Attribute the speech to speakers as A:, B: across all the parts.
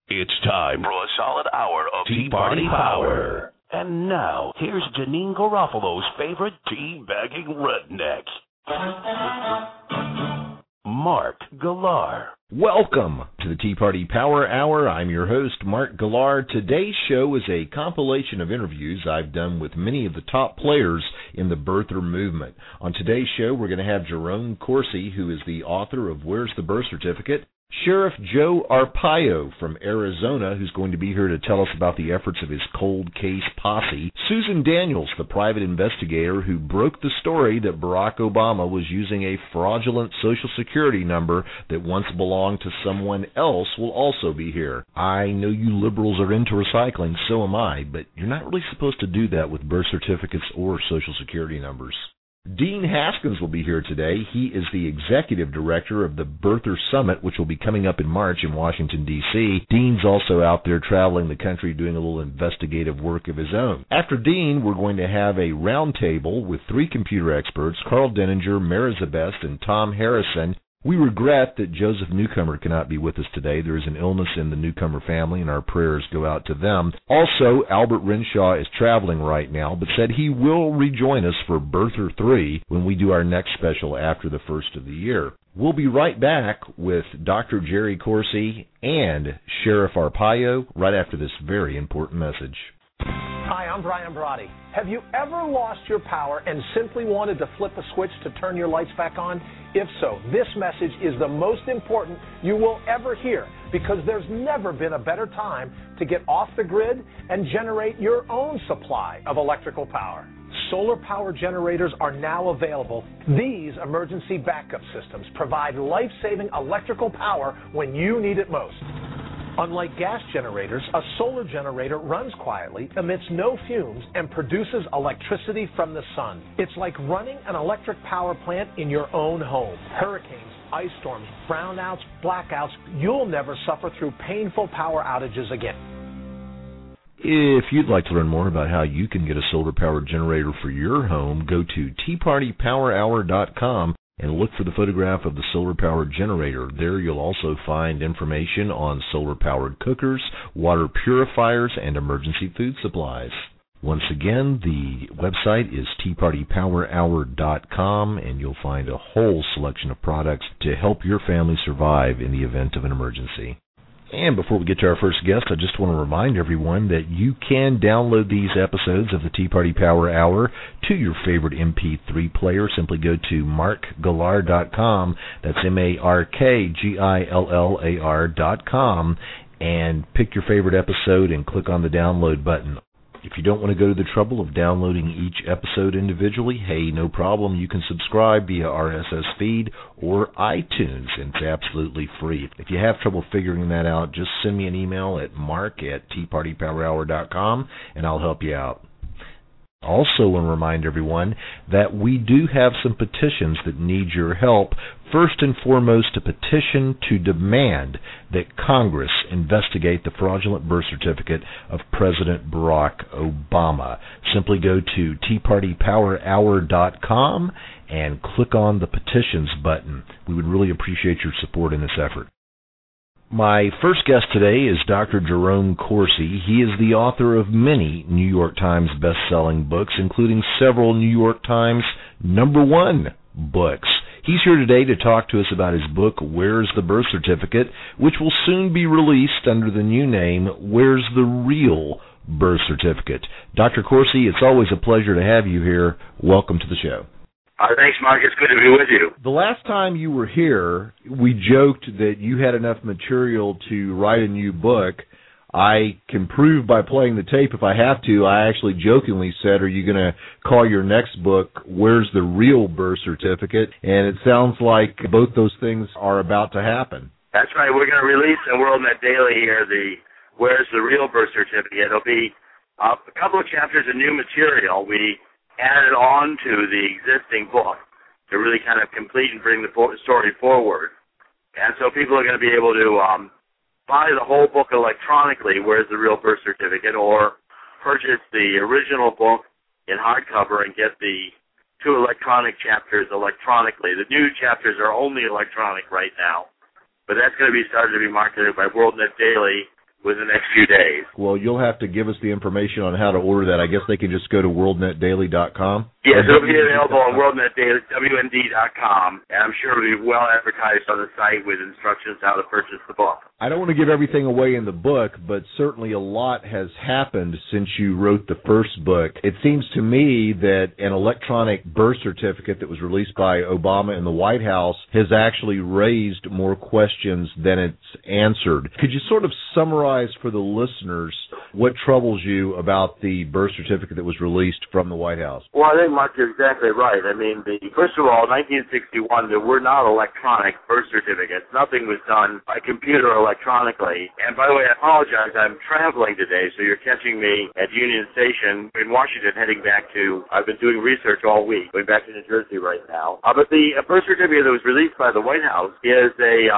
A: It's time for a solid hour of Tea Party Power. And now, here's Janine Garofalo's favorite tea-bagging redneck, Mark Galar.
B: Welcome to the Tea Party Power Hour. I'm your host, Mark Galar. Today's show is a compilation of interviews I've done with many of the top players in the birther movement. On today's show, we're going to have Jerome Corsi, who is the author of Where's the Birth Certificate? Sheriff Joe Arpaio from Arizona, who's going to be here to tell us about the efforts of his cold case posse. Susan Daniels, the private investigator who broke the story that Barack Obama was using a fraudulent Social Security number that once belonged to someone else, will also be here. I know you liberals are into recycling, so am I, but you're not really supposed to do that with birth certificates or Social Security numbers. Dean Haskins will be here today. He is the executive director of the Birther Summit, which will be coming up in March in Washington, D.C. Dean's also out there traveling the country doing a little investigative work of his own. After Dean, we're going to have a roundtable with three computer experts, Carl Denninger, Mara Zabest, and Tom Harrison. We regret that Joseph Newcomer cannot be with us today. There is an illness in the Newcomer family, and our prayers go out to them. Also, Albert Renshaw is traveling right now, but said he will rejoin us for Birther 3 when we do our next special after the first of the year. We'll be right back with Dr. Jerry Corsi and Sheriff Arpaio right after this very important message.
C: Hi, I'm Brian Brody. Have you ever lost your power and simply wanted to flip a switch to turn your lights back on? If so, this message is the most important you will ever hear, because there's never been a better time to get off the grid and generate your own supply of electrical power. Solar power generators are now available. These emergency backup systems provide life-saving electrical power when you need it most. Unlike gas generators, a solar generator runs quietly, emits no fumes, and produces electricity from the sun. It's like running an electric power plant in your own home. Hurricanes, ice storms, brownouts, blackouts, you'll never suffer through painful power outages again.
B: If you'd like to learn more about how you can get a solar-powered generator for your home, go to teapartypowerhour.com and look for the photograph of the solar-powered generator. There you'll also find information on solar-powered cookers, water purifiers, and emergency food supplies. Once again, the website is teapartypowerhour.com, and you'll find a whole selection of products to help your family survive in the event of an emergency. And before we get to our first guest, I just want to remind everyone that you can download these episodes of the Tea Party Power Hour to your favorite MP3 player. Simply go to markgalar.com, that's MarkGillar.com, and pick your favorite episode and click on the download button. If you don't want to go to the trouble of downloading each episode individually, hey, no problem. You can subscribe via RSS feed or iTunes, and it's absolutely free. If you have trouble figuring that out, just send me an email at mark@teapartypowerhour.com, and I'll help you out. Also want to remind everyone that we do have some petitions that need your help. First and foremost, a petition to demand that Congress investigate the fraudulent birth certificate of President Barack Obama. Simply go to teapartypowerhour.com and click on the petitions button. We would really appreciate your support in this effort. My first guest today is Dr. Jerome Corsi. He is the author of many New York Times best-selling books, including several New York Times #1 books. He's here today to talk to us about his book, Where's the Birth Certificate?, which will soon be released under the new name, Where's the Real Birth Certificate? Dr. Corsi, it's always a pleasure to have you here. Welcome to the show.
D: Thanks, Mark. It's good to be with you.
B: The last time you were here, we joked that you had enough material to write a new book. I can prove by playing the tape if I have to. I actually jokingly said, are you going to call your next book, Where's the Real Birth Certificate? And it sounds like both those things are about to happen.
D: That's right. We're going to release in WorldNet Daily here the Where's the Real Birth Certificate. It'll be a couple of chapters of new material. We added on to the existing book to really kind of complete and bring the story forward. And so people are going to be able to buy the whole book electronically, Where's the Real Birth Certificate, or purchase the original book in hardcover and get the 2 electronic chapters electronically. The new chapters are only electronic right now, but that's going to be started to be marketed by WorldNet Daily within the next few days.
B: Well, you'll have to give us the information on how to order that. I guess they can just go to worldnetdaily.com.
D: Yes, it'll be available on WorldNetDaily, WND.com, and I'm sure it'll be well advertised on the site with instructions how to purchase the book.
B: I don't want to give everything away in the book, but certainly a lot has happened since you wrote the first book. It seems to me that an electronic birth certificate that was released by Obama in the White House has actually raised more questions than it's answered. Could you sort of summarize for the listeners what troubles you about the birth certificate that was released from the White House?
D: Well, I think, Mark, you're exactly right. I mean, first of all, 1961, there were not electronic birth certificates. Nothing was done by computer electronically. And by the way, I apologize. I'm traveling today, so you're catching me at Union Station in Washington heading back to, I've been doing research all week, going back to New Jersey right now. But the birth certificate that was released by the White House is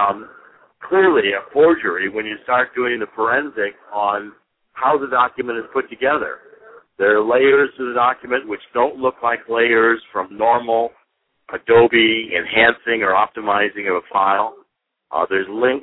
D: clearly a forgery when you start doing the forensics on how the document is put together. There are layers to the document which don't look like layers from normal Adobe enhancing or optimizing of a file. There's links.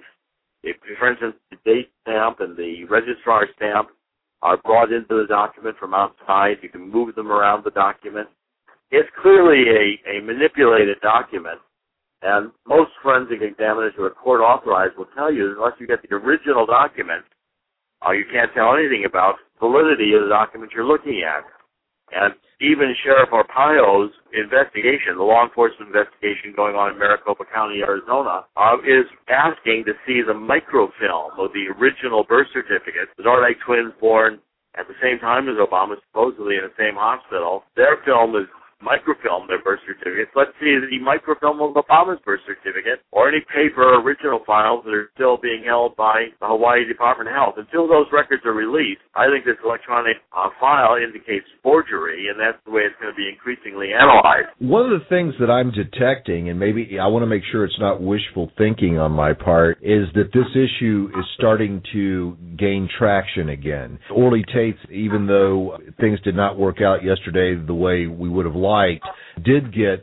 D: For instance, the date stamp and the registrar stamp are brought into the document from outside. You can move them around the document. It's clearly a manipulated document, and most forensic examiners who are court authorized will tell you, unless you get the original document, you can't tell anything about validity of the document you're looking at. And even Sheriff Arpaio's investigation, the law enforcement investigation going on in Maricopa County, Arizona, is asking to see the microfilm of the original birth certificate. The Nordyke twins born at the same time as Obama, supposedly in the same hospital. Their film is microfilm, their birth certificates. Let's see the microfilm of Obama's birth certificate or any paper original files that are still being held by the Hawaii Department of Health. Until those records are released, I think this electronic file indicates forgery, and that's the way it's going to be increasingly analyzed.
B: One of the things that I'm detecting, and maybe I want to make sure it's not wishful thinking on my part, is that this issue is starting to gain traction again. Orly Tates, even though things did not work out yesterday the way we would have liked, did get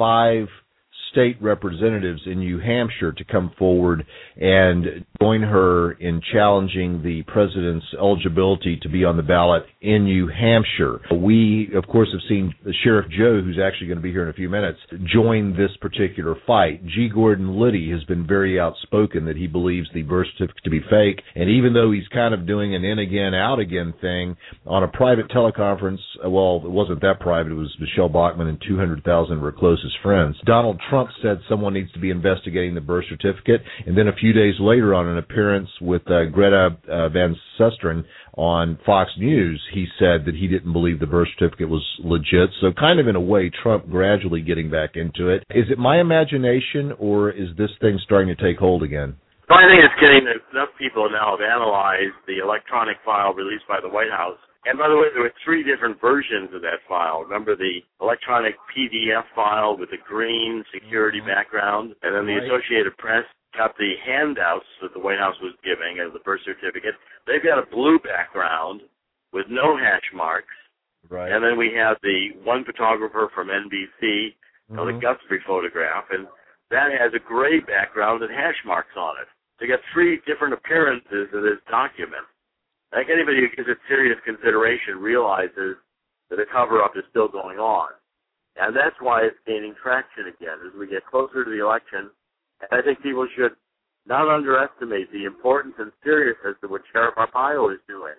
B: 5 state representatives in New Hampshire to come forward and join her in challenging the president's eligibility to be on the ballot in New Hampshire. We, of course, have seen Sheriff Joe, who's actually going to be here in a few minutes, join this particular fight. G. Gordon Liddy has been very outspoken that he believes the birth certificate to be fake, and even though he's kind of doing an in-again, out-again thing on a private teleconference, well, it wasn't that private, it was Michelle Bachmann and 200,000 of her closest friends, Donald Trump said someone needs to be investigating the birth certificate, and then a few days later on an appearance with Greta Van Susteren on Fox News, he said that he didn't believe the birth certificate was legit. So kind of in a way, Trump gradually getting back into it. Is it my imagination, or is this thing starting to take hold again?
D: I think it's getting enough people now have analyzed the electronic file released by the White House. And by the way, there were 3 different versions of that file. Remember the electronic PDF file with the green security background, and then the Associated Press got the handouts that the White House was giving as the birth certificate. They've got a blue background with no hash marks.
B: Right.
D: And then we have the one photographer from NBC, the Guthrie photograph, and that has a gray background and hash marks on it. So you got 3 different appearances of this document. I think anybody who gives it serious consideration realizes that a cover-up is still going on. And that's why it's gaining traction again as we get closer to the election. And I think people should not underestimate the importance and seriousness of what Sheriff Arpaio is doing.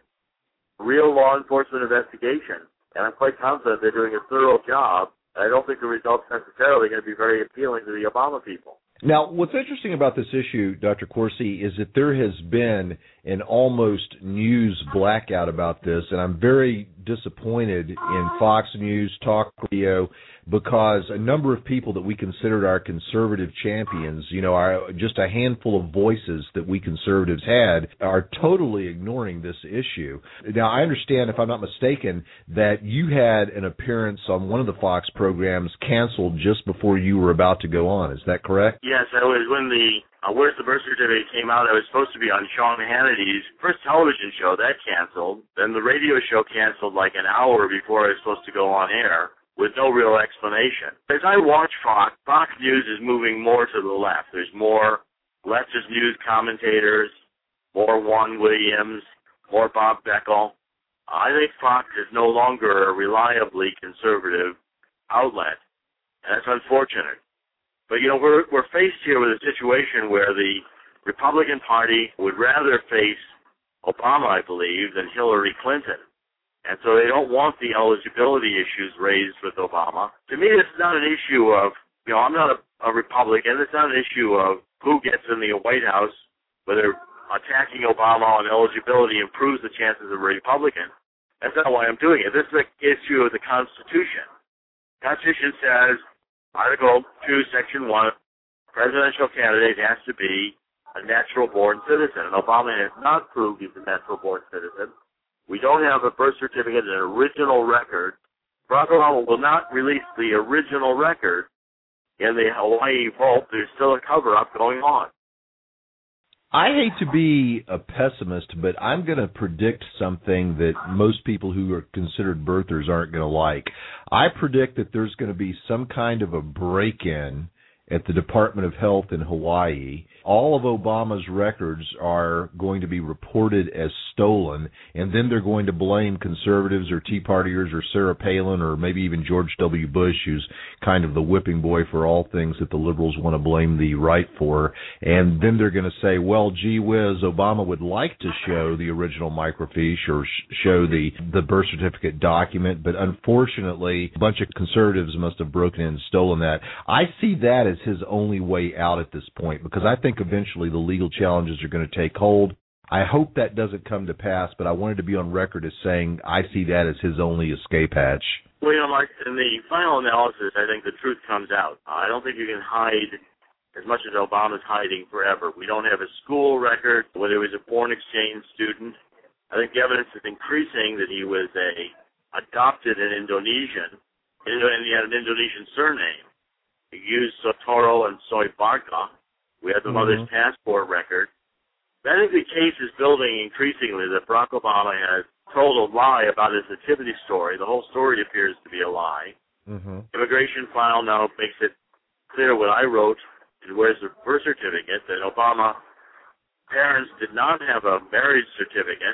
D: Real law enforcement investigation. And I'm quite confident they're doing a thorough job. And I don't think the results necessarily are going to be very appealing to the Obama people.
B: Now, what's interesting about this issue, Dr. Corsi, is that there has been an almost news blackout about this, and I'm very disappointed in Fox News, talk radio, because a number of people that we considered our conservative champions, just a handful of voices that we conservatives had, are totally ignoring this issue. Now, I understand, if I'm not mistaken, that you had an appearance on one of the Fox programs canceled just before you were about to go on. Is that correct?
D: Yes, that was when the Where's the Birth Certificate came out. I was supposed to be on Sean Hannity's first television show. That canceled. Then the radio show canceled like an hour before I was supposed to go on air with no real explanation. As I watch Fox News is moving more to the left. There's more leftist news commentators. more Juan Williams, more Bob Beckel. I think Fox is no longer a reliably conservative outlet, and that's unfortunate. But, we're faced here with a situation where the Republican Party would rather face Obama, I believe, than Hillary Clinton. And so they don't want the eligibility issues raised with Obama. To me, it's not an issue of, I'm not a Republican. It's not an issue of who gets in the White House, whether attacking Obama on eligibility improves the chances of a Republican. That's not why I'm doing it. This is an issue of the Constitution. The Constitution says, Article 2, Section 1, presidential candidate has to be a natural-born citizen. And Obama has not proved he's a natural-born citizen. We don't have a birth certificate and an original record. Barack Obama will not release the original record in the Hawaii vault. There's still a cover-up going on.
B: I hate to be a pessimist, but I'm going to predict something that most people who are considered birthers aren't going to like. I predict that there's going to be some kind of a break-in at the Department of Health in Hawaii. All of Obama's records are going to be reported as stolen, and then they're going to blame conservatives or Tea Partiers or Sarah Palin or maybe even George W. Bush, who's kind of the whipping boy for all things that the liberals want to blame the right for. And then they're going to say, well, gee whiz, Obama would like to show the original microfiche or show the birth certificate document, but unfortunately, a bunch of conservatives must have broken in and stolen that. I see that as his only way out at this point, because I think eventually the legal challenges are going to take hold. I hope that doesn't come to pass, but I wanted to be on record as saying I see that as his only escape hatch.
D: Well, Mark, in the final analysis, I think the truth comes out. I don't think you can hide as much as Obama's hiding forever. We don't have a school record, whether he was a foreign exchange student. I think the evidence is increasing that he was adopted an Indonesian, and he had an Indonesian surname. He used Sotoro and Soebarka. We have the mother's passport record. I think the case is building increasingly that Barack Obama has told a lie about his nativity story. The whole story appears to be a lie. Immigration file now makes it clear what I wrote, and where's the birth certificate, that Obama parents did not have a marriage certificate.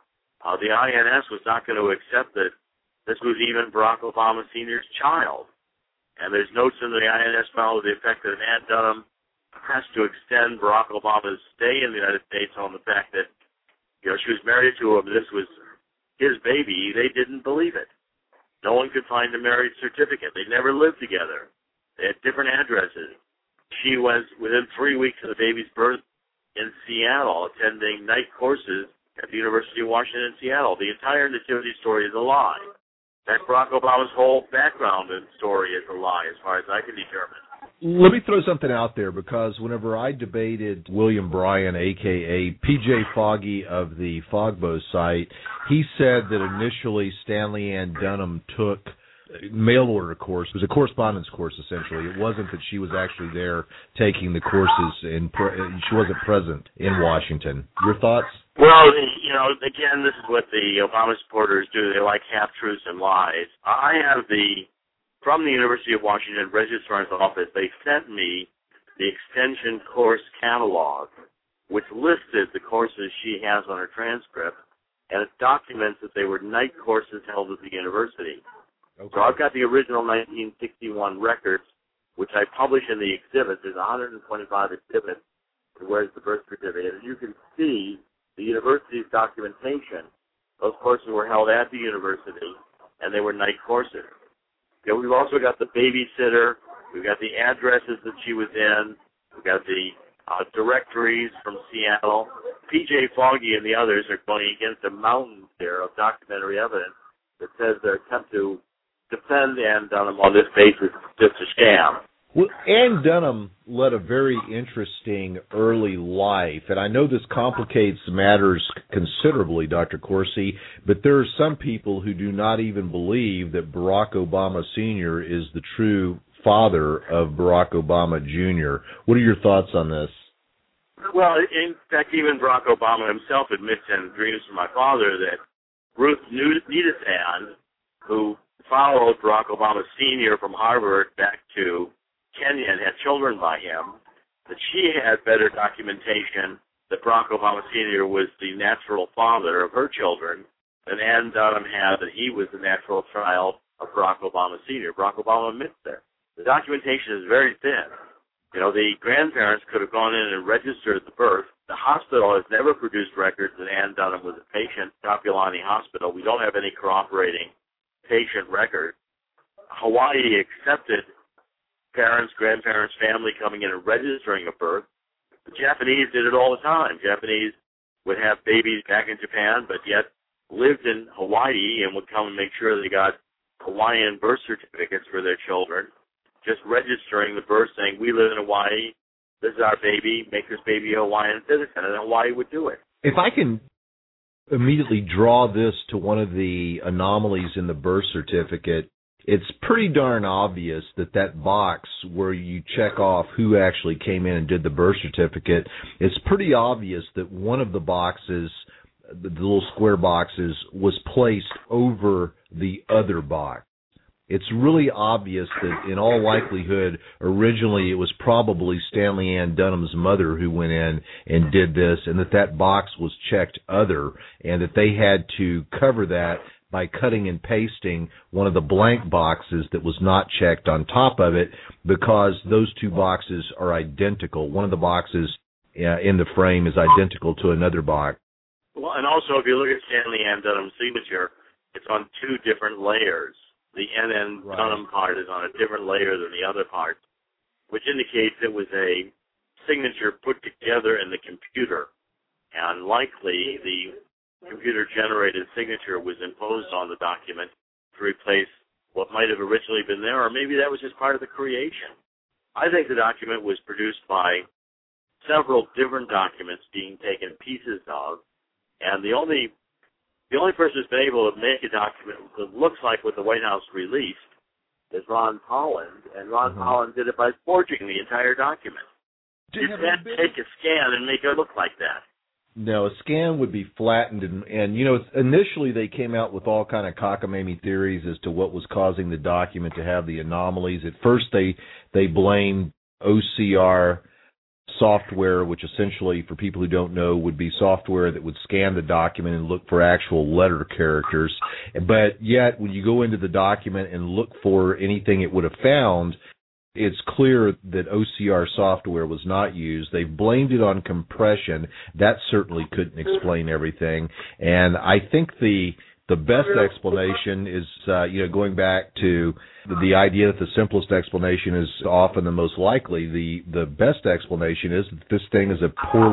D: The INS was not going to accept that this was even Barack Obama Sr.'s child. And there's notes in the INS file to the effect that Ann Dunham has to extend Barack Obama's stay in the United States on the fact that, she was married to him, this was his baby. They didn't believe it. No one could find a marriage certificate. They never lived together. They had different addresses. She was, within 3 weeks of the baby's birth, in Seattle, attending night courses at the University of Washington in Seattle. The entire nativity story is a lie. That Barack Obama's whole background and story is a lie, as far as I can determine.
B: Let me throw something out there, because whenever I debated William Bryan, a.k.a. P.J. Foggy of the Fogbo site, he said that initially Stanley Ann Dunham took mail order course. It was a correspondence course, essentially. It wasn't that she was actually there taking the courses, and she wasn't present in Washington. Your thoughts?
D: Well, again, this is what the Obama supporters do. They like half-truths and lies. I have from the University of Washington Registrar's Office, they sent me the extension course catalog, which listed the courses she has on her transcript, and it documents that they were night courses held at the university. Okay. So I've got the original 1961 records, which I publish in the exhibit. There's 125 exhibits. Where's the birth certificate? And you can see the university's documentation. Those courses were held at the university, and they were night courses. We've also got the babysitter. We've got the addresses that she was in. We've got the directories from Seattle. P.J. Foggy and the others are going against a mountain there of documentary evidence that says their attempt to defend Ann Dunham on this basis is just a scam.
B: Well, Ann Dunham led a very interesting early life, and I know this complicates matters considerably, Dr. Corsi, but there are some people who do not even believe that Barack Obama Sr. is the true father of Barack Obama Jr. What are your thoughts on this?
D: Well, in fact, even Barack Obama himself admits in Dreams from My Father that Ruth Nidethan, who followed Barack Obama Sr. from Harvard back to Kenya and had children by him, that she had better documentation that Barack Obama Sr. was the natural father of her children than Ann Dunham had that he was the natural child of Barack Obama Sr. Barack Obama admits there. The documentation is very thin. You know, the grandparents could have gone in and registered the birth. The hospital has never produced records that Ann Dunham was a patient at Kapiolani Hospital. We don't have any corroborating patient record. Hawaii accepted parents, grandparents, family coming in and registering a birth. The Japanese did it all the time. Japanese would have babies back in Japan, but yet lived in Hawaii and would come and make sure they got Hawaiian birth certificates for their children, just registering the birth, saying, we live in Hawaii, this is our baby, make this baby a Hawaiian citizen, and Hawaii would do it.
B: If I can immediately draw this to one of the anomalies in the birth certificate, it's pretty darn obvious that that box where you check off who actually came in and did the birth certificate, it's pretty obvious that one of the boxes, the little square boxes, was placed over the other box. It's really obvious that in all likelihood, originally it was probably Stanley Ann Dunham's mother who went in and did this, and that box was checked other, and that they had to cover that by cutting and pasting one of the blank boxes that was not checked on top of it, because those two boxes are identical. One of the boxes in the frame is identical to another box.
D: Well, and also if you look at Stanley Ann Dunham's signature, it's on two different layers. The N.N. Dunham part is on a different layer than the other part, which indicates it was a signature put together in the computer. And likely the computer-generated signature was imposed on the document to replace what might have originally been there, or maybe that was just part of the creation. I think the document was produced by several different documents being taken pieces of, and the only person who's been able to make a document that looks like what the White House released is Ron Holland, and Ron Holland did it by forging the entire document. You can't take a scan and make it look like that.
B: No, a scan would be flattened, and you know, initially they came out with all kind of cockamamie theories as to what was causing the document to have the anomalies. At first they blamed OCR software, which essentially, for people who don't know, would be software that would scan the document and look for actual letter characters. But yet, when you go into the document and look for anything it would have found, it's clear that OCR software was not used. They've blamed it on compression. That certainly couldn't explain everything. And I think the best explanation is, going back to the idea that the simplest explanation is often the most likely. The best explanation is that this thing is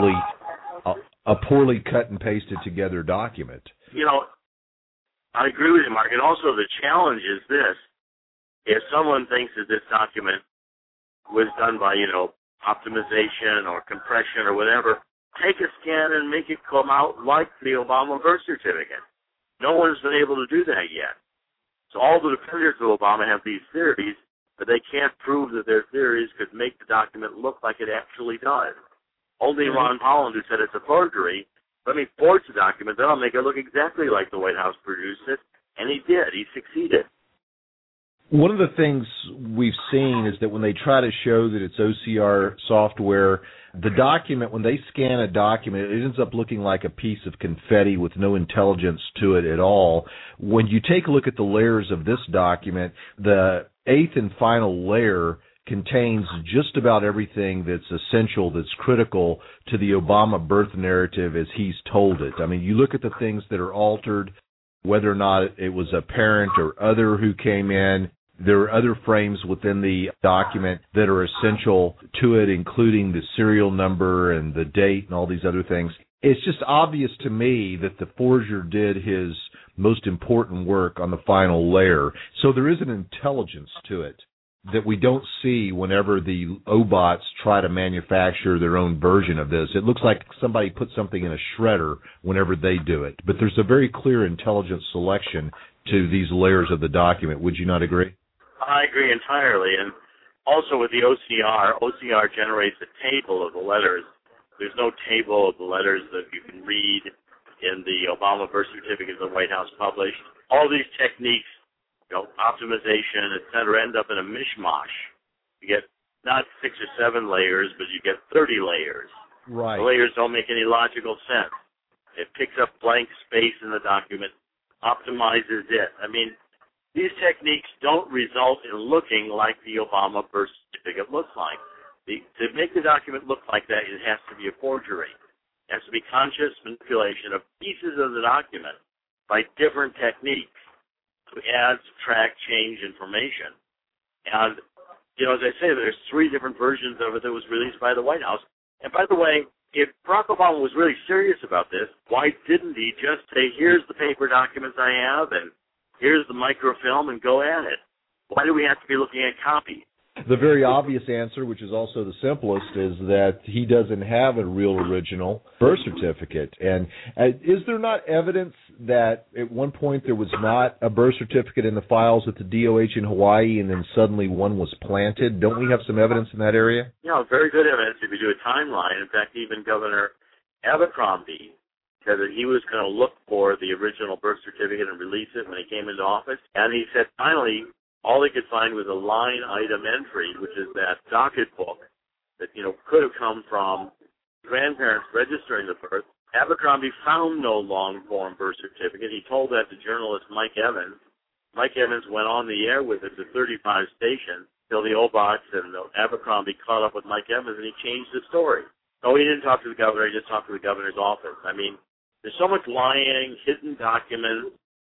B: a poorly cut and pasted together document.
D: You know, I agree with you, Mark. And also the challenge is this. If someone thinks that this document was done by, optimization or compression or whatever, take a scan and make it come out like the Obama birth certificate. No one's been able to do that yet. So all the defenders of Obama have these theories, but they can't prove that their theories could make the document look like it actually does. Only Ron Holland, who said it's a forgery, let me forge the document, then I'll make it look exactly like the White House produced it, and he did. He succeeded.
B: One of the things we've seen is that when they try to show that it's OCR software, the document, when they scan a document, it ends up looking like a piece of confetti with no intelligence to it at all. When you take a look at the layers of this document, the eighth and final layer contains just about everything that's essential, that's critical to the Obama birth narrative as he's told it. I mean, you look at the things that are altered, whether or not it was a parent or other who came in. There are other frames within the document that are essential to it, including the serial number and the date and all these other things. It's just obvious to me that the forger did his most important work on the final layer. So there is an intelligence to it that we don't see whenever the Obots try to manufacture their own version of this. It looks like somebody put something in a shredder whenever they do it. But there's a very clear intelligent selection to these layers of the document. Would you not agree?
D: I agree entirely. And also with the OCR generates a table of the letters. There's no table of the letters that you can read in the Obama birth certificate the White House published. All these techniques, optimization, et cetera, end up in a mishmash. You get not 6 or 7 layers, but you get 30 layers.
B: Right.
D: The layers don't make any logical sense. It picks up blank space in the document, optimizes it. I mean, these techniques don't result in looking like the Obama birth certificate looks like. To make the document look like that, it has to be a forgery. It has to be conscious manipulation of pieces of the document by different techniques to add, subtract, change information. And, as I say, there's 3 different versions of it that was released by the White House. And by the way, if Barack Obama was really serious about this, why didn't he just say, here's the paper documents I have, and here's the microfilm, and go at it? Why do we have to be looking at copies?
B: The very obvious answer, which is also the simplest, is that he doesn't have a real original birth certificate. And is there not evidence that at one point there was not a birth certificate in the files at the DOH in Hawaii, and then suddenly one was planted? Don't we have some evidence in that area?
D: Yeah, very good evidence if you do a timeline. In fact, even Governor Abercrombie said that he was going to look for the original birth certificate and release it when he came into office. And he said finally, all they could find was a line item entry, which is that docket book that, could have come from grandparents registering the birth. Abercrombie found no long-form birth certificate. He told that to journalist Mike Evans. Mike Evans went on the air with it to 35 stations till the Obots and Abercrombie caught up with Mike Evans, and he changed the story. No, he didn't talk to the governor. He just talked to the governor's office. I mean, there's so much lying, hidden documents,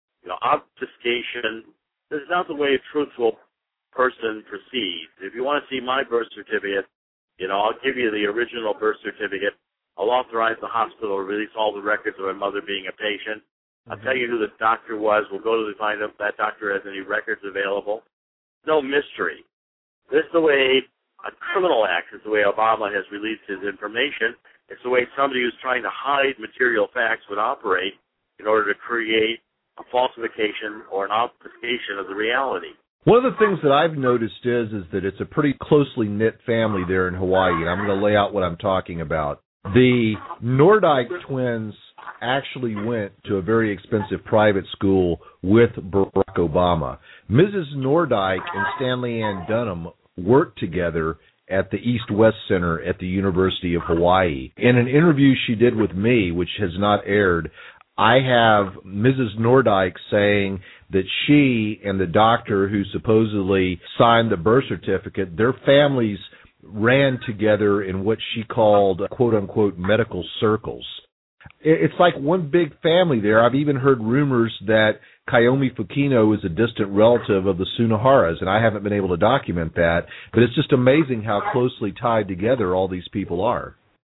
D: obfuscation. This is not the way a truthful person proceeds. If you want to see my birth certificate, I'll give you the original birth certificate. I'll authorize the hospital to release all the records of my mother being a patient. I'll tell you who the doctor was. We'll go to find out if that doctor has any records available. No mystery. This is the way a criminal acts. It's the way Obama has released his information. It's the way somebody who's trying to hide material facts would operate in order to create a falsification or an obfuscation of the reality.
B: One of the things that I've noticed is that it's a pretty closely knit family there in Hawaii, and I'm going to lay out what I'm talking about. The Nordyke twins actually went to a very expensive private school with Barack Obama. Mrs. Nordyke and Stanley Ann Dunham worked together at the East-West Center at the University of Hawaii. In an interview she did with me, which has not aired, I have Mrs. Nordyke saying that she and the doctor who supposedly signed the birth certificate, their families ran together in what she called, quote-unquote, medical circles. It's like one big family there. I've even heard rumors that Kayomi Fukino is a distant relative of the Sunoharas, and I haven't been able to document that, but it's just amazing how closely tied together all these people are.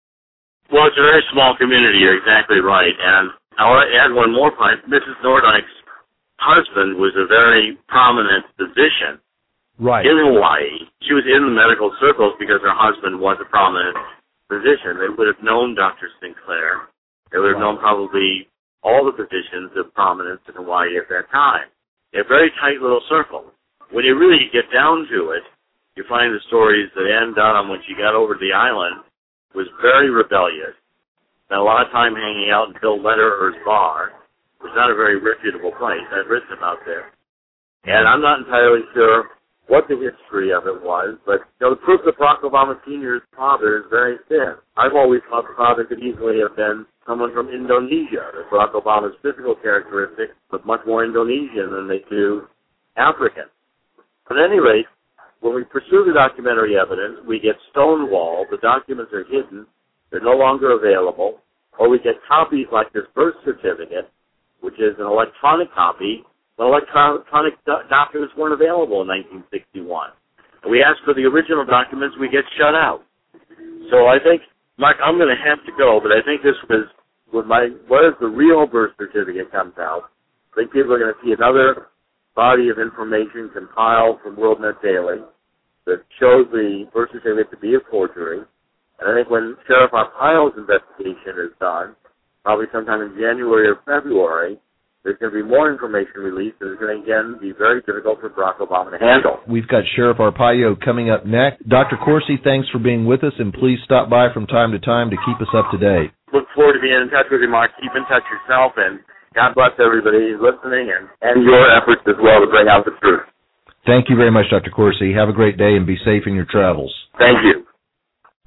D: Well, it's a very small community. You're exactly right. And I'll add one more point. Mrs. Nordyke's husband was a very prominent physician in Hawaii. She was in the medical circles because her husband was a prominent physician. They would have known Dr. Sinclair. They would have known probably all the physicians of prominence in Hawaii at that time. A very tight little circle. When you really get down to it, you find the stories that Ann Dunham, when she got over to the island, was very rebellious. Spent a lot of time hanging out in Bill Lederer's bar. It was not a very reputable place. I've written about this. And I'm not entirely sure what the history of it was, but the proof that Barack Obama Sr.'s father is very thin. I've always thought the father could easily have been someone from Indonesia. That Barack Obama's physical characteristics look much more Indonesian than they do African. At any rate, when we pursue the documentary evidence, we get stonewalled, the documents are hidden, they're no longer available, or we get copies like this birth certificate, which is an electronic copy, but electronic documents weren't available in 1961. And we ask for the original documents, we get shut out. So I think, Mark, I'm going to have to go, but I think this was, what if the real birth certificate comes out, I think people are going to see another body of information compiled from WorldNet Daily that shows the birth certificate to be a forgery. And I think when Sheriff Arpaio's investigation is done, probably sometime in January or February, there's going to be more information released that is going to, again, be very difficult for Barack Obama to handle.
B: We've got Sheriff Arpaio coming up next. Dr. Corsi, thanks for being with us, and please stop by from time to time to keep us up to date.
D: Look forward to being in touch with you, Mark. Keep in touch yourself, and God bless everybody who's listening and your efforts as well to bring out the truth.
B: Thank you very much, Dr. Corsi. Have a great day and be safe in your travels.
D: Thank you.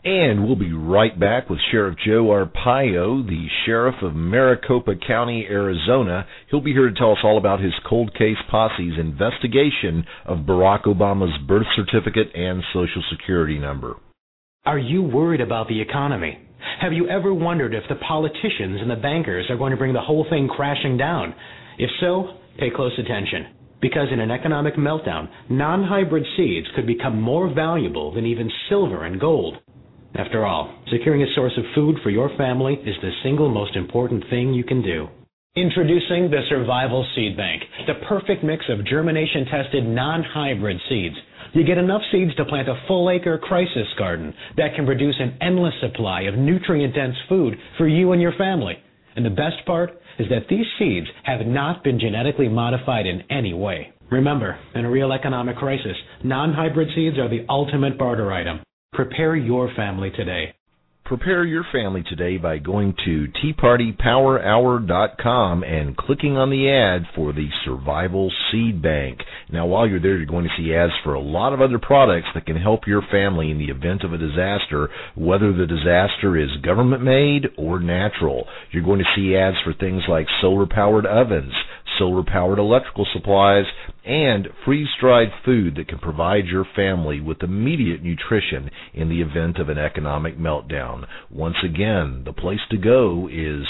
B: And we'll be right back with Sheriff Joe Arpaio, the Sheriff of Maricopa County, Arizona. He'll be here to tell us all about his cold case posse's investigation of Barack Obama's birth certificate and Social Security number.
E: Are you worried about the economy? Have you ever wondered if the politicians and the bankers are going to bring the whole thing crashing down? If so, pay close attention. Because in an economic meltdown, non-hybrid seeds could become more valuable than even silver and gold. After all, securing a source of food for your family is the single most important thing you can do. Introducing the Survival Seed Bank, the perfect mix of germination-tested non-hybrid seeds. You get enough seeds to plant a full-acre crisis garden that can produce an endless supply of nutrient-dense food for you and your family. And the best part is that these seeds have not been genetically modified in any way. Remember, in a real economic crisis, non-hybrid seeds are the ultimate barter item. Prepare your family today.
B: Prepare your family today by going to TeaPartyPowerHour.com and clicking on the ad for the Survival Seed Bank. Now, while you're there, you're going to see ads for a lot of other products that can help your family in the event of a disaster, whether the disaster is government-made or natural. You're going to see ads for things like solar-powered ovens, solar-powered electrical supplies, and freeze-dried food that can provide your family with immediate nutrition in the event of an economic meltdown. Once again, the place to go is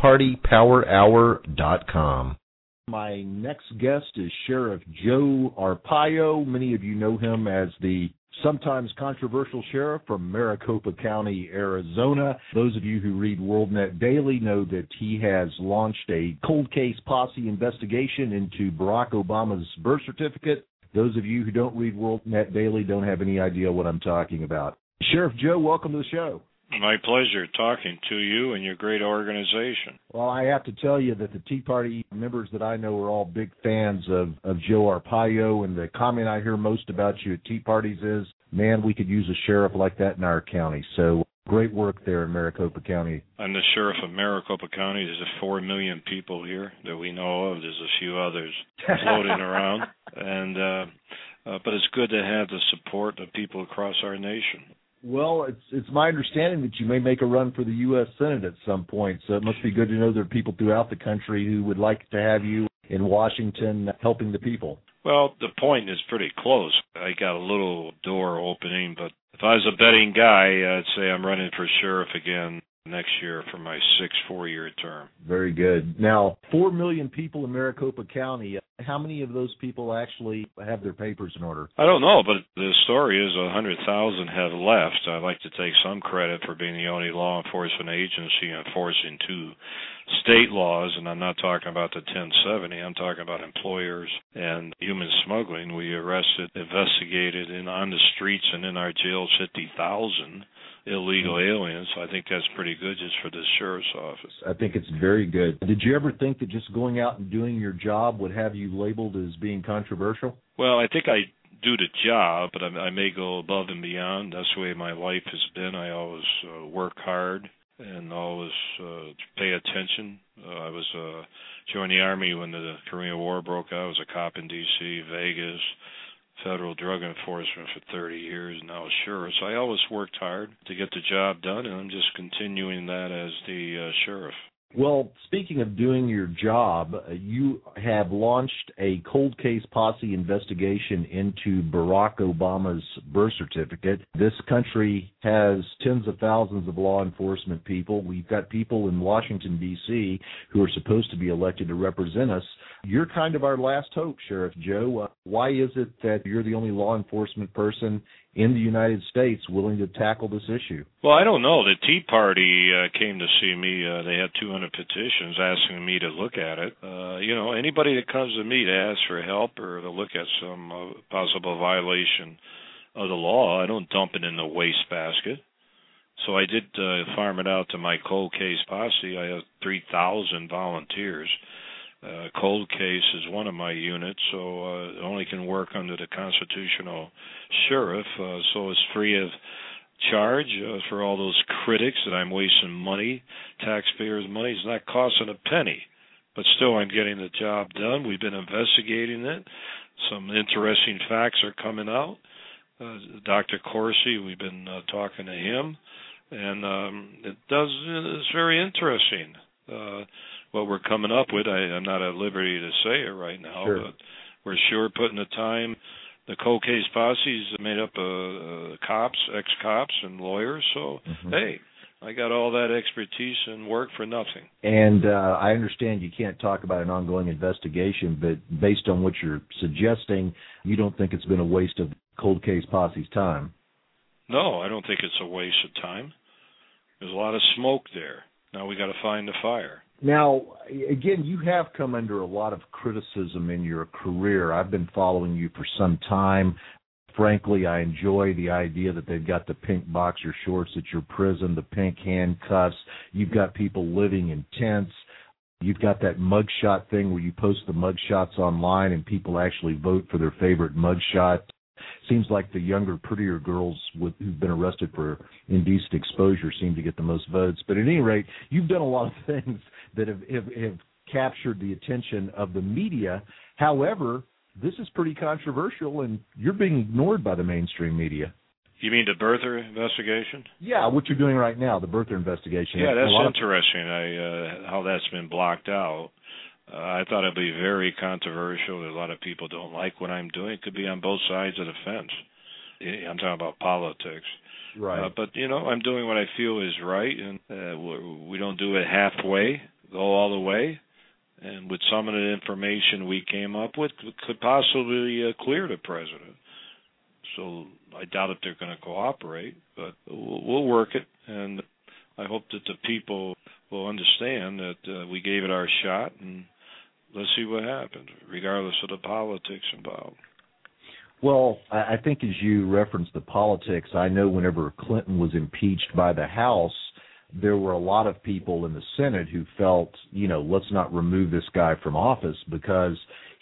B: TeaPartyPowerHour.com. My next guest is Sheriff Joe Arpaio. Many of you know him as the sometimes controversial sheriff from Maricopa County, Arizona. Those of you who read WorldNet Daily know that he has launched a cold case posse investigation into Barack Obama's birth certificate. Those of you who don't read WorldNet Daily don't have any idea what I'm talking about. Sheriff Joe, welcome to the show.
F: My pleasure talking to you and your great organization.
B: Well, I have to tell you that the Tea Party members that I know are all big fans of Joe Arpaio, and the comment I hear most about you at Tea Parties is, man, we could use a sheriff like that in our county. So great work there in Maricopa County. I'm
F: the sheriff of Maricopa County. There's 4 million people here that we know of. There's a few others floating around, and but it's good to have the support of people across our nation.
B: Well, it's my understanding that you may make a run for the U.S. Senate at some point, so it must be good to know there are people throughout the country who would like to have you in Washington helping the people.
F: Well, the point is pretty close. I got a little door opening, but if I was a betting guy, I'd say I'm running for sheriff again next year for my 6th 4-year term.
B: Very good. Now, 4 million people in Maricopa County, how many of those people actually have their papers in order?
F: I don't know, but the story is 100,000 have left. I'd like to take some credit for being the only law enforcement agency enforcing 2 state laws, and I'm not talking about the 1070. I'm talking about employers and human smuggling. We arrested, investigated, and on the streets and in our jails 50,000 illegal aliens. I think that's pretty good just for the sheriff's office.
B: I think it's very good. Did you ever think that just going out and doing your job would have you labeled as being controversial?
F: Well, I think I do the job, but I may go above and beyond. That's the way my life has been. I always work hard and always pay attention. I was joined the Army when the Korean War broke out. I was a cop in D.C., Vegas, federal drug enforcement for 30 years, now sheriff. So I always worked hard to get the job done, and I'm just continuing that as the sheriff.
B: Well, speaking of doing your job, you have launched a cold case posse investigation into Barack Obama's birth certificate. This country has tens of thousands of law enforcement people. We've got people in Washington, D.C. who are supposed to be elected to represent us. You're kind of our last hope, Sheriff Joe. Why is it that you're the only law enforcement person in the United States willing to tackle this issue?
F: Well, I don't know. The Tea Party came to see me. They had 200 petitions asking me to look at it. Anybody that comes to me to ask for help or to look at some possible violation of the law, I don't dump it in the wastebasket. So I did farm it out to my cold case posse. I have 3,000 volunteers. Cold case is one of my units, so it only can work under the constitutional sheriff, so it's free of charge for all those critics that I'm wasting money, taxpayers' money. It's not costing a penny, but still I'm getting the job done. We've been investigating it. Some interesting facts are coming out. Dr. Corsi, we've been talking to him, and it's very interesting what we're coming up with. I'm not at liberty to say it right now,
B: sure.
F: But we're sure putting the time. The cold case posse is made up of cops, ex-cops, and lawyers, so, hey, I got all that expertise and work for nothing.
B: And I understand you can't talk about an ongoing investigation, but based on what you're suggesting, you don't think it's been a waste of cold case posse's time?
F: No, I don't think it's a waste of time. There's a lot of smoke there. Now we got to find the fire.
B: Now, again, you have come under a lot of criticism in your career. I've been following you for some time. Frankly, I enjoy the idea that they've got the pink boxer shorts at your prison, the pink handcuffs. You've got people living in tents. You've got that mugshot thing where you post the mugshots online and people actually vote for their favorite mugshot. Seems like the younger, prettier girls who've been arrested for indecent exposure seem to get the most votes. But at any rate, you've done a lot of things that have captured the attention of the media. However, this is pretty controversial, and you're being ignored by the mainstream media.
F: You mean the birther investigation?
B: Yeah, what you're doing right now, the birther investigation.
F: Yeah, that's interesting, how that's been blocked out. I thought it'd be very controversial. A lot of people don't like what I'm doing. It could be on both sides of the fence. I'm talking about politics.
B: Right.
F: But, I'm doing what I feel is right, and we don't do it halfway, go all the way. And with some of the information we came up with, could possibly clear the president. So I doubt if they're going to cooperate, but we'll work it. And I hope that the people will understand that we gave it our shot, and let's see what happens, regardless of the politics involved.
B: Well, I think as you referenced the politics, I know whenever Clinton was impeached by the House, there were a lot of people in the Senate who felt, let's not remove this guy from office because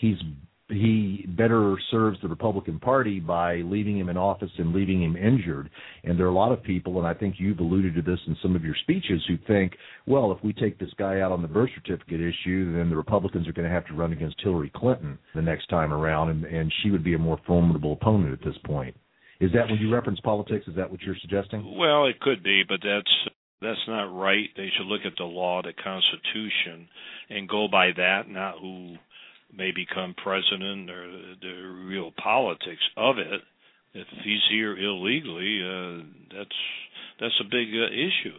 B: he better serves the Republican Party by leaving him in office and leaving him injured. And there are a lot of people, and I think you've alluded to this in some of your speeches, who think, well, if we take this guy out on the birth certificate issue, then the Republicans are going to have to run against Hillary Clinton the next time around, and she would be a more formidable opponent at this point. Is that when you reference politics, is that what you're suggesting?
F: Well, it could be, but that's not right. They should look at the law, the Constitution, and go by that, not who may become president or the real politics of it. If he's here illegally, that's a big issue.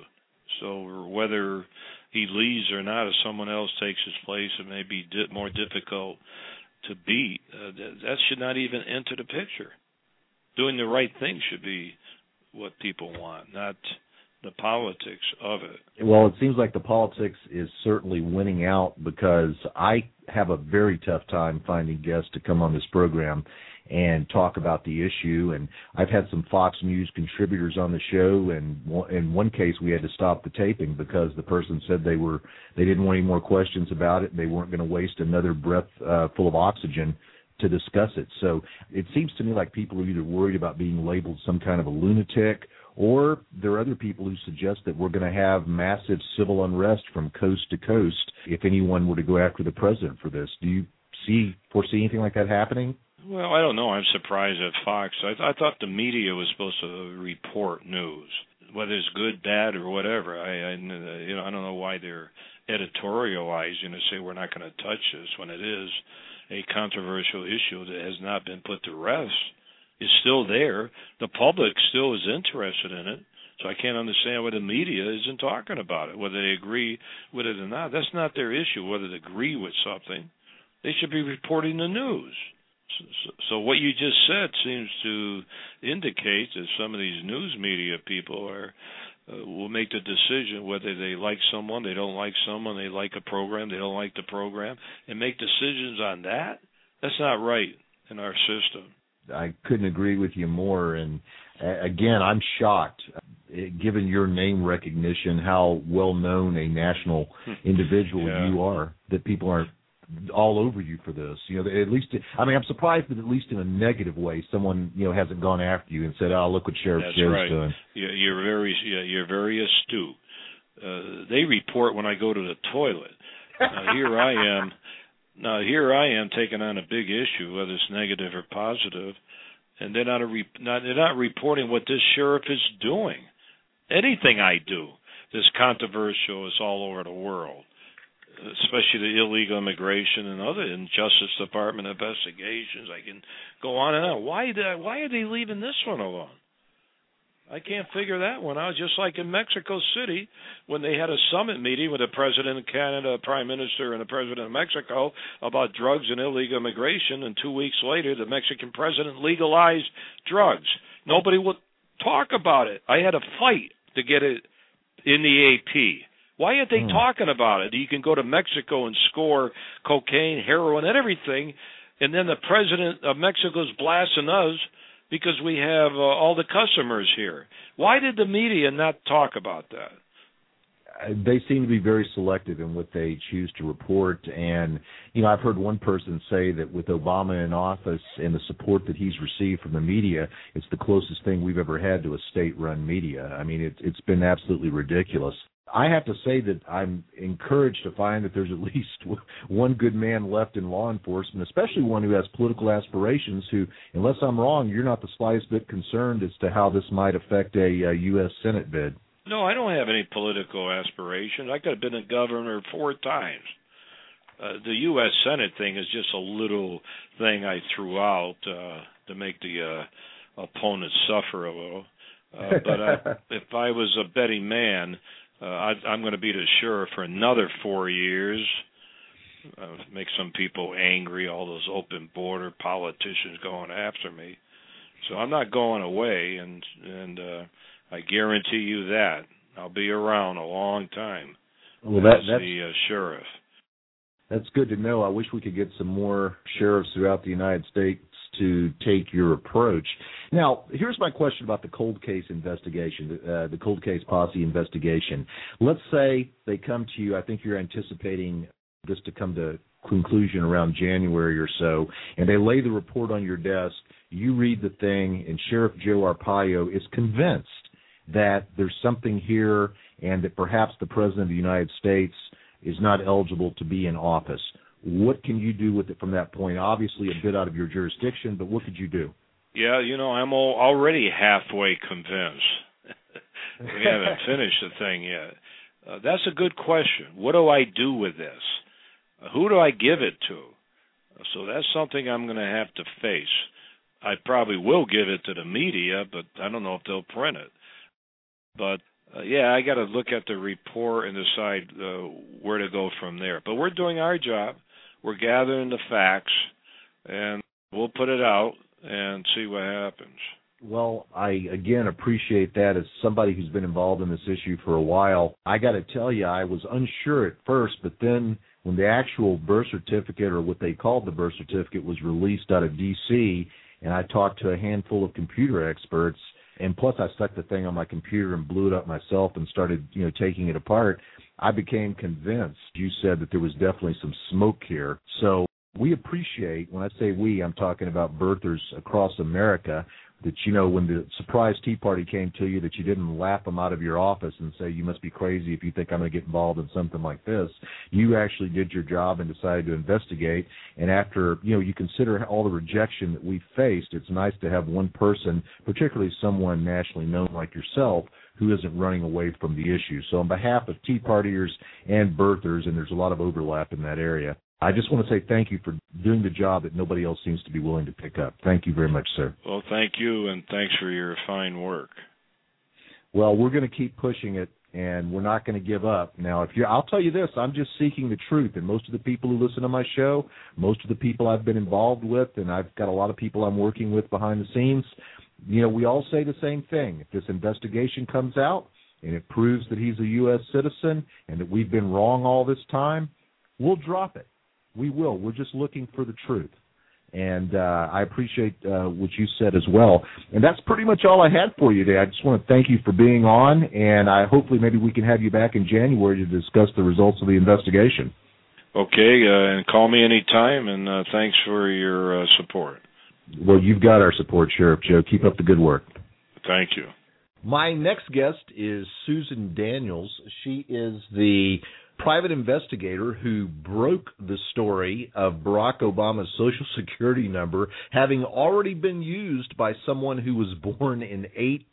F: So whether he leaves or not, if someone else takes his place, it may be more difficult to beat. That should not even enter the picture. Doing the right thing should be what people want, not the politics of it.
B: Well, it seems like the politics is certainly winning out because I have a very tough time finding guests to come on this program and talk about the issue. And I've had some Fox News contributors on the show, and in one case we had to stop the taping because the person said they didn't want any more questions about it. They weren't going to waste another breath full of oxygen to discuss it. So it seems to me like people are either worried about being labeled some kind of a lunatic, or there are other people who suggest that we're going to have massive civil unrest from coast to coast if anyone were to go after the president for this. Do you foresee anything like that happening?
F: Well, I don't know. I'm surprised at Fox. I thought the media was supposed to report news, whether it's good, bad, or whatever. I don't know why they're editorializing to say we're not going to touch this when it is a controversial issue that has not been put to rest. It's still there. The public still is interested in it. So I can't understand why the media isn't talking about it, whether they agree with it or not. That's not their issue, whether they agree with something. They should be reporting the news. So what you just said seems to indicate that some of these news media people will make the decision whether they like someone, they don't like someone, they like a program, they don't like the program, and make decisions on that. That's not right in our system.
B: I couldn't agree with you more. And again, I'm shocked, given your name recognition, how well-known a national individual you are, that people aren't all over you for this. At least, I'm surprised that at least in a negative way, someone, hasn't gone after you and said, "Oh, look what Sheriff Joe's doing."
F: You're very astute. They report when I go to the toilet. Here I am taking on a big issue, whether it's negative or positive, and they're not reporting what this sheriff is doing. Anything I do that's controversial is all over the world, especially the illegal immigration and other Justice Department investigations. I can go on and on. Why are they leaving this one alone? I can't figure that one out. Just like in Mexico City, when they had a summit meeting with the President of Canada, Prime Minister, and the President of Mexico about drugs and illegal immigration, and 2 weeks later, the Mexican President legalized drugs. Nobody would talk about it. I had a fight to get it in the AP. Why aren't they talking about it? You can go to Mexico and score cocaine, heroin, and everything, and then the President of Mexico is blasting us because we have all the customers here. Why did the media not talk about that?
B: They seem to be very selective in what they choose to report. And, I've heard one person say that with Obama in office and the support that he's received from the media, it's the closest thing we've ever had to a state-run media. I mean, it's been absolutely ridiculous. I have to say that I'm encouraged to find that there's at least one good man left in law enforcement, especially one who has political aspirations who, unless I'm wrong, you're not the slightest bit concerned as to how this might affect a U.S. Senate bid.
F: No, I don't have any political aspirations. I could have been a governor 4 times. The U.S. Senate thing is just a little thing I threw out to make the opponents suffer a little. But if I was a betting man, I'm going to be the sheriff for another 4 years. Make some people angry, all those open border politicians going after me. So I'm not going away, and I guarantee you that. I'll be around a long time as the sheriff.
B: That's good to know. I wish we could get some more sheriffs throughout the United States to take your approach. Now, here's my question about the cold case investigation, the cold case posse investigation. Let's say they come to you. I think you're anticipating this to come to conclusion around January or so, and they lay the report on your desk. You read the thing, and Sheriff Joe Arpaio is convinced that there's something here and that perhaps the President of the United States is not eligible to be in office. What can you do with it from that point? Obviously a bit out of your jurisdiction, but what could you do?
F: Yeah, I'm already halfway convinced. We haven't finished the thing yet. That's a good question. What do I do with this? Who do I give it to? So that's something I'm going to have to face. I probably will give it to the media, but I don't know if they'll print it. But I got to look at the report and decide where to go from there. But we're doing our job. We're gathering the facts, and we'll put it out and see what happens.
B: Well, I, again, appreciate that. As somebody who's been involved in this issue for a while, I got to tell you, I was unsure at first, but then when the actual birth certificate, or what they called the birth certificate, was released out of D.C., and I talked to a handful of computer experts, and plus I stuck the thing on my computer and blew it up myself and started, taking it apart, I became convinced. You said that there was definitely some smoke here. So we appreciate, when I say we, I'm talking about birthers across America, that, when the surprise Tea Party came to you, that you didn't laugh them out of your office and say, you must be crazy if you think I'm going to get involved in something like this. You actually did your job and decided to investigate. And after, you consider all the rejection that we've faced, it's nice to have one person, particularly someone nationally known like yourself, who isn't running away from the issue. So on behalf of Tea Partiers and birthers, and there's a lot of overlap in that area, I just want to say thank you for doing the job that nobody else seems to be willing to pick up. Thank you very much, sir.
F: Well, thank you, and thanks for your fine work.
B: Well, we're going to keep pushing it, and we're not going to give up. Now, I'll tell you this, I'm just seeking the truth, and most of the people who listen to my show, most of the people I've been involved with, and I've got a lot of people I'm working with behind the scenes, we all say the same thing. If this investigation comes out and it proves that he's a U.S. citizen and that we've been wrong all this time, we'll drop it. We will. We're just looking for the truth. And I appreciate what you said as well. And that's pretty much all I had for you today. I just want to thank you for being on, and hopefully maybe we can have you back in January to discuss the results of the investigation.
F: Okay, and call me anytime, and thanks for your support.
B: Well, you've got our support, Sheriff Joe. Keep up the good work.
F: Thank you.
B: My next guest is Susan Daniels. She is the private investigator who broke the story of Barack Obama's Social Security number having already been used by someone who was born in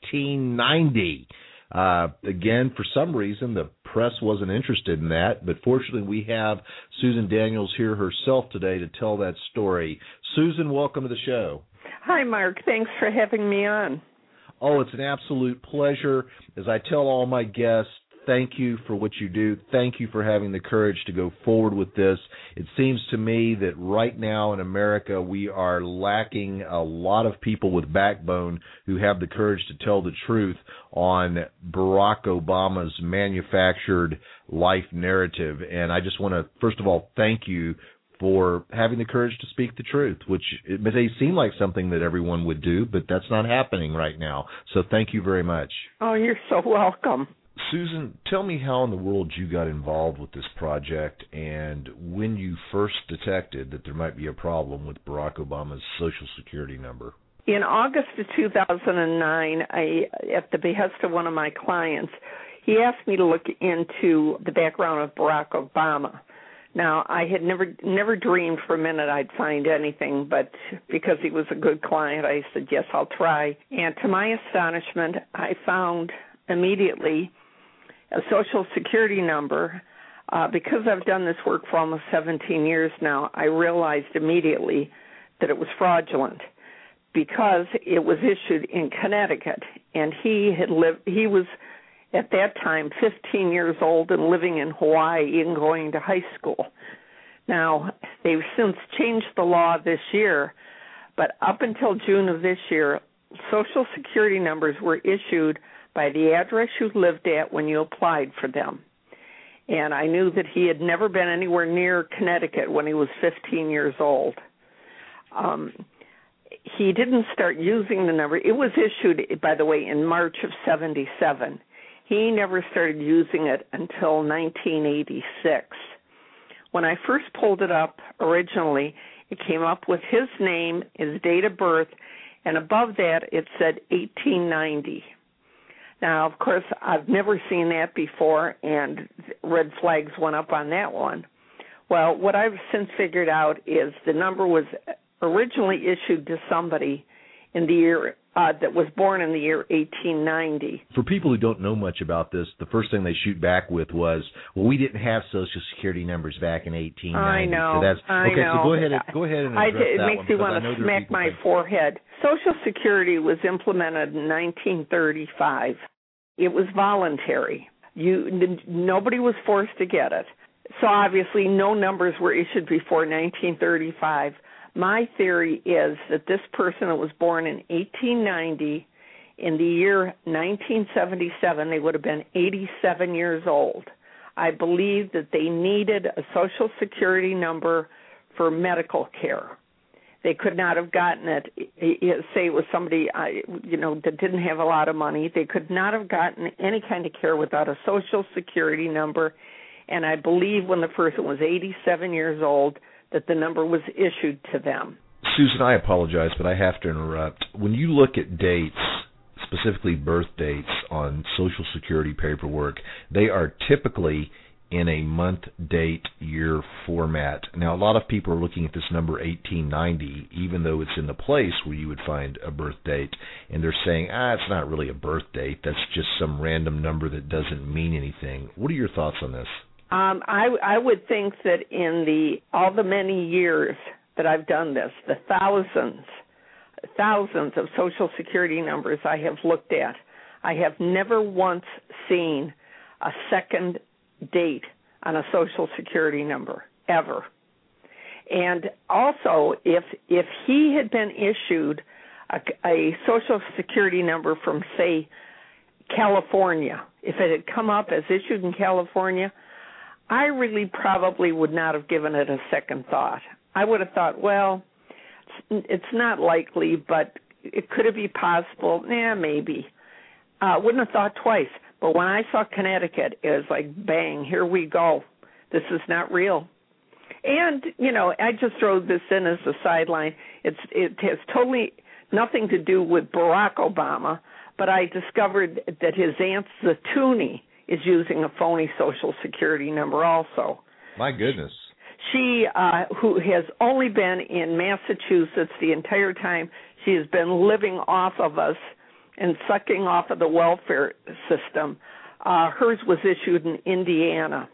B: 1890. Again, for some reason, the press wasn't interested in that, but fortunately we have Susan Daniels here herself today to tell that story. Susan, welcome to the show.
G: Hi, Mark. Thanks for having me on.
B: Oh, it's an absolute pleasure. As I tell all my guests, thank you for what you do. Thank you for having the courage to go forward with this. It seems to me that right now in America we are lacking a lot of people with backbone who have the courage to tell the truth on Barack Obama's manufactured life narrative. And I just want to, first of all, thank you for having the courage to speak the truth, which it may seem like something that everyone would do, but that's not happening right now. So thank you very much.
G: Oh, you're so welcome.
B: Susan, tell me how in the world you got involved with this project and when you first detected that there might be a problem with Barack Obama's Social Security number.
G: In August of 2009, at the behest of one of my clients, he asked me to look into the background of Barack Obama. Now, I had never dreamed for a minute I'd find anything, but because he was a good client, I said, yes, I'll try. And to my astonishment, I found immediately a Social Security number. Because I've done this work for almost 17 years now, I realized immediately that it was fraudulent because it was issued in Connecticut, and he was at that time 15 years old and living in Hawaii and going to high school. Now, they've since changed the law this year, but up until June of this year, Social Security numbers were issued by the address you lived at when you applied for them. And I knew that he had never been anywhere near Connecticut when he was 15 years old. He didn't start using the number. It was issued, by the way, in March of 1977. He never started using it until 1986. When I first pulled it up originally, it came up with his name, his date of birth, and above that it said 1890. Now, of course, I've never seen that before, and red flags went up on that one. Well, what I've since figured out is the number was originally issued to somebody in the year that was born in the year 1890.
B: For people who don't know much about this, the first thing they shoot back with was, well, we didn't have Social Security numbers back in 1890.
G: I know.
B: So that's,
G: I
B: okay,
G: know.
B: So go ahead and address
G: it
B: that
G: makes
B: one.
G: me want to smack my forehead. Social Security was implemented in 1935. It was voluntary. Nobody was forced to get it. So obviously no numbers were issued before 1935. My theory is that this person that was born in 1890, in the year 1977, they would have been 87 years old. I believe that they needed a Social Security number for medical care. They could not have gotten it, say it was somebody, that didn't have a lot of money. They could not have gotten any kind of care without a Social Security number. And I believe when the person was 87 years old, that the number was issued to them.
B: Susan, I apologize, but I have to interrupt. When you look at dates, specifically birth dates on Social Security paperwork, they are typically in a month, date, year format. Now, a lot of people are looking at this number 1890, even though it's in the place where you would find a birth date, and they're saying, it's not really a birth date. That's just some random number that doesn't mean anything. What are your thoughts on this?
G: I would think that in all the many years that I've done this, the thousands of Social Security numbers I have looked at, I have never once seen a second date on a Social Security number, ever. And also, if he had been issued a Social Security number from, say, California, if it had come up as issued in California, I really probably would not have given it a second thought. I would have thought, well, it's not likely, but could it be possible? Maybe. Wouldn't have thought twice. But when I saw Connecticut, it was like, bang, here we go. This is not real. And, I just throw this in as a sideline. It has totally nothing to do with Barack Obama, but I discovered that his aunt Zatuni is using a phony Social Security number also.
B: My goodness.
G: She, who has only been in Massachusetts the entire time, she has been living off of us and sucking off of the welfare system. Hers was issued in Indiana.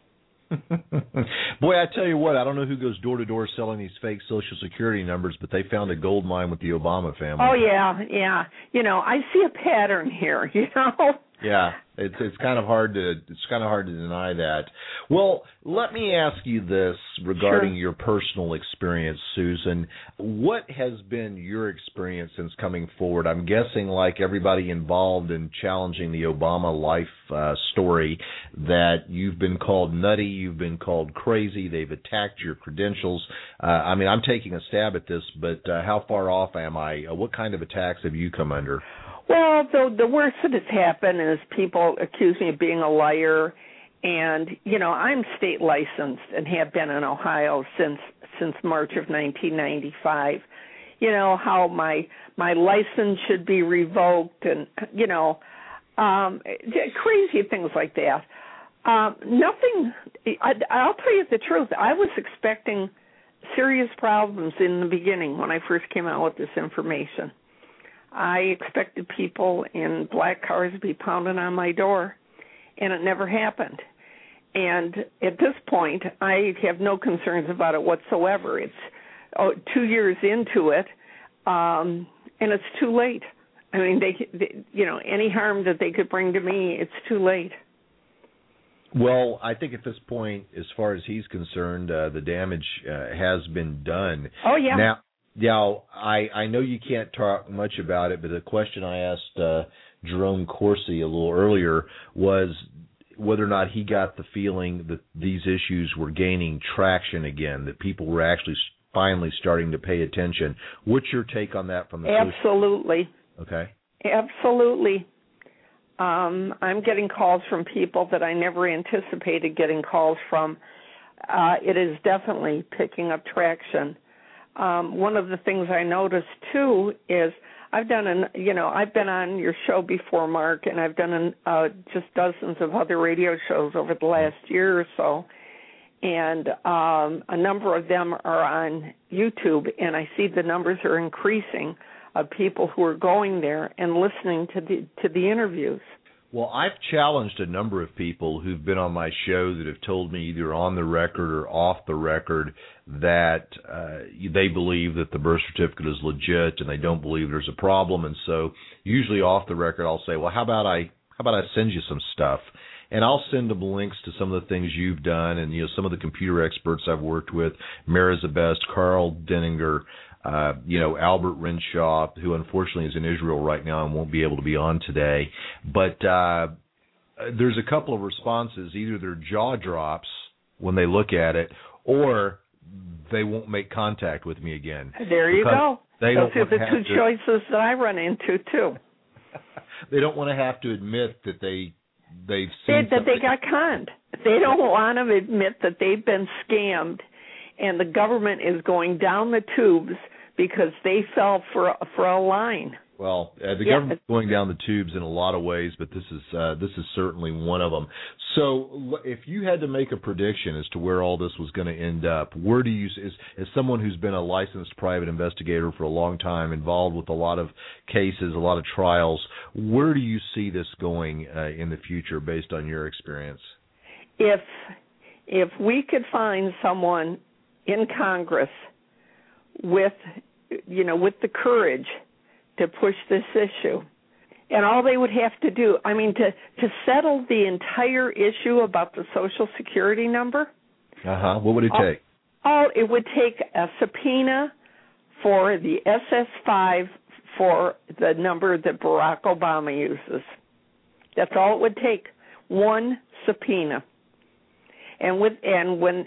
B: Boy, I tell you what, I don't know who goes door to door selling these fake Social Security numbers, but they found a gold mine with the Obama family.
G: Oh yeah. You know, I see a pattern here. You know.
B: Yeah, it's kind of hard to deny that. Well, let me ask you this regarding your personal experience, Susan. What has been your experience since coming forward? I'm guessing, like everybody involved in challenging the Obama life story, that you've been called nutty, you've been called crazy, they've attacked your credentials. I mean, I'm taking a stab at this, but how far off am I? What kind of attacks have you come under?
G: Well, the worst that has happened is people accuse me of being a liar, and you know I'm state licensed and have been in Ohio since March of 1995. You know how my license should be revoked, and you know crazy things like that. Nothing. I'll tell you the truth. I was expecting serious problems in the beginning when I first came out with this information. I expected people in black cars to be pounding on my door, and it never happened. And at this point, I have no concerns about it whatsoever. It's 2 years into it, and it's too late. I mean, they you know, any harm that they could bring to me, it's too late.
B: Well, I think at this point, as far as he's concerned, the damage has been done.
G: Oh, yeah.
B: Now, I know you can't talk much about it, but the question I asked Jerome Corsi a little earlier was whether or not he got the feeling that these issues were gaining traction again, that people were actually finally starting to pay attention. What's your take on that from the
G: Absolutely.
B: Okay.
G: Absolutely. I'm getting calls from people that I never anticipated getting calls from. It is definitely picking up traction. One of the things I noticed too is I've been on your show before, Mark, and I've done just dozens of other radio shows over the last year or so, and a number of them are on YouTube, and I see the numbers are increasing of people who are going there and listening to the interviews.
B: Well, I've challenged a number of people who've been on my show that have told me either on the record or off the record that they believe that the birth certificate is legit and they don't believe there's a problem. And so usually off the record I'll say, well, how about I send you some stuff? And I'll send them links to some of the things you've done and, you know, some of the computer experts I've worked with, Mara Zabest, Carl Denninger, Albert Renshaw, who unfortunately is in Israel right now and won't be able to be on today. But there's a couple of responses. Either their jaw drops when they look at it, or they won't make contact with me again.
G: There you go.
B: Those
G: are the two choices that I run into, too.
B: They don't want to have to admit that they've seen
G: that they got conned. They don't want to admit that they've been scammed, and the government is going down the tubes because they fell for a line.
B: Well, the government's going down the tubes in a lot of ways, but this is certainly one of them. So, if you had to make a prediction as to where all this was going to end up, where do you, as someone who's been a licensed private investigator for a long time, involved with a lot of cases, a lot of trials, where do you see this going in the future, based on your experience?
G: If we could find someone in Congress with the courage to push this issue, and all they would have to do, to settle the entire issue about the Social Security number.
B: What would it take?
G: It would take a subpoena for the SS5 for the number that Barack Obama uses. That's all it would take. One subpoena. And when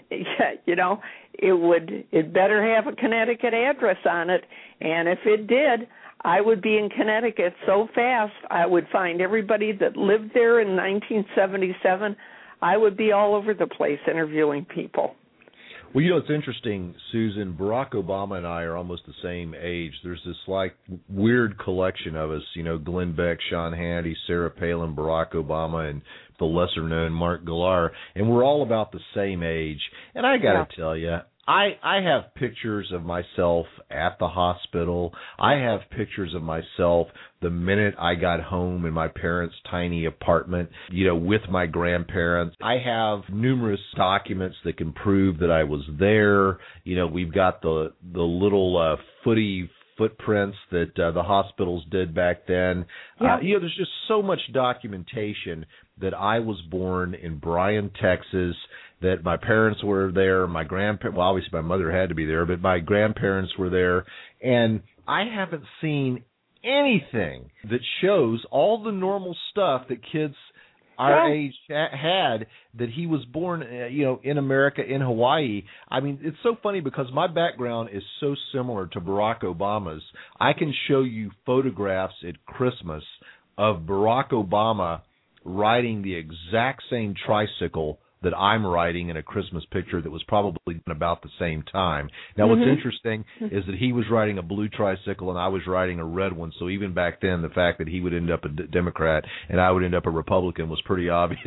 G: it better have a Connecticut address on it, and if it did, I would be in Connecticut so fast I would find everybody that lived there in 1977. I would be all over the place interviewing people.
B: Well, it's interesting, Susan. Barack Obama and I are almost the same age. There's this weird collection of us, Glenn Beck, Sean Hannity, Sarah Palin, Barack Obama, and the lesser-known Mark Galar, and we're all about the same age. And I got to tell you, I have pictures of myself at the hospital. I have pictures of myself the minute I got home in my parents' tiny apartment, with my grandparents. I have numerous documents that can prove that I was there. We've got the little footy footprints that the hospitals did back then.
G: Yeah.
B: There's just so much documentation that I was born in Bryan, Texas, that my parents were there, my grandparents, well, obviously my mother had to be there, but my grandparents were there, and I haven't seen anything that shows all the normal stuff that kids our age had, that he was born, in America, in Hawaii. I mean, it's so funny because my background is so similar to Barack Obama's. I can show you photographs at Christmas of Barack Obama riding the exact same tricycle that I'm riding in a Christmas picture that was probably about the same time. Now, what's interesting is that he was riding a blue tricycle and I was riding a red one. So even back then, the fact that he would end up a Democrat and I would end up a Republican was pretty obvious.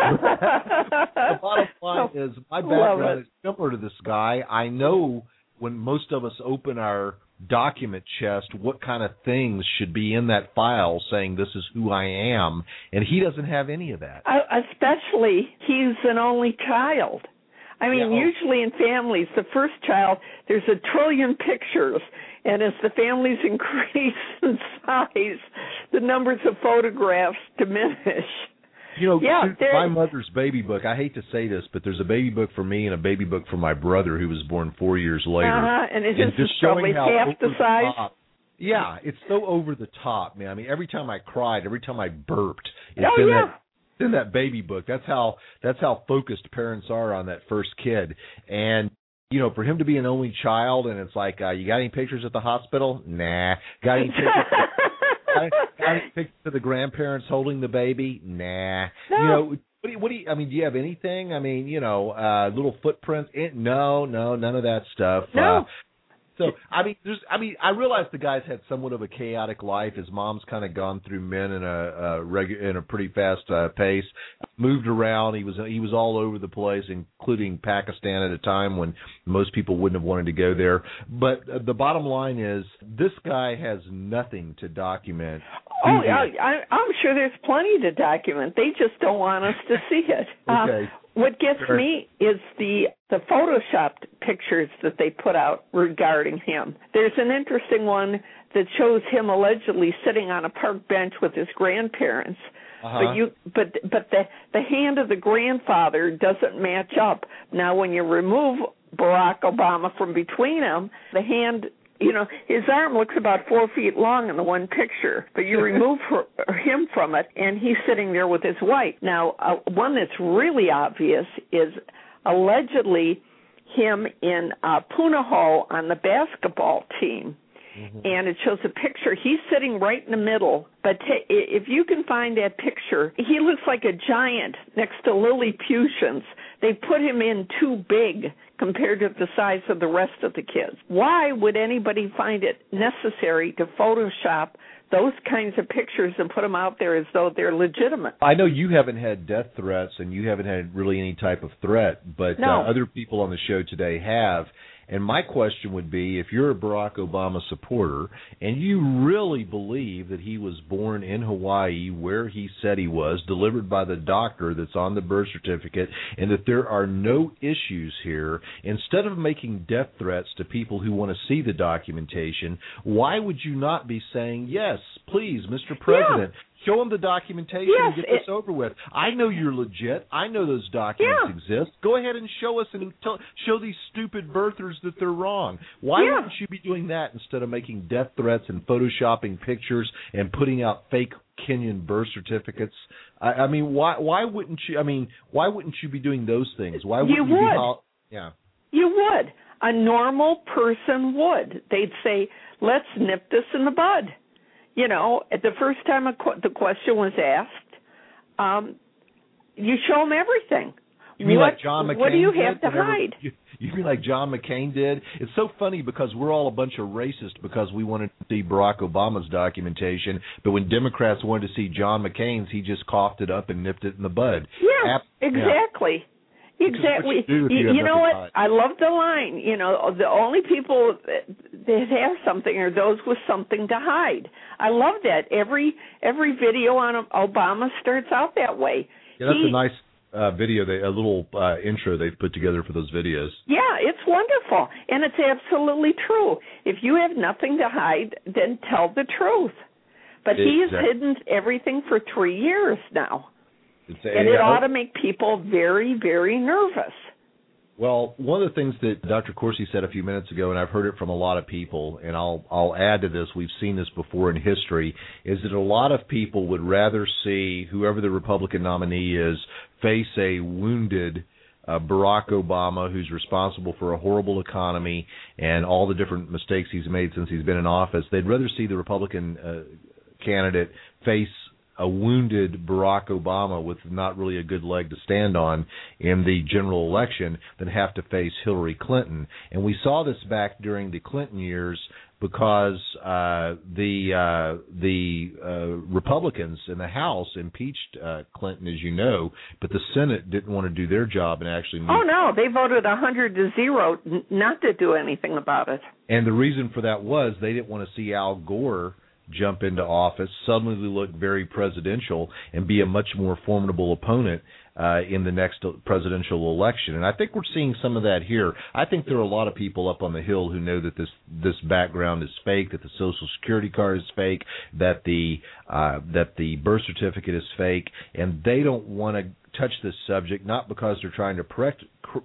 B: The bottom line is my background is similar to this guy. I know when most of us open our document chest what kind of things should be in that file saying this is who I am, and he doesn't have any of that.
G: Especially, he's an only child. I mean, usually in families, the first child, there's a trillion pictures, and as the families increase in size, the numbers of photographs diminish.
B: My mother's baby book, I hate to say this, but there's a baby book for me and a baby book for my brother who was born 4 years later.
G: And it's just probably half the size.
B: Yeah, it's so over the top, man. I mean, every time I cried, every time I burped, it's in that baby book. That's how focused parents are on that first kid. And for him to be an only child, and it's like, you got any pictures at the hospital? Nah. Got any pictures? Got any pictures of the grandparents holding the baby? Nah.
G: No.
B: What do you? I mean, do you have anything? I mean, little footprints? No, none of that stuff.
G: No.
B: So I realize the guy's had somewhat of a chaotic life. His mom's kind of gone through men in a pretty fast pace. Moved around. He was all over the place, including Pakistan at a time when most people wouldn't have wanted to go there. But the bottom line is, this guy has nothing to document.
G: I'm sure there's plenty to document. They just don't want us to see it.
B: Okay.
G: What gets me is the photoshopped pictures that they put out regarding him. There's an interesting one that shows him allegedly sitting on a park bench with his grandparents. But the hand of the grandfather doesn't match up. Now, when you remove Barack Obama from between them, the hand, his arm looks about 4 feet long in the one picture, but you remove him from it, and he's sitting there with his wife. Now, one that's really obvious is allegedly him in Punahou on the basketball team. And it shows a picture. He's sitting right in the middle. But if you can find that picture, he looks like a giant next to Lilliputians. They put him in too big compared to the size of the rest of the kids. Why would anybody find it necessary to Photoshop those kinds of pictures and put them out there as though they're legitimate?
B: I know you haven't had death threats and you haven't had really any type of threat, but other people on the show today have. And my question would be, if you're a Barack Obama supporter and you really believe that he was born in Hawaii where he said he was, delivered by the doctor that's on the birth certificate, and that there are no issues here, instead of making death threats to people who want to see the documentation, why would you not be saying, yes, please, Mr. President, show them the documentation and get this over with. I know you're legit. I know those documents exist. Go ahead and show us and show these stupid birthers that they're wrong. Why wouldn't you be doing that instead of making death threats and photoshopping pictures and putting out fake Kenyan birth certificates? I mean, why wouldn't you? I mean, why wouldn't you be doing those things? Why wouldn't you be?
G: You would. A normal person would. They'd say, let's nip this in the bud. At the first time the question was asked, you show them everything.
B: You mean like John McCain?
G: What do you have to hide?
B: You mean like John McCain did? It's so funny because we're all a bunch of racists because we wanted to see Barack Obama's documentation, but when Democrats wanted to see John McCain's, he just coughed it up and nipped it in the bud.
G: Yeah, exactly. Exactly. You know what? I love the line. You know, the only people that have something are those with something to hide. I love that. Every video on Obama starts out that way.
B: Yeah, that's a nice video, a little intro they've put together for those videos.
G: Yeah, it's wonderful, and it's absolutely true. If you have nothing to hide, then tell the truth. But he's hidden everything for 3 years now. And it ought to make people very, very nervous.
B: Well, one of the things that Dr. Corsi said a few minutes ago, and I've heard it from a lot of people, and I'll add to this, we've seen this before in history, is that a lot of people would rather see whoever the Republican nominee is face a wounded Barack Obama, who's responsible for a horrible economy and all the different mistakes he's made since he's been in office. They'd rather see the Republican candidate face a wounded Barack Obama with not really a good leg to stand on in the general election than have to face Hillary Clinton. And we saw this back during the Clinton years because the Republicans in the House impeached Clinton, as you know, but the Senate didn't want to do their job and actually moved.
G: Oh, no, they voted 100-0 not to do anything about it.
B: And the reason for that was they didn't want to see Al Gore jump into office, suddenly look very presidential, and be a much more formidable opponent in the next presidential election. And I think we're seeing some of that here. I think there are a lot of people up on the Hill who know that this background is fake, that the Social Security card is fake, that the birth certificate is fake, and they don't want to touch this subject, not because they're trying to protect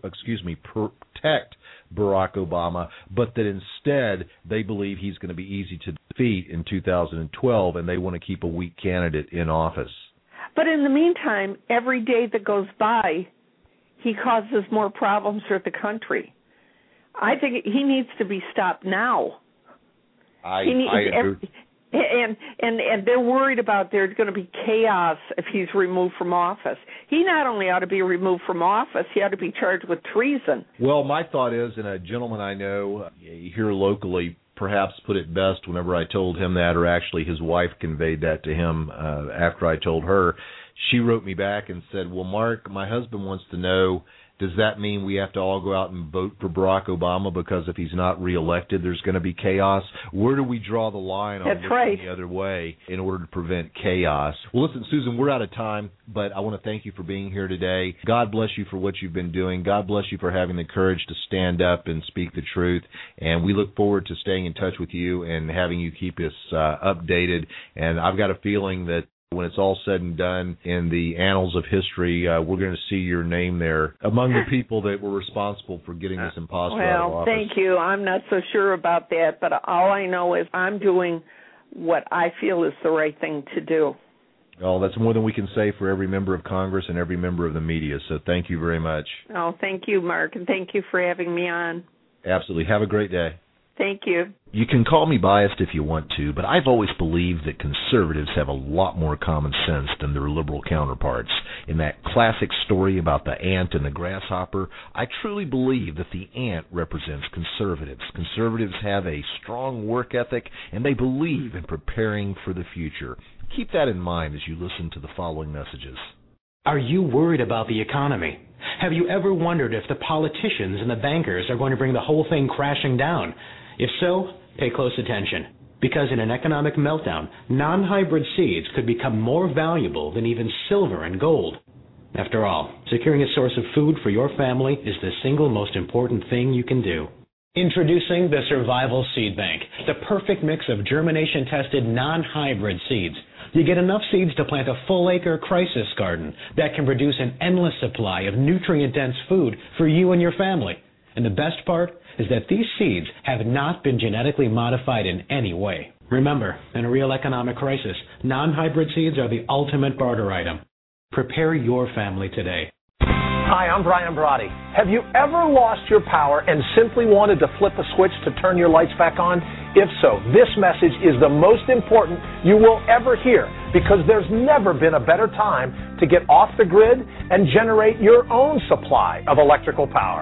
B: Barack Obama, but that instead they believe he's going to be easy to defeat in 2012, and they want to keep a weak candidate in office.
G: But in the meantime, every day that goes by, he causes more problems for the country. I think he needs to be stopped now.
B: I agree.
G: And they're worried about there's going to be chaos if he's removed from office. He not only ought to be removed from office, he ought to be charged with treason.
B: Well, my thought is, and a gentleman I know here locally perhaps put it best whenever I told him that, or actually his wife conveyed that to him after I told her. She wrote me back and said, well, Mark, my husband wants to know, does that mean we have to all go out and vote for Barack Obama because if he's not reelected, there's going to be chaos? Where do we draw the line on looking the other way in order to prevent chaos? Well, listen, Susan, we're out of time, but I want to thank you for being here today. God bless you for what you've been doing. God bless you for having the courage to stand up and speak the truth. And we look forward to staying in touch with you and having you keep us updated. And I've got a feeling that when it's all said and done in the annals of history, we're going to see your name there among the people that were responsible for getting this imposter out of office.
G: Well, thank you. I'm not so sure about that, but all I know is I'm doing what I feel is the right thing to do.
B: Well, that's more than we can say for every member of Congress and every member of the media, so thank you very much.
G: Oh, thank you, Mark, and thank you for having me on.
B: Absolutely. Have a great day.
G: Thank you.
B: You can call me biased if you want to, but I've always believed that conservatives have a lot more common sense than their liberal counterparts. In that classic story about the ant and the grasshopper, I truly believe that the ant represents conservatives. Conservatives have a strong work ethic, and they believe in preparing for the future. Keep that in mind as you listen to the following messages.
E: Are you worried about the economy? Have you ever wondered if the politicians and the bankers are going to bring the whole thing crashing down? If so, pay close attention, because in an economic meltdown, non-hybrid seeds could become more valuable than even silver and gold. After all, securing a source of food for your family is the single most important thing you can do. Introducing the Survival Seed Bank, the perfect mix of germination-tested non-hybrid seeds. You get enough seeds to plant a full-acre crisis garden that can produce an endless supply of nutrient-dense food for you and your family. And the best part is that these seeds have not been genetically modified in any way. Remember, in a real economic crisis, non-hybrid seeds are the ultimate barter item. Prepare your family today.
C: Hi, I'm Brian Brody. Have you ever lost your power and simply wanted to flip a switch to turn your lights back on? If so, this message is the most important you will ever hear, because there's never been a better time to get off the grid and generate your own supply of electrical power.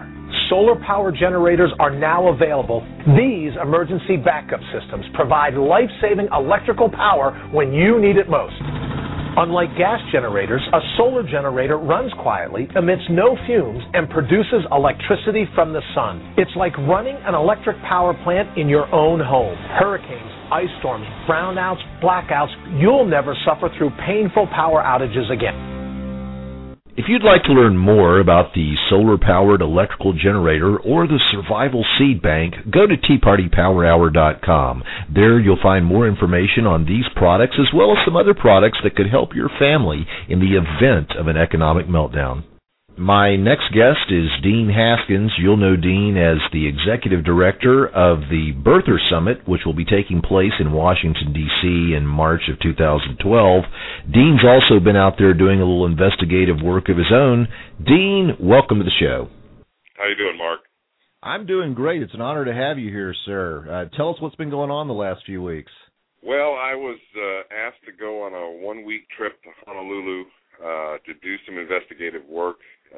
C: solar power generators are now available. These emergency backup systems provide life-saving electrical power when you need it most. Unlike gas generators, a solar generator runs quietly, emits no fumes, and produces electricity from the sun. It's like running an electric power plant in your own home. Hurricanes, ice storms, brownouts, blackouts, you'll never suffer through painful power outages again.
B: If you'd like to learn more about the solar-powered electrical generator or the survival seed bank, go to TeaPartyPowerHour.com. There you'll find more information on these products as well as some other products that could help your family in the event of an economic meltdown. My next guest is Dean Haskins. You'll know Dean as the Executive Director of the Birther Summit, which will be taking place in Washington, D.C. in March of 2012. Dean's also been out there doing a little investigative work of his own. Dean, welcome to the show.
H: How you doing, Mark?
B: I'm doing great. It's an honor to have you here, sir. Tell us what's been going on the last few weeks.
H: Well, I was asked to go on a one-week trip to Honolulu to do some investigative work.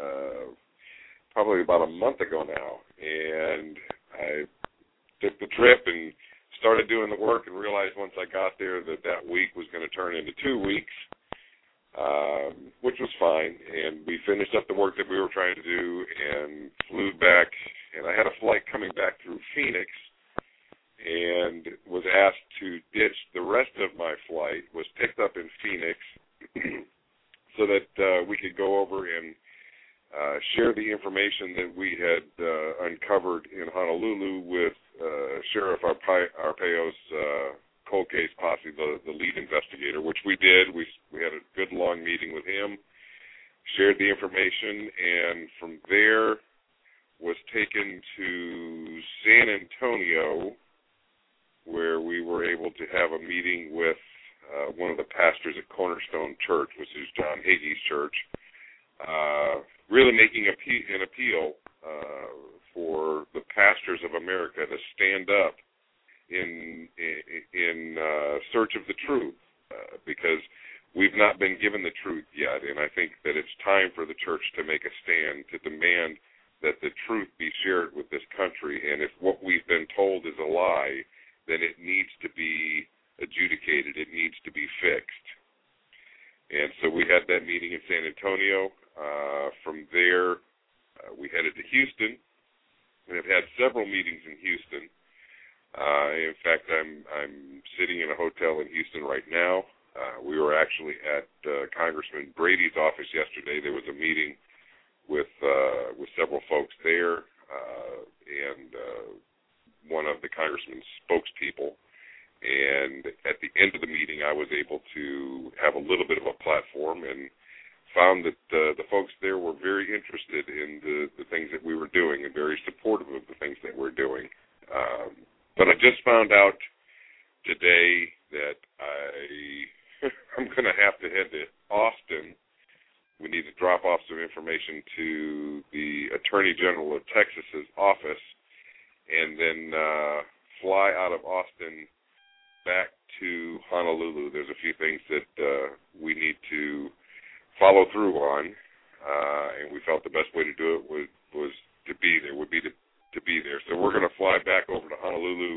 H: Probably about a month ago now, and I took the trip and started doing the work and realized once I got there that week was going to turn into 2 weeks, which was fine, and we finished up the work that we were trying to do and flew back, and I had a flight coming back through Phoenix and was asked to ditch the rest of my flight, was picked up in Phoenix so that we could go over and share the information that we had uncovered in Honolulu with Sheriff Arpaio's cold case posse, the lead investigator, which we did. We had a good long meeting with him, shared the information, and from there was taken to San Antonio, where we were able to have a meeting with one of the pastors at Cornerstone Church, which is John Hagee's church, really making an appeal for the pastors of America to stand up in search of the truth, because we've not been given the truth yet, and I think that it's time for the church to make a stand to demand that the truth be shared with this country, and if what we've been told is a lie, then it needs to be adjudicated, it needs to be fixed. And so we had that meeting in San Antonio. From there, we headed to Houston, and have had several meetings in Houston. In fact, I'm sitting in a hotel in Houston right now. We were actually at Congressman Brady's office yesterday. There was a meeting with several folks there, and one of the congressman's spokespeople. And at the end of the meeting, I was able to have a little bit of a platform and found that the folks there were very interested in the things that we were doing and very supportive of the things that we're doing. But I just found out today that I'm going to have to head to Austin. We need to drop off some information to the Attorney General of Texas's office and then fly out of Austin back to Honolulu. There's a few things that we need to follow through on, and we felt the best way to do it was to be there, would be to be there. So we're going to fly back over to Honolulu.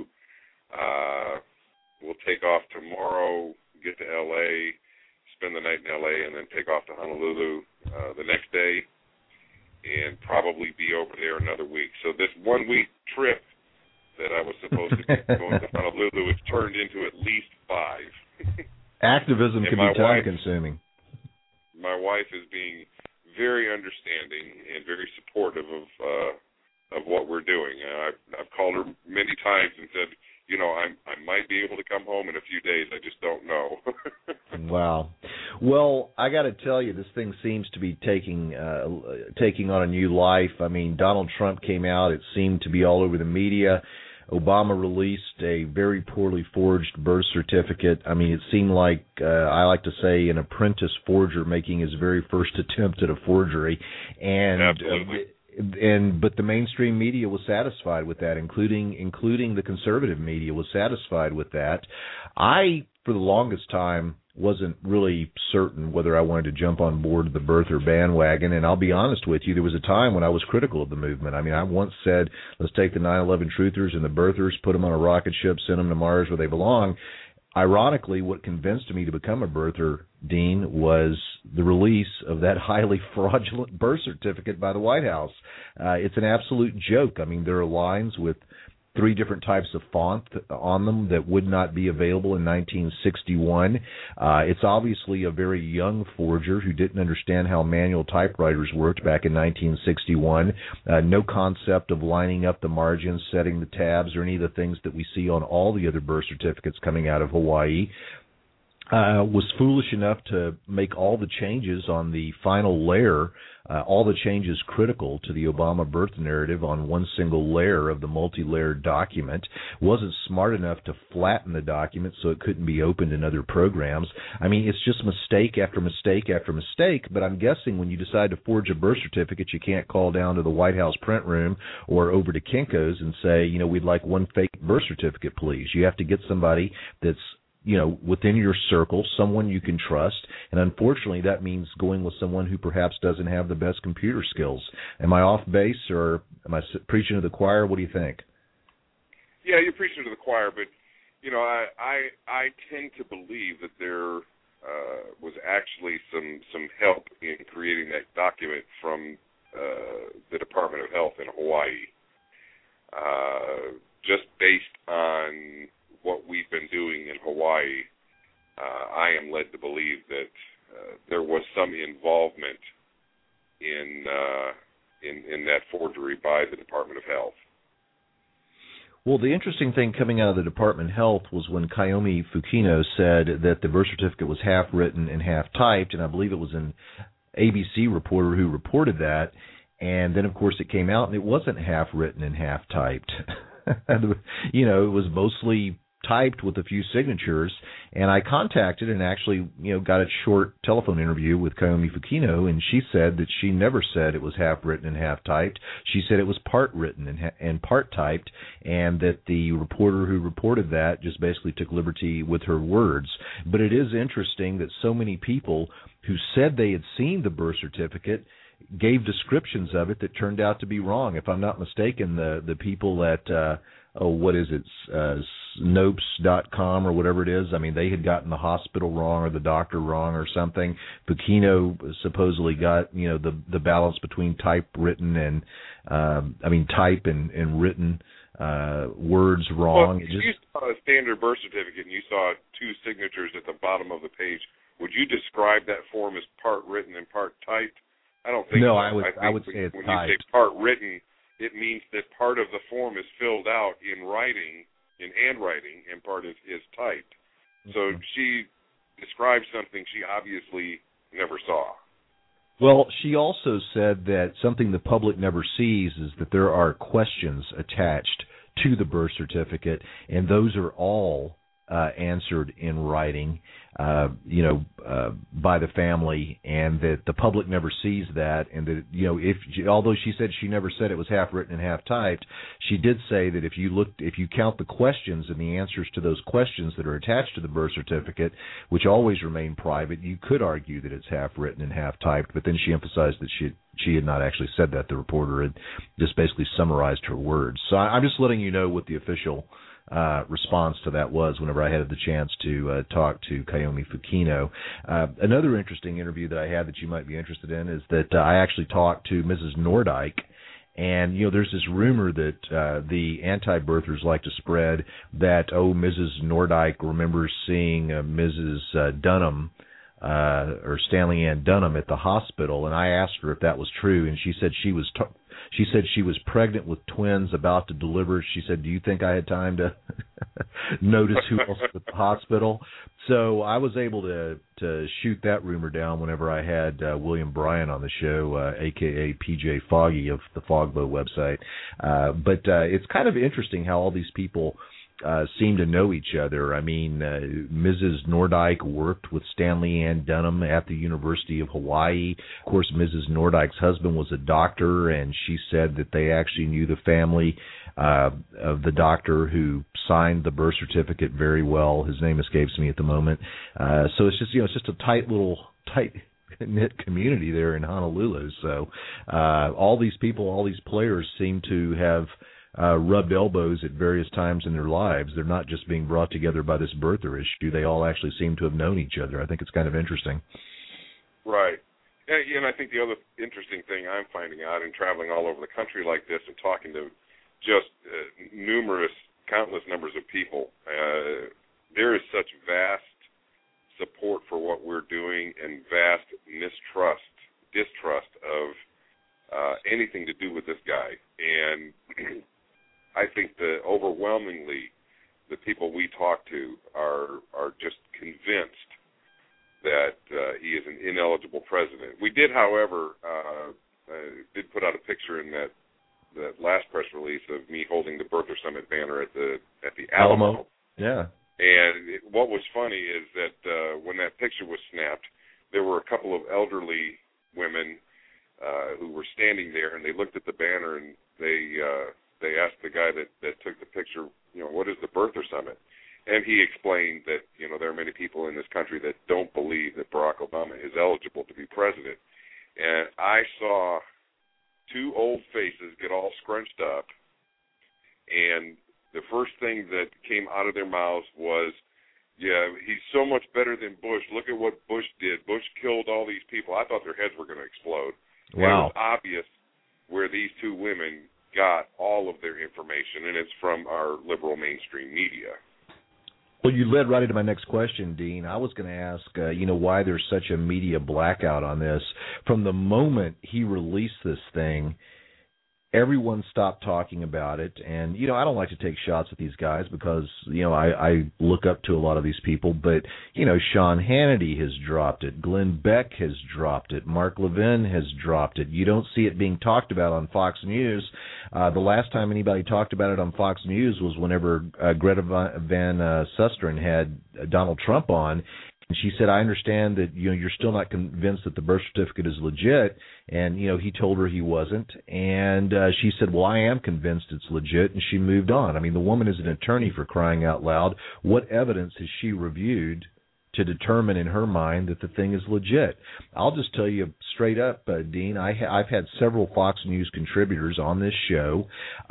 H: We'll take off tomorrow, get to L.A., spend the night in L.A., and then take off to Honolulu the next day, and probably be over there another week. So this 1 week trip that I was supposed to be going to Honolulu has turned into at least 5.
B: Activism can be time-consuming.
H: My wife is being very understanding and very supportive of what we're doing. I've called her many times and said, I might be able to come home in a few days. I just don't know.
B: Wow. Well, I got to tell you, this thing seems to be taking on a new life. I mean, Donald Trump came out. It seemed to be all over the media. Obama released a very poorly forged birth certificate. I mean, it seemed like, I like to say, an apprentice forger making his very first attempt at a forgery. And
H: absolutely.
B: But the mainstream media was satisfied with that, including the conservative media was satisfied with that. I for the longest time, wasn't really certain whether I wanted to jump on board the birther bandwagon. And I'll be honest with you, there was a time when I was critical of the movement. I mean, I once said, let's take the 9/11 truthers and the birthers, put them on a rocket ship, send them to Mars where they belong. Ironically, what convinced me to become a birther, Dean, was the release of that highly fraudulent birth certificate by the White House. It's an absolute joke. I mean, there are lines with 3 different types of font on them that would not be available in 1961. It's obviously a very young forger who didn't understand how manual typewriters worked back in 1961. No concept of lining up the margins, setting the tabs, or any of the things that we see on all the other birth certificates coming out of Hawaii. Was foolish enough to make all the changes on the final layer, all the changes critical to the Obama birth narrative on one single layer of the multi-layered document. Wasn't smart enough to flatten the document so it couldn't be opened in other programs. I mean, it's just mistake after mistake after mistake, but I'm guessing when you decide to forge a birth certificate, you can't call down to the White House print room or over to Kinko's and say, we'd like one fake birth certificate, please. You have to get somebody that's within your circle, someone you can trust, and unfortunately that means going with someone who perhaps doesn't have the best computer skills. Am I off base, or am I preaching to the choir? What do you think?
H: Yeah, you're preaching to the choir, but, I tend to believe that there was actually some help in creating that document from the Department of Health in Hawaii, just based on what we've been doing in Hawaii. I am led to believe that there was some involvement in that forgery by the Department of Health.
B: Well, the interesting thing coming out of the Department of Health was when Kiyomi Fukino said that the birth certificate was half written and half typed, and I believe it was an ABC reporter who reported that, and then, of course, it came out and it wasn't half written and half typed. It was mostly typed with a few signatures, and I contacted and actually, got a short telephone interview with Kiyomi Fukino, and she said that she never said it was half written and half typed. She said it was part written and part typed, and that the reporter who reported that just basically took liberty with her words. But it is interesting that so many people who said they had seen the birth certificate gave descriptions of it that turned out to be wrong. If I'm not mistaken, the people at Snopes.com or whatever it is, I mean, they had gotten the hospital wrong or the doctor wrong or something. Fukino supposedly got, the balance between type and written words wrong.
H: Well, if you saw a standard birth certificate and you saw 2 signatures at the bottom of the page, would you describe that form as part written and part typed? I don't think so.
B: I would say it's
H: when
B: typed.
H: You say part written, it means that part of the form is filled out in writing, in handwriting, and part is typed. Mm-hmm. So she described something she obviously never saw.
B: Well, she also said that something the public never sees is that there are questions attached to the birth certificate, and those are all answered in writing, by the family, and that the public never sees that, and that, although she said she never said it was half written and half typed, she did say that if you count the questions and the answers to those questions that are attached to the birth certificate, which always remain private, you could argue that it's half written and half typed, but then she emphasized that she had not actually said that. The reporter had just basically summarized her words. So I'm just letting you know what the official response to that was whenever I had the chance to talk to Kiyomi Fukino. Another interesting interview that I had that you might be interested in is that I actually talked to Mrs. Nordyke, and there's this rumor that the anti-birthers like to spread that Mrs. Nordyke remembers seeing Mrs. Dunham or Stanley Ann Dunham at the hospital, and I asked her if that was true, and she said she was pregnant with twins, about to deliver. She said, "Do you think I had time to notice who else was at the hospital?" So I was able to shoot that rumor down whenever I had William Bryan on the show, a.k.a. PJ Foggy of the Fogbo website. But it's kind of interesting how all these people seem to know each other. I mean, Mrs. Nordyke worked with Stanley Ann Dunham at the University of Hawaii. Of course, Mrs. Nordyke's husband was a doctor, and she said that they actually knew the family of the doctor who signed the birth certificate very well. His name escapes me at the moment. So it's just a tight knit community there in Honolulu. So all these people, all these players seem to have rubbed elbows at various times in their lives. They're not just being brought together by this birther issue. They all actually seem to have known each other. I think it's kind of interesting.
H: Right. And I think the other interesting thing I'm finding out in traveling all over the country like this and talking to just countless numbers of people, there is such vast support for what we're doing and vast distrust of anything to do with this guy. And I think that overwhelmingly the people we talk to are just convinced that he is an ineligible president. We did, however, did put out a picture in that last press release of me holding the Birther Summit banner at the Alamo.
B: Yeah.
H: And what was funny is that when that picture was snapped, there were a couple of elderly women who were standing there, and they looked at the banner and they asked the guy that took the picture, what is the Birther Summit? And he explained that, there are many people in this country that don't believe that Barack Obama is eligible to be president. And I saw two old faces get all scrunched up, and the first thing that came out of their mouths was, yeah, he's so much better than Bush. Look at what Bush did. Bush killed all these people. I thought their heads were going to explode.
B: Wow.
H: And it was obvious where these two women got all of their information, and it's from our liberal mainstream media.
B: Well, you led right into my next question, Dean. I was going to ask, why there's such a media blackout on this. From the moment he released this thing, everyone stopped talking about it. And, I don't like to take shots at these guys because, I look up to a lot of these people. But, Sean Hannity has dropped it. Glenn Beck has dropped it. Mark Levin has dropped it. You don't see it being talked about on Fox News. The last time anybody talked about it on Fox News was whenever Greta Van Susteren had Donald Trump on. And she said, I understand that you're still not convinced that the birth certificate is legit. And, he told her he wasn't. And she said, well, I am convinced it's legit. And she moved on. I mean, the woman is an attorney, for crying out loud. What evidence has she reviewed to determine in her mind that the thing is legit? I'll just tell you straight up, Dean, I've had several Fox News contributors on this show.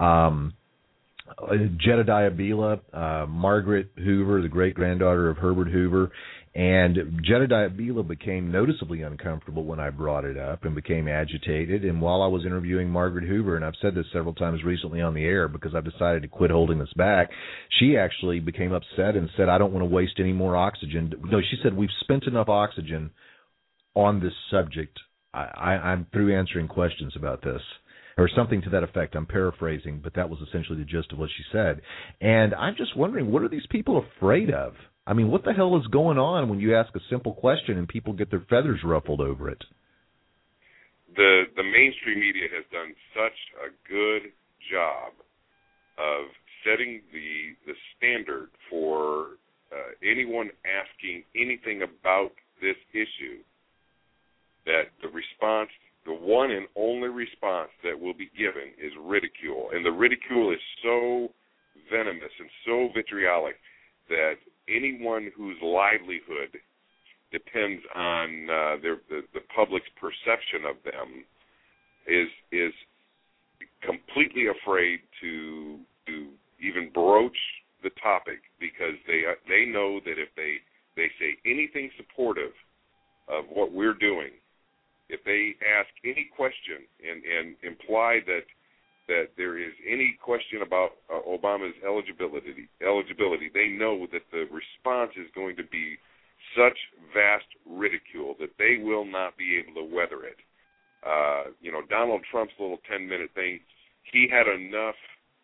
B: Jedediah Bila, Margaret Hoover, the great-granddaughter of Herbert Hoover. And Jedediah Bila became noticeably uncomfortable when I brought it up and became agitated. And while I was interviewing Margaret Hoover, and I've said this several times recently on the air because I've decided to quit holding this back, she actually became upset and said, I don't want to waste any more oxygen. No, she said, we've spent enough oxygen on this subject. I'm through answering questions about this. Or something to that effect. I'm paraphrasing, but that was essentially the gist of what she said. And I'm just wondering, what are these people afraid of? I mean, what the hell is going on when you ask a simple question and people get their feathers ruffled over it?
H: The mainstream media has done such a good job of setting the standard for anyone asking anything about this issue that the response, the one and only response that will be given is ridicule. And the ridicule is so venomous and so vitriolic that anyone whose livelihood depends on the public's perception of them is completely afraid to even broach the topic, because they know that if they say anything supportive of what we're doing, if they ask any question and imply that there is any question about Obama's eligibility, they know that the response is going to be such vast ridicule that they will not be able to weather it. Donald Trump's little 10-minute thing, he had enough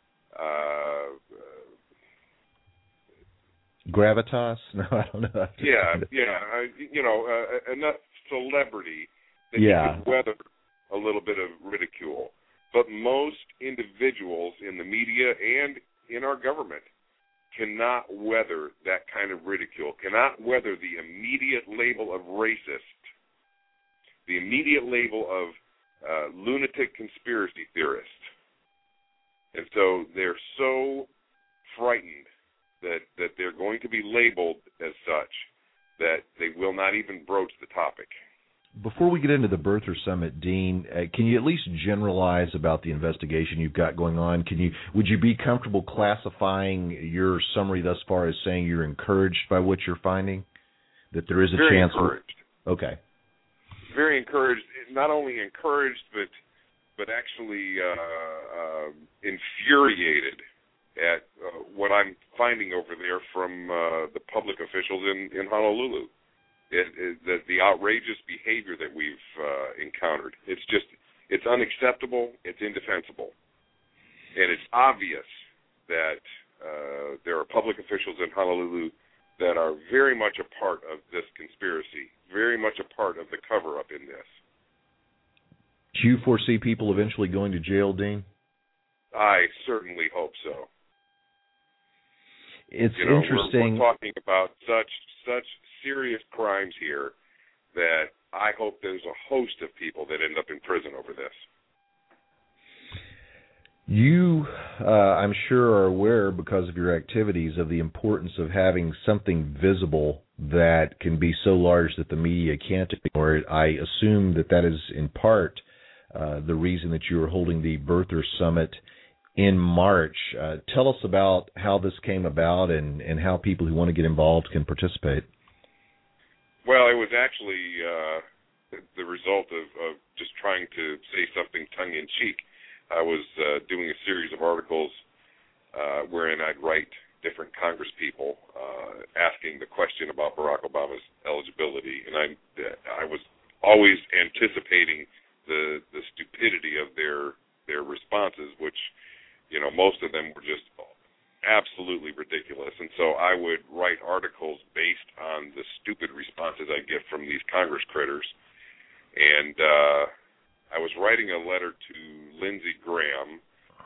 B: gravitas? No, I don't know.
H: Enough celebrity that he could weather a little bit of ridicule. But most individuals in the media and in our government cannot weather that kind of ridicule, cannot weather the immediate label of racist, the immediate label of lunatic conspiracy theorist. And so they're so frightened that they're going to be labeled as such that they will not even broach the topic.
B: Before we get into the Birther Summit, Dean, can you at least generalize about the investigation you've got going on? Would you be comfortable classifying your summary thus far as saying you're encouraged by what you're finding? That there is a
H: Very
B: chance?
H: Encouraged.
B: Okay.
H: Very encouraged. Not only encouraged, but actually infuriated at what I'm finding over there from the public officials in Honolulu. The outrageous behavior that we've encountered. It's unacceptable, it's indefensible. And it's obvious that there are public officials in Honolulu that are very much a part of this conspiracy, very much a part of the cover-up in this.
B: Do you foresee people eventually going to jail, Dean?
H: I certainly hope so.
B: It's interesting.
H: We're talking about such serious crimes here that I hope there's a host of people that end up in prison over this.
B: You, I'm sure, are aware, because of your activities, of the importance of having something visible that can be so large that the media can't ignore it. I assume that is in part the reason that you are holding the Birther Summit in March. Tell us about how this came about and how people who want to get involved can participate.
H: Well, it was actually the result of just trying to say something tongue-in-cheek. I was doing a series of articles wherein I'd write different Congress people asking the question about Barack Obama's eligibility, and I was always anticipating the stupidity of their responses, which, most of them were just absolutely ridiculous. And so I would write articles based on the stupid responses I get from these Congress critters. And I was writing a letter to Lindsey Graham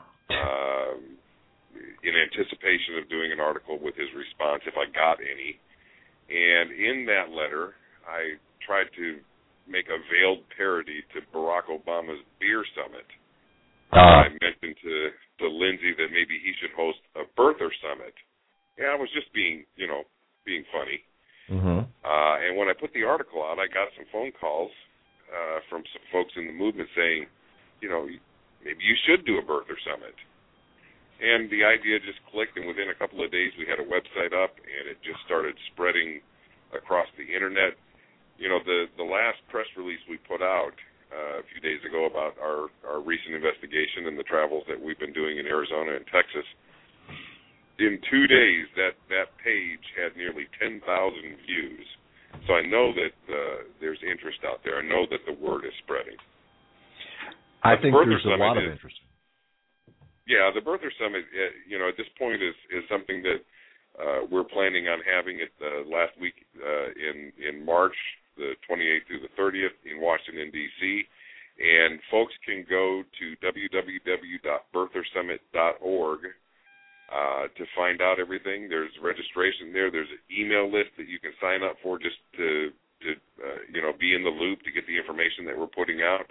H: in anticipation of doing an article with his response, if I got any. And in that letter, I tried to make a veiled parody to Barack Obama's beer summit. I mentioned to Lindsey that maybe he should host a Birther Summit. Yeah, I was just being funny. Mm-hmm. And when I put the article out, I got some phone calls from some folks in the movement saying, maybe you should do a Birther Summit. And the idea just clicked, and within a couple of days we had a website up, and it just started spreading across the internet. The last press release we put out a few days ago about our recent investigation and the travels that we've been doing in Arizona and Texas, in 2 days that page had nearly 10,000 views. So I know that there's interest out there. I know that the word is spreading.
B: I think there's a lot of interest.
H: Yeah, the Birther Summit, at this point is something that we're planning on having it last week in March, the 28th through the 30th in Washington, D.C., and folks can go to www.birthersummit.org to find out everything. There's registration there. There's an email list that you can sign up for just to be in the loop to get the information that we're putting out.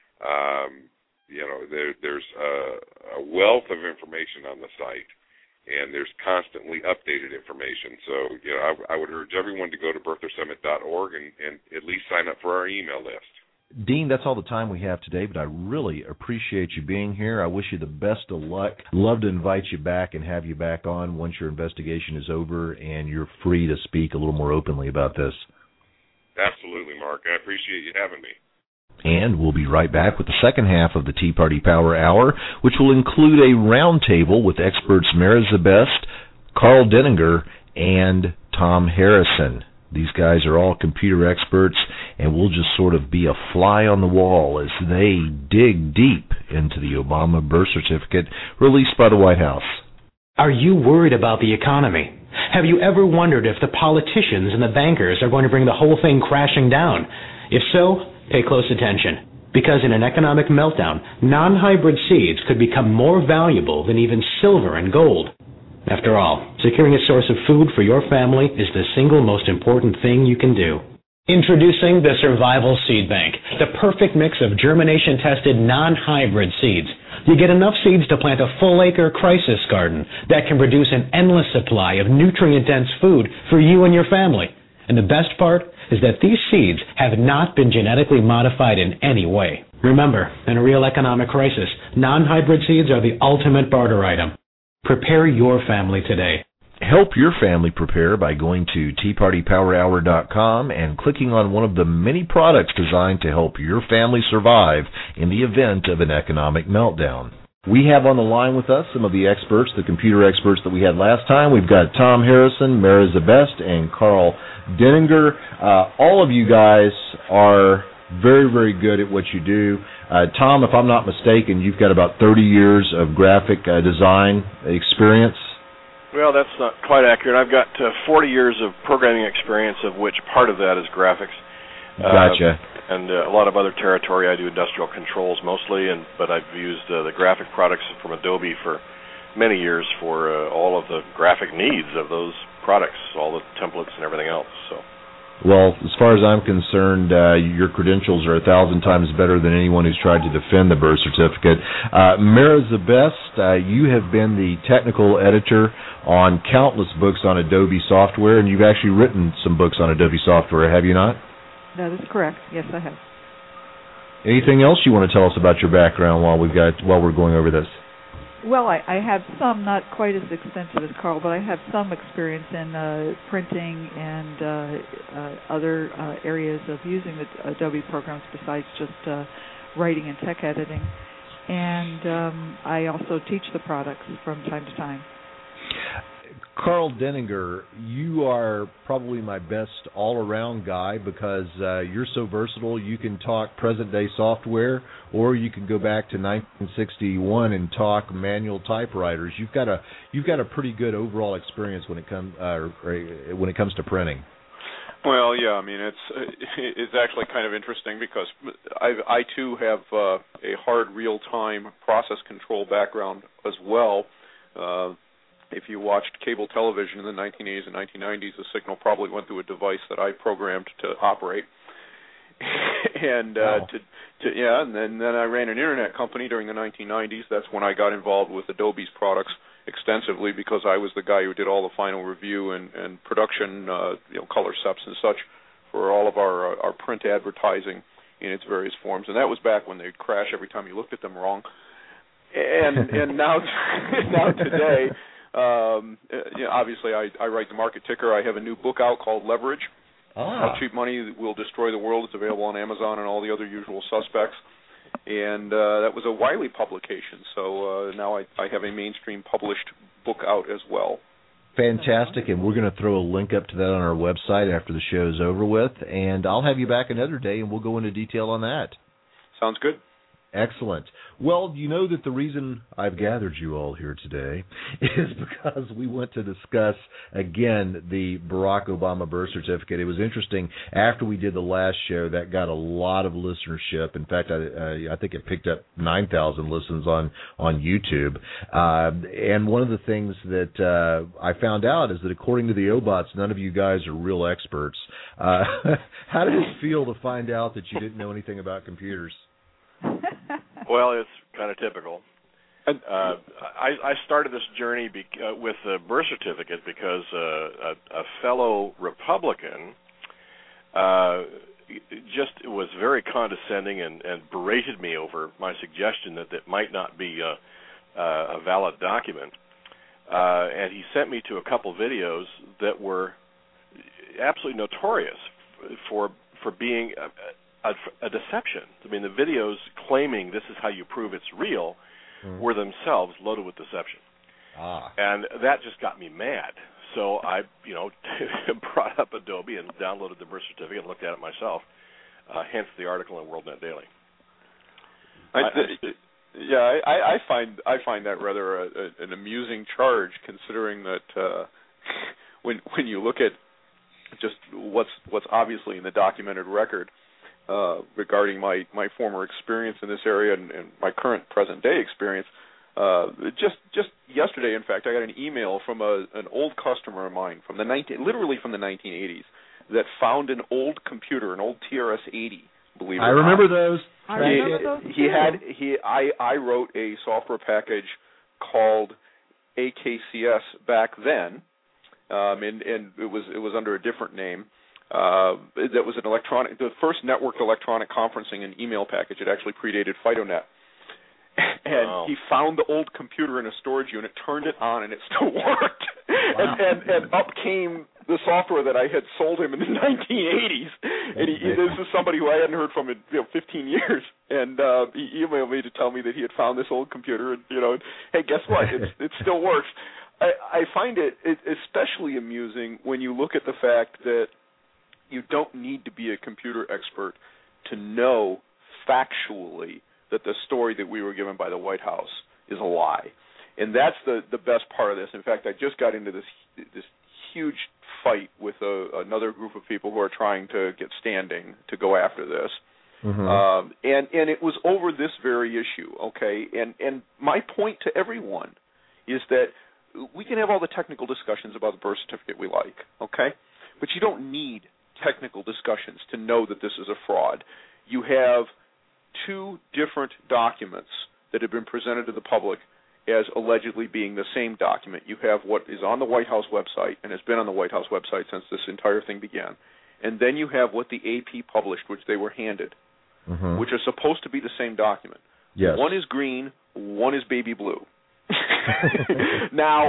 H: There's a wealth of information on the site, and there's constantly updated information. So, I would urge everyone to go to birthersummit.org and at least sign up for our email list.
B: Dean, that's all the time we have today, but I really appreciate you being here. I wish you the best of luck. Love to invite you back and have you back on once your investigation is over and you're free to speak a little more openly about this.
H: Absolutely, Mark. I appreciate you having me.
B: And we'll be right back with the second half of the Tea Party Power Hour, which will include a roundtable with experts Mara Zabest, Carl Denninger, and Tom Harrison. These guys are all computer experts, and we'll just sort of be a fly on the wall as they dig deep into the Obama birth certificate released by the White House.
E: Are you worried about the economy? Have you ever wondered if the politicians and the bankers are going to bring the whole thing crashing down? If so, pay close attention, because in an economic meltdown, non-hybrid seeds could become more valuable than even silver and gold. After all, securing a source of food for your family is the single most important thing you can do. Introducing the Survival Seed Bank, the perfect mix of germination-tested non-hybrid seeds. You get enough seeds to plant a full-acre crisis garden that can produce an endless supply of nutrient-dense food for you and your family. And the best part is that these seeds have not been genetically modified in any way. Remember, in a real economic crisis, non-hybrid seeds are the ultimate barter item. Prepare your family today.
B: Help your family prepare by going to TeaPartyPowerHour.com and clicking on one of the many products designed to help your family survive in the event of an economic meltdown. We have on the line with us some of the experts, the computer experts that we had last time. We've got Tom Harrison, Mara Zabest, and Carl Denninger. All of you guys are very, very good at what you do. Tom, if I'm not mistaken, you've got about 30 years of graphic design experience.
I: Well, that's not quite accurate. I've got 40 years of programming experience, of which part of that is graphics.
B: Gotcha.
I: And a lot of other territory. I do industrial controls mostly, but I've used the graphic products from Adobe for many years for all of the graphic needs of those products, all the templates and everything else. So.
B: Well, as far as I'm concerned, your credentials are 1,000 times better than anyone who's tried to defend the birth certificate. Mara Zabest, you have been the technical editor on countless books on Adobe software, and you've actually written some books on Adobe software, have you not?
J: That is correct. Yes, I have.
B: Anything else you want to tell us about your background while we're going over this?
J: Well, I have some, not quite as extensive as Carl, but I have some experience in printing and other areas of using the Adobe programs besides just writing and tech editing. And I also teach the products from time to time.
B: Carl Denninger, you are probably my best all-around guy because you're so versatile. You can talk present-day software, or you can go back to 1961 and talk manual typewriters. You've got a pretty good overall experience when it comes to printing.
K: Well, yeah, I mean it's actually kind of interesting because I too have a hard real-time process control background as well. If you watched cable television in the 1980s and 1990s, the signal probably went through a device that I programmed to operate. And
B: wow.
K: And then I ran an internet company during the 1990s. That's when I got involved with Adobe's products extensively because I was the guy who did all the final review and production, color steps and such for all of our print advertising in its various forms. And that was back when they'd crash every time you looked at them wrong. And now today. Obviously, I write the market ticker. I have a new book out called Leverage. How Cheap Money Will Destroy the World. It's available on Amazon and all the other usual suspects. And that was a Wiley publication. So now I have a mainstream published book out as well.
B: Fantastic, and we're going to throw a link up to that on our website after the show is over with. And I'll have you back another day, and we'll go into detail on that.
K: Sounds good.
B: Excellent. Well, you know that the reason I've gathered you all here today is because we want to discuss, again, the Barack Obama birth certificate. It was interesting. After we did the last show, that got a lot of listenership. In fact, I think it picked up 9,000 listens on YouTube. And one of the things that I found out is that according to the Obots, none of you guys are real experts. How did it feel to find out that you didn't know anything about computers?
I: Well, it's kind of typical. I started this journey with the birth certificate because a fellow Republican just was very condescending and berated me over my suggestion that it might not be a valid document. And he sent me to a couple videos that were absolutely notorious for being a deception. I mean, the videos claiming this is how you prove it's real were themselves loaded with deception. And that just got me mad. So I, brought up Adobe and downloaded the birth certificate and looked at it myself, hence the article in WorldNet Daily.
K: I find that rather an amusing charge, considering that when you look at just what's obviously in the documented record, regarding my former experience in this area and my current present-day experience. Just yesterday, in fact, I got an email from an old customer of mine from literally from the 1980s. that found an old computer, an old TRS-80. Believe it or
B: I remember
K: not.
B: those.
J: I remember those too.
K: I wrote a software package called AKCS back then, and it was under a different name. That was the first networked electronic conferencing and email package. It actually predated FidoNet. And he found the old computer in a storage unit, turned it on, and it still worked. Wow. And up came the software that I had sold him in the 1980s. And this is somebody who I hadn't heard from in 15 years. And he emailed me to tell me that he had found this old computer. And hey, guess what? It still works. I find it especially amusing when you look at the fact that you don't need to be a computer expert to know factually that the story that we were given by the White House is a lie. And that's the best part of this. In fact, I just got into this huge fight with another group of people who are trying to get standing to go after this. Mm-hmm. And it was over this very issue, okay? And my point to everyone is that we can have all the technical discussions about the birth certificate we like, okay? But you don't need technical discussions to know that this is a fraud. You have two different documents that have been presented to the public as allegedly being the same document. You have what is on the White House website and has been on the White House website since this entire thing began. And then you have what the AP published, which they were handed, mm-hmm. which are supposed to be the same document.
B: Yes.
K: One is green, one is baby blue. Now,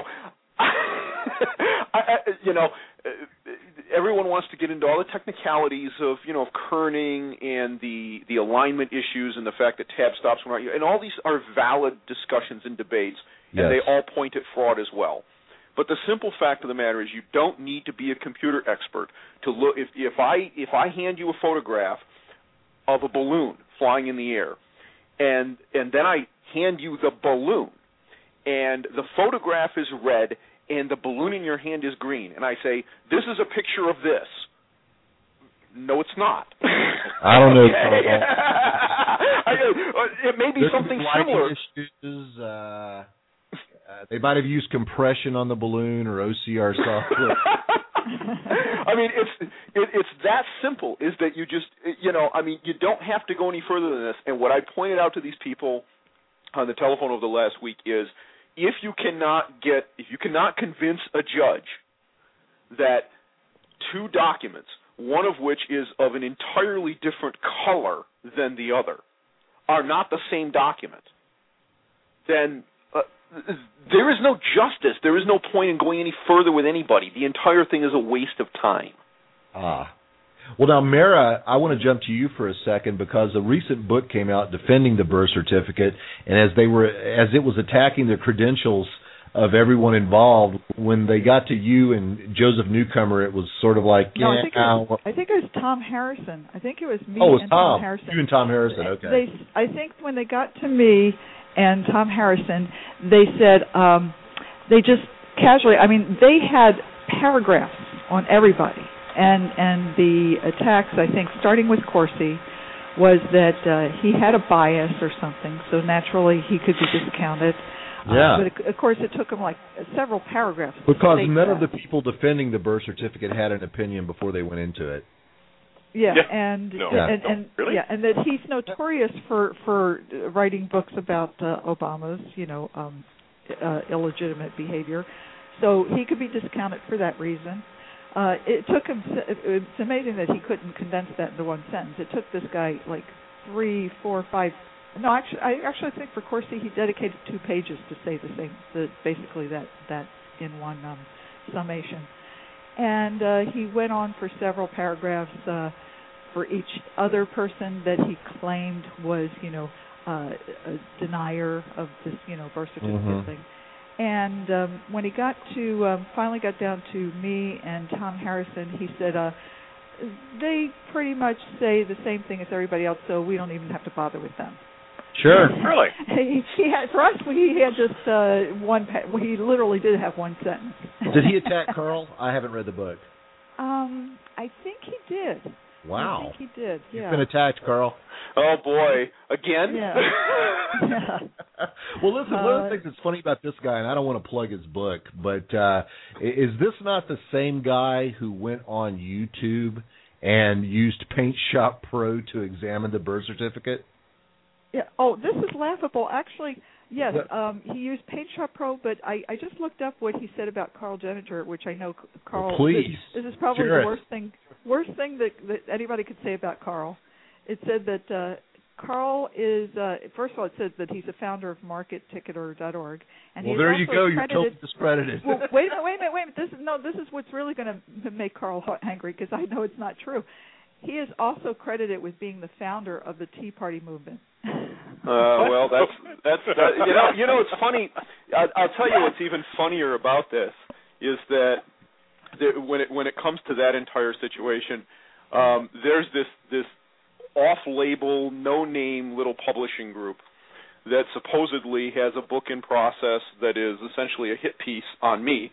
K: everyone wants to get into all the technicalities of kerning and the alignment issues and the fact that tab stops and all these are valid discussions and debates, and they all point at fraud as well. But the simple fact of the matter is, you don't need to be a computer expert to look. If I hand you a photograph of a balloon flying in the air, and then I hand you the balloon, and the photograph is red, and the balloon in your hand is green, and I say, this is a picture of this. No, it's not.
B: I don't know.
K: It may be something similar.
B: Issues, they might have used compression on the balloon or OCR software.
K: I mean, it's that simple, is that you just, you don't have to go any further than this. And what I pointed out to these people on the telephone over the last week is, if you cannot convince a judge that two documents, one of which is of an entirely different color than the other, are not the same document, then there is no justice. There is no point in going any further with anybody. The entire thing is a waste of time.
B: Well, now, Mara, I want to jump to you for a second, because a recent book came out defending the birth certificate, and as it was attacking the credentials of everyone involved, when they got to you and Joseph Newcomer, it was sort of like,
J: no, I think it was Tom Harrison. I think it was me
B: and
J: Tom Harrison.
B: You and Tom Harrison, okay.
J: I think when they got to me and Tom Harrison, they said they just casually, they had paragraphs on everybody. And the attacks, I think, starting with Corsi, was that he had a bias or something, so naturally he could be discounted.
B: Yeah.
J: But, of course, it took him like several paragraphs.
B: Because none of the people defending the birth certificate had an opinion before they went into it.
J: Yeah,
K: really?
J: and that he's notorious for writing books about Obama's, illegitimate behavior. So he could be discounted for that reason. It took him. It's amazing that he couldn't condense that into one sentence. It took this guy like 3, 4, 5. No, actually, I think for Corsi he dedicated 2 pages to say the same, basically that in one summation. And he went on for several paragraphs for each other person that he claimed was, a denier of this, birth certificate thing. And when he got to finally got down to me and Tom Harrison, he said, they pretty much say the same thing as everybody else, so we don't even have to bother with them.
B: Sure.
K: Really?
J: He had, for us, he had just one. He literally did have one sentence.
B: Did he attack Carl? I haven't read the book.
J: I think he did.
B: Wow.
J: I think he did. Yeah.
B: You've been attacked, Carl.
K: Oh boy, again?
J: Yeah. Yeah.
B: Well, listen, one of the things that's funny about this guy, and I don't want to plug his book, but is this not the same guy who went on YouTube and used Paint Shop Pro to examine the birth certificate?
J: Yeah. Oh, this is laughable. Actually, yes, he used Paint Shop Pro, but I just looked up what he said about Carl Geniger, which I know Carl.
B: Well, please.
J: This is probably the worst thing that anybody could say about Carl. It said that Carl is, first of all, it says that he's a founder of MarketTicketer.org. And
B: well, there you go. You're totally discredited.
J: Well, wait a minute. This is what's really going to make Carl angry, because I know it's not true. He is also credited with being the founder of the Tea Party movement.
K: Well, that's you know, it's funny. I'll tell you what's even funnier about this is that when it comes to that entire situation, there's this off-label, no-name little publishing group that supposedly has a book in process that is essentially a hit piece on me,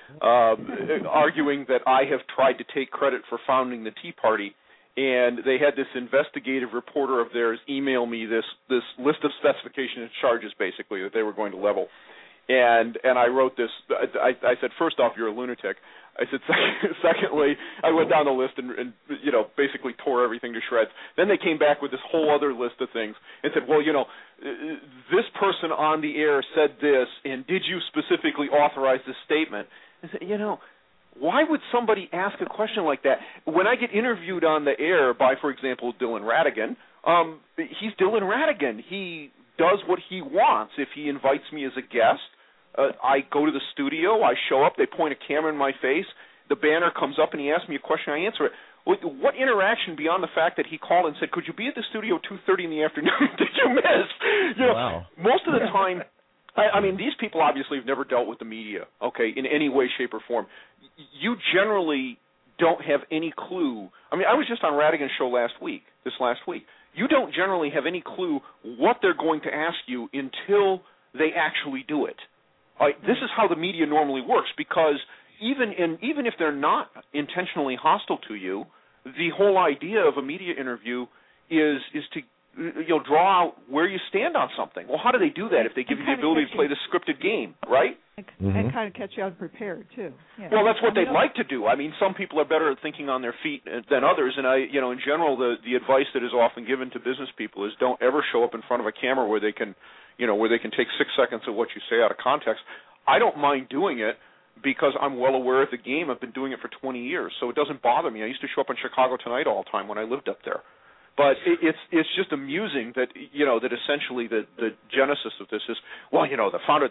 K: arguing that I have tried to take credit for founding the Tea Party. And they had this investigative reporter of theirs email me this list of specifications and charges, basically, that they were going to level. And I wrote this. I said, first off, you're a lunatic. I said, secondly, I went down the list and basically tore everything to shreds. Then they came back with this whole other list of things and said, well, this person on the air said this, and did you specifically authorize this statement? I said, why would somebody ask a question like that? When I get interviewed on the air by, for example, Dylan Ratigan, he's Dylan Ratigan. He does what he wants. If he invites me as a guest, I go to the studio, I show up, they point a camera in my face, the banner comes up and he asks me a question, I answer it. What interaction beyond the fact that he called and said, could you be at the studio 2:30 in the afternoon did you miss?
B: Wow.
K: Most of the time, I mean, these people obviously have never dealt with the media, okay, in any way, shape, or form. You generally don't have any clue. I mean, I was just on Ratigan's show this last week. You don't generally have any clue what they're going to ask you until they actually do it. This is how the media normally works, because even if they're not intentionally hostile to you, the whole idea of a media interview is to draw out where you stand on something. Well, how do they do that if they give you the ability to play the scripted game, right?
J: And kind of catch you unprepared too.
K: Well, that's what they'd like to do. I mean, some people are better at thinking on their feet than others, and in general, the advice that is often given to business people is don't ever show up in front of a camera where they can take 6 seconds of what you say out of context. I don't mind doing it because I'm well aware of the game. I've been doing it for 20 years, so it doesn't bother me. I used to show up on Chicago Tonight all the time when I lived up there. But it's just amusing that that essentially the genesis of this is, the founder.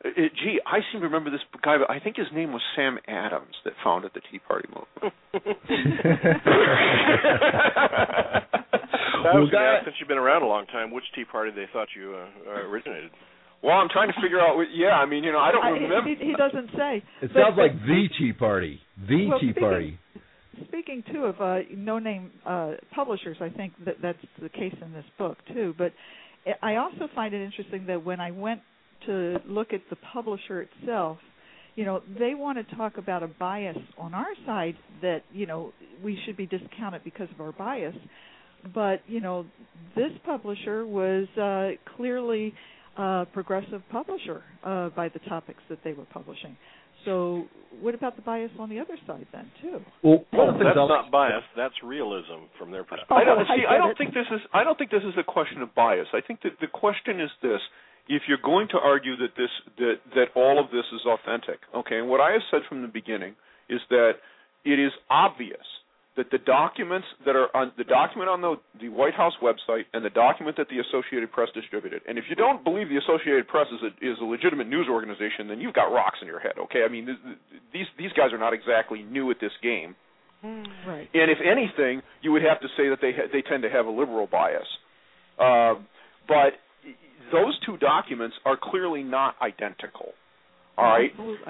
K: I seem to remember this guy. I think his name was Sam Adams that founded the Tea Party movement.
I: I was going to ask, since you've been around a long time, which Tea Party they thought you originated.
K: Well, I'm trying to figure out. I mean, I don't remember.
J: He doesn't say.
B: It sounds like the Tea Party. Tea Party.
J: Speaking, too, of no-name publishers, I think that's the case in this book, too. But I also find it interesting that when I went to look at the publisher itself, they want to talk about a bias on our side that, we should be discounted because of our bias. But, this publisher was clearly a progressive publisher by the topics that they were publishing. So what about the bias on the other side then, too?
I: Well, that's not bias. That's realism from their perspective.
K: I don't think this is a question of bias. I think that the question is this: if you're going to argue that all of this is authentic, okay, and what I have said from the beginning is that it is obvious that the documents that are on the document on the White House website and the document that the Associated Press distributed, and if you don't believe the Associated Press is a legitimate news organization, then you've got rocks in your head, okay? I mean, these guys are not exactly new at this game.
J: Right.
K: And if anything, you would have to say that they tend to have a liberal bias. But those two documents are clearly not identical. All right?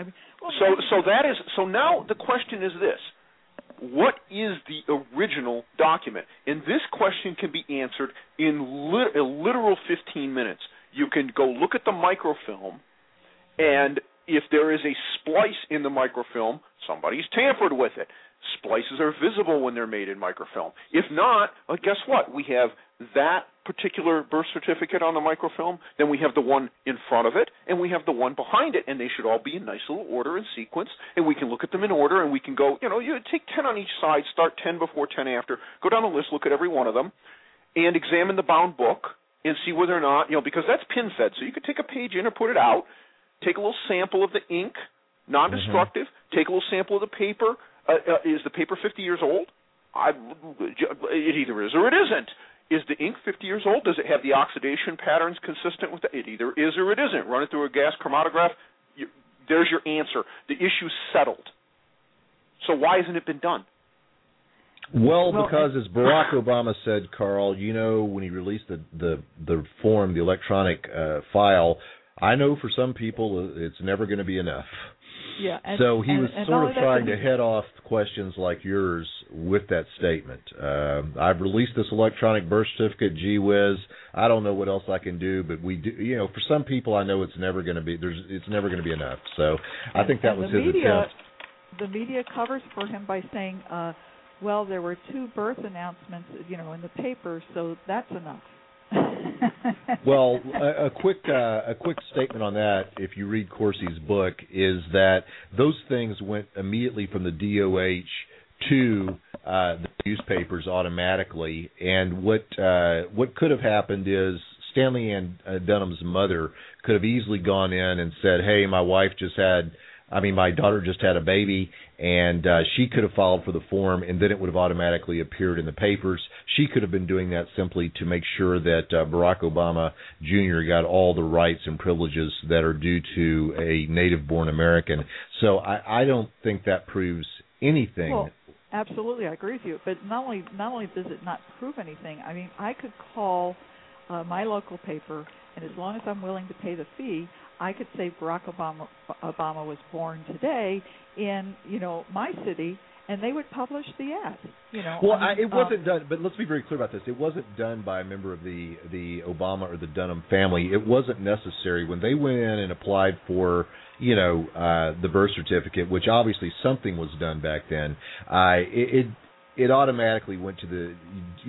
K: So now the question is this: what is the original document? And this question can be answered in a literal 15 minutes. You can go look at the microfilm, and if there is a splice in the microfilm, somebody's tampered with it. Splices are visible when they're made in microfilm. If not, guess what? We have that particular birth certificate on the microfilm, then we have the one in front of it, and we have the one behind it, and they should all be in nice little order and sequence, and we can look at them in order, and we can go, you take 10 on each side, start 10 before, 10 after, go down the list, look at every one of them, and examine the bound book and see whether or not, because that's pin-fed, so you could take a page in or put it out, take a little sample of the ink, non-destructive, take a little sample of the paper. Is the paper 50 years old? It either is or it isn't. Is the ink 50 years old? Does it have the oxidation patterns consistent with it? It either is or it isn't. Run it through a gas chromatograph. There's your answer. The issue's settled. So why hasn't it been done?
B: Well, because as Barack Obama said, Carl, when he released the form, the electronic file, I know for some people it's never going to be enough.
J: Yeah,
B: so he was sort of trying to head off questions like yours with that statement. I've released this electronic birth certificate, gee whiz. I don't know what else I can do, but we do. For some people, I know it's never going to be. It's never going to be enough. So I think that was his attempt.
J: The media covers for him by saying, "Well, there were 2 birth announcements, in the paper, so that's enough."
B: Well, a quick statement on that, if you read Corsi's book, is that those things went immediately from the DOH to the newspapers automatically, and what could have happened is Stanley Ann Dunham's mother could have easily gone in and said, "Hey, my daughter just had a baby," and she could have filed for the form, and then it would have automatically appeared in the papers. She could have been doing that simply to make sure that Barack Obama Jr. got all the rights and privileges that are due to a native-born American. So I don't think that proves anything.
J: Well, absolutely, I agree with you. But not only does it not prove anything, I could call my local paper, and as long as I'm willing to pay the fee, I could say Barack Obama was born today in, my city, and they would publish the ad.
B: It wasn't done, but let's be very clear about this. It wasn't done by a member of the Obama or the Dunham family. It wasn't necessary. When they went in and applied for, the birth certificate, which obviously something was done back then, it automatically went to the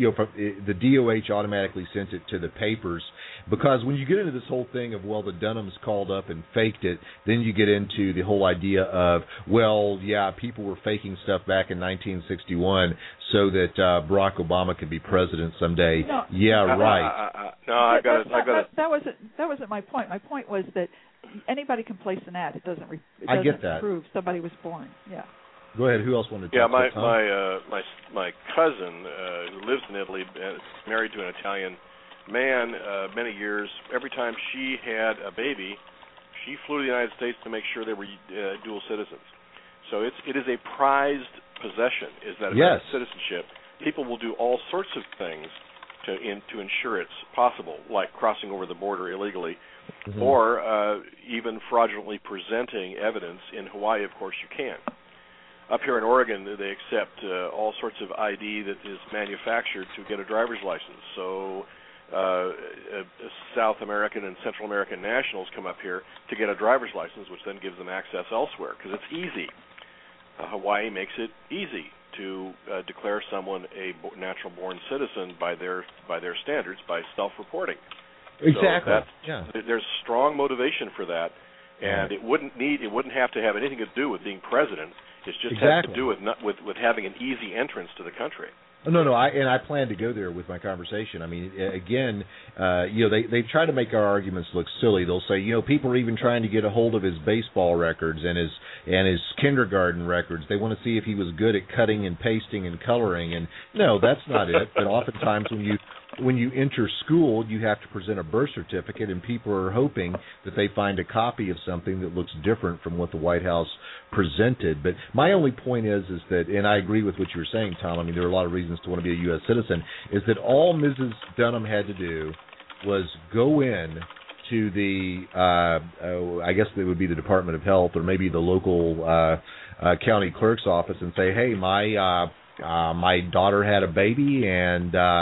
B: DOH automatically sent it to the papers, because when you get into this whole thing of, the Dunhams called up and faked it, then you get into the whole idea of, people were faking stuff back in 1961 so that Barack Obama could be president someday.
J: No,
B: right.
J: That wasn't my point. My point was that anybody can place an ad. It doesn't
B: I get that.
J: prove somebody was born. Yeah.
B: Go ahead. Who else wanted to talk?
I: My cousin who lives in Italy, married to an Italian man, many years. Every time she had a baby, she flew to the United States to make sure they were dual citizens. So it is a prized possession. Is that American citizenship? People will do all sorts of things to ensure it's possible, like crossing over the border illegally, or even fraudulently presenting evidence. In Hawaii, of course, you can. Up here in Oregon, they accept all sorts of ID that is manufactured to get a driver's license. So South American and Central American nationals come up here to get a driver's license, which then gives them access elsewhere, because it's easy. Hawaii makes it easy to declare someone a natural-born citizen by their standards, by self-reporting.
B: Exactly.
I: So there's strong motivation for that, and it wouldn't have to have anything to do with being president. It just has to do with having an easy entrance to the country.
B: No, I plan to go there with my conversation. Again, they try to make our arguments look silly. They'll say, people are even trying to get a hold of his baseball records and his kindergarten records. They want to see if he was good at cutting and pasting and coloring. And no, that's not it. But oftentimes when you enter school, you have to present a birth certificate, and people are hoping that they find a copy of something that looks different from what the White House presented. But my only point is that, and I agree with what you were saying, Tom, there are a lot of reasons to want to be a U.S. citizen, is that all Mrs. Dunham had to do was go in to the, I guess it would be the Department of Health or maybe the local county clerk's office and say, hey, my daughter had a baby, and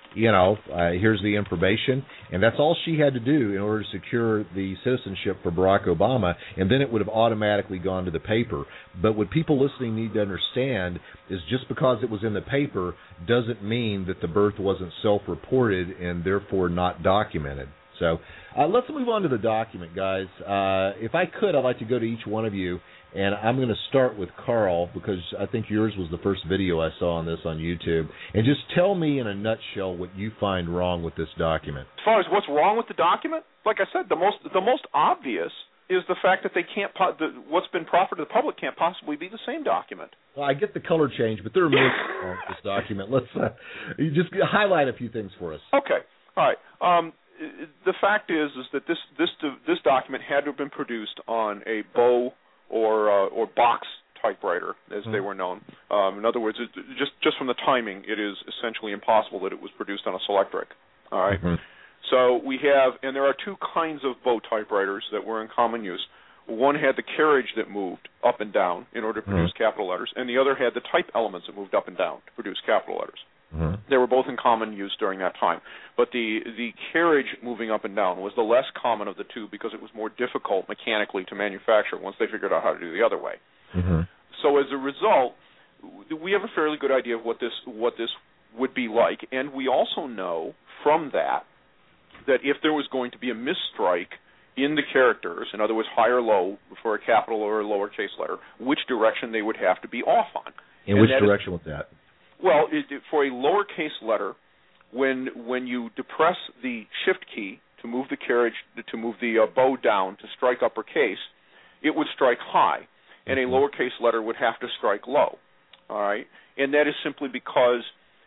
B: here's the information, and that's all she had to do in order to secure the citizenship for Barack Obama, and then it would have automatically gone to the paper. But what people listening need to understand is just because it was in the paper doesn't mean that the birth wasn't self-reported and therefore not documented. So let's move on to the document, guys. If I could, I'd like to go to each one of you, and I'm going to start with Carl because I think yours was the first video I saw on this on YouTube. And just tell me in a nutshell what you find wrong with this document.
K: As far as what's wrong with the document, like I said, the most obvious is the fact that they can't. What's been proffered to the public can't possibly be the same document.
B: Well, I get the color change, but there are more wrong with this document. Let's you just highlight a few things for us.
K: Okay. All right. The fact is that this document had to have been produced on a Bow or box typewriter, as they were known. In other words, just from the timing, it is essentially impossible that it was produced on a Selectric. All right. Mm-hmm. So we have, and there are two kinds of Bow typewriters that were in common use. One had the carriage that moved up and down in order to produce capital letters, and the other had the type elements that moved up and down to produce capital letters. Mm-hmm. They were both in common use during that time. But the carriage moving up and down was the less common of the two because it was more difficult mechanically to manufacture once they figured out how to do the other way. Mm-hmm. So as a result, we have a fairly good idea of what this would be like, and we also know from that if there was going to be a misstrike in the characters, in other words, high or low for a capital or a lowercase letter, which direction they would have to be off on.
B: In which direction was that?
K: Well, for a lowercase letter, when you depress the shift key to move the carriage, to move the bow down to strike uppercase, it would strike high, and a lowercase letter would have to strike low. All right, and that is simply because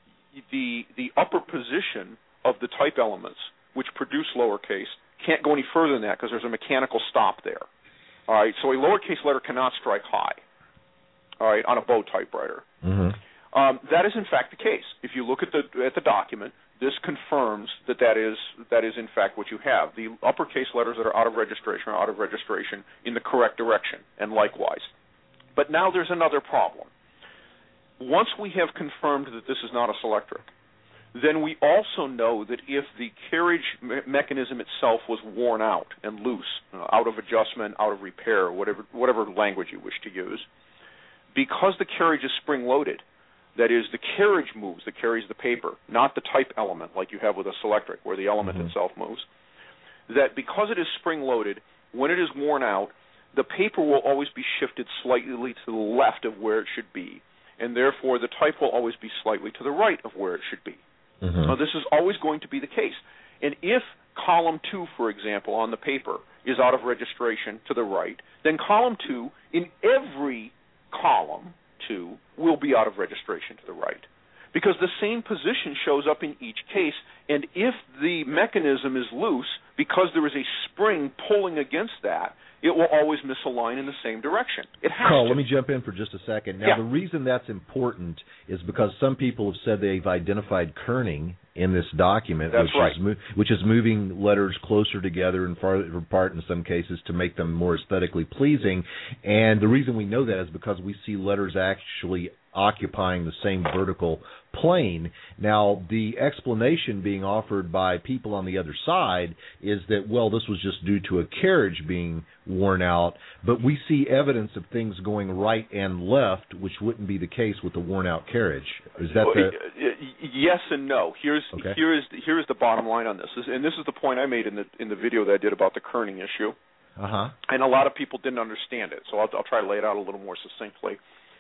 K: the upper position of the type elements, which produce lowercase, can't go any further than that because there's a mechanical stop there. All right, so a lowercase letter cannot strike high. All right, on a Bow typewriter. Mm-hmm. That is in fact the case. If you look at the document, this confirms that is in fact what you have. The uppercase letters that are out of registration are out of registration in the correct direction, and likewise. But now there's another problem. Once we have confirmed that this is not a Selectric, then we also know that if the carriage mechanism itself was worn out and loose, out of adjustment, out of repair, whatever language you wish to use, because the carriage is spring-loaded, that is, the carriage moves that carries the paper, not the type element like you have with a Selectric where the element itself moves, that because it is spring-loaded, when it is worn out, the paper will always be shifted slightly to the left of where it should be, and therefore the type will always be slightly to the right of where it should be. Mm-hmm. Now, this is always going to be the case. And if column 2, for example, on the paper is out of registration to the right, then column 2 in every column 2 will be out of registration to the right, because the same position shows up in each case, and if the mechanism is loose, because there is a spring pulling against that, it will always misalign in the same direction. It has
B: Carl,
K: to.
B: Let me jump in for just a second. Now, the reason that's important is because some people have said they've identified kerning in this document, which is moving letters closer together and farther apart in some cases to make them more aesthetically pleasing. And the reason we know that is because we see letters actually occupying the same vertical plane. Now, the explanation being offered by people on the other side is that, well, this was just due to a carriage being worn out, but we see evidence of things going right and left, which wouldn't be the case with the worn-out carriage. Is that
K: Yes and no. Here is the bottom line on this, and this is the point I made in the video that I did about the kerning issue. And a lot of people didn't understand it, so I'll try to lay it out a little more succinctly.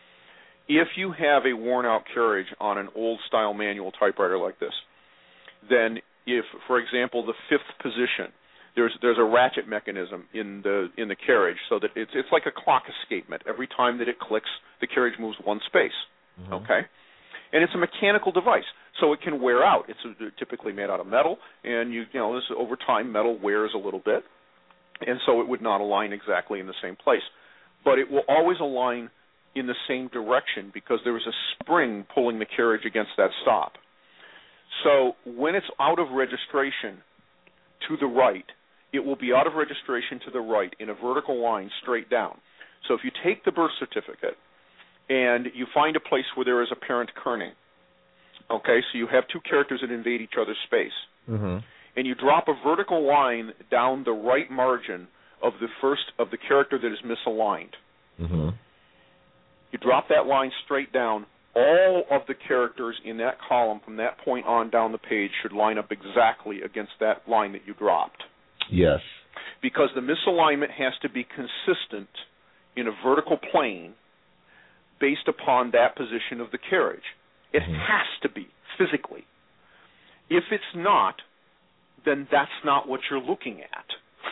K: If you have a worn-out carriage on an old-style manual typewriter like this, then if, for example, the fifth position, there's a ratchet mechanism in the carriage, so that it's like a clock escapement. Every time that it clicks, the carriage moves one space. Mm-hmm. Okay, and it's a mechanical device, so it can wear out. It's typically made out of metal, and this over time metal wears a little bit, and so it would not align exactly in the same place, but it will always align in the same direction because there is a spring pulling the carriage against that stop. So when it's out of registration to the right, it will be out of registration to the right in a vertical line straight down. So if you take the birth certificate and you find a place where there is apparent kerning, Okay, so you have two characters that invade each other's space.
B: Mm-hmm.
K: And you drop a vertical line down the right margin of the character that is misaligned.
B: Mm-hmm.
K: You drop that line straight down. All of the characters in that column from that point on down the page should line up exactly against that line that you dropped.
B: Yes.
K: Because the misalignment has to be consistent in a vertical plane based upon that position of the carriage. It has to be, physically. If it's not, then that's not what you're looking at.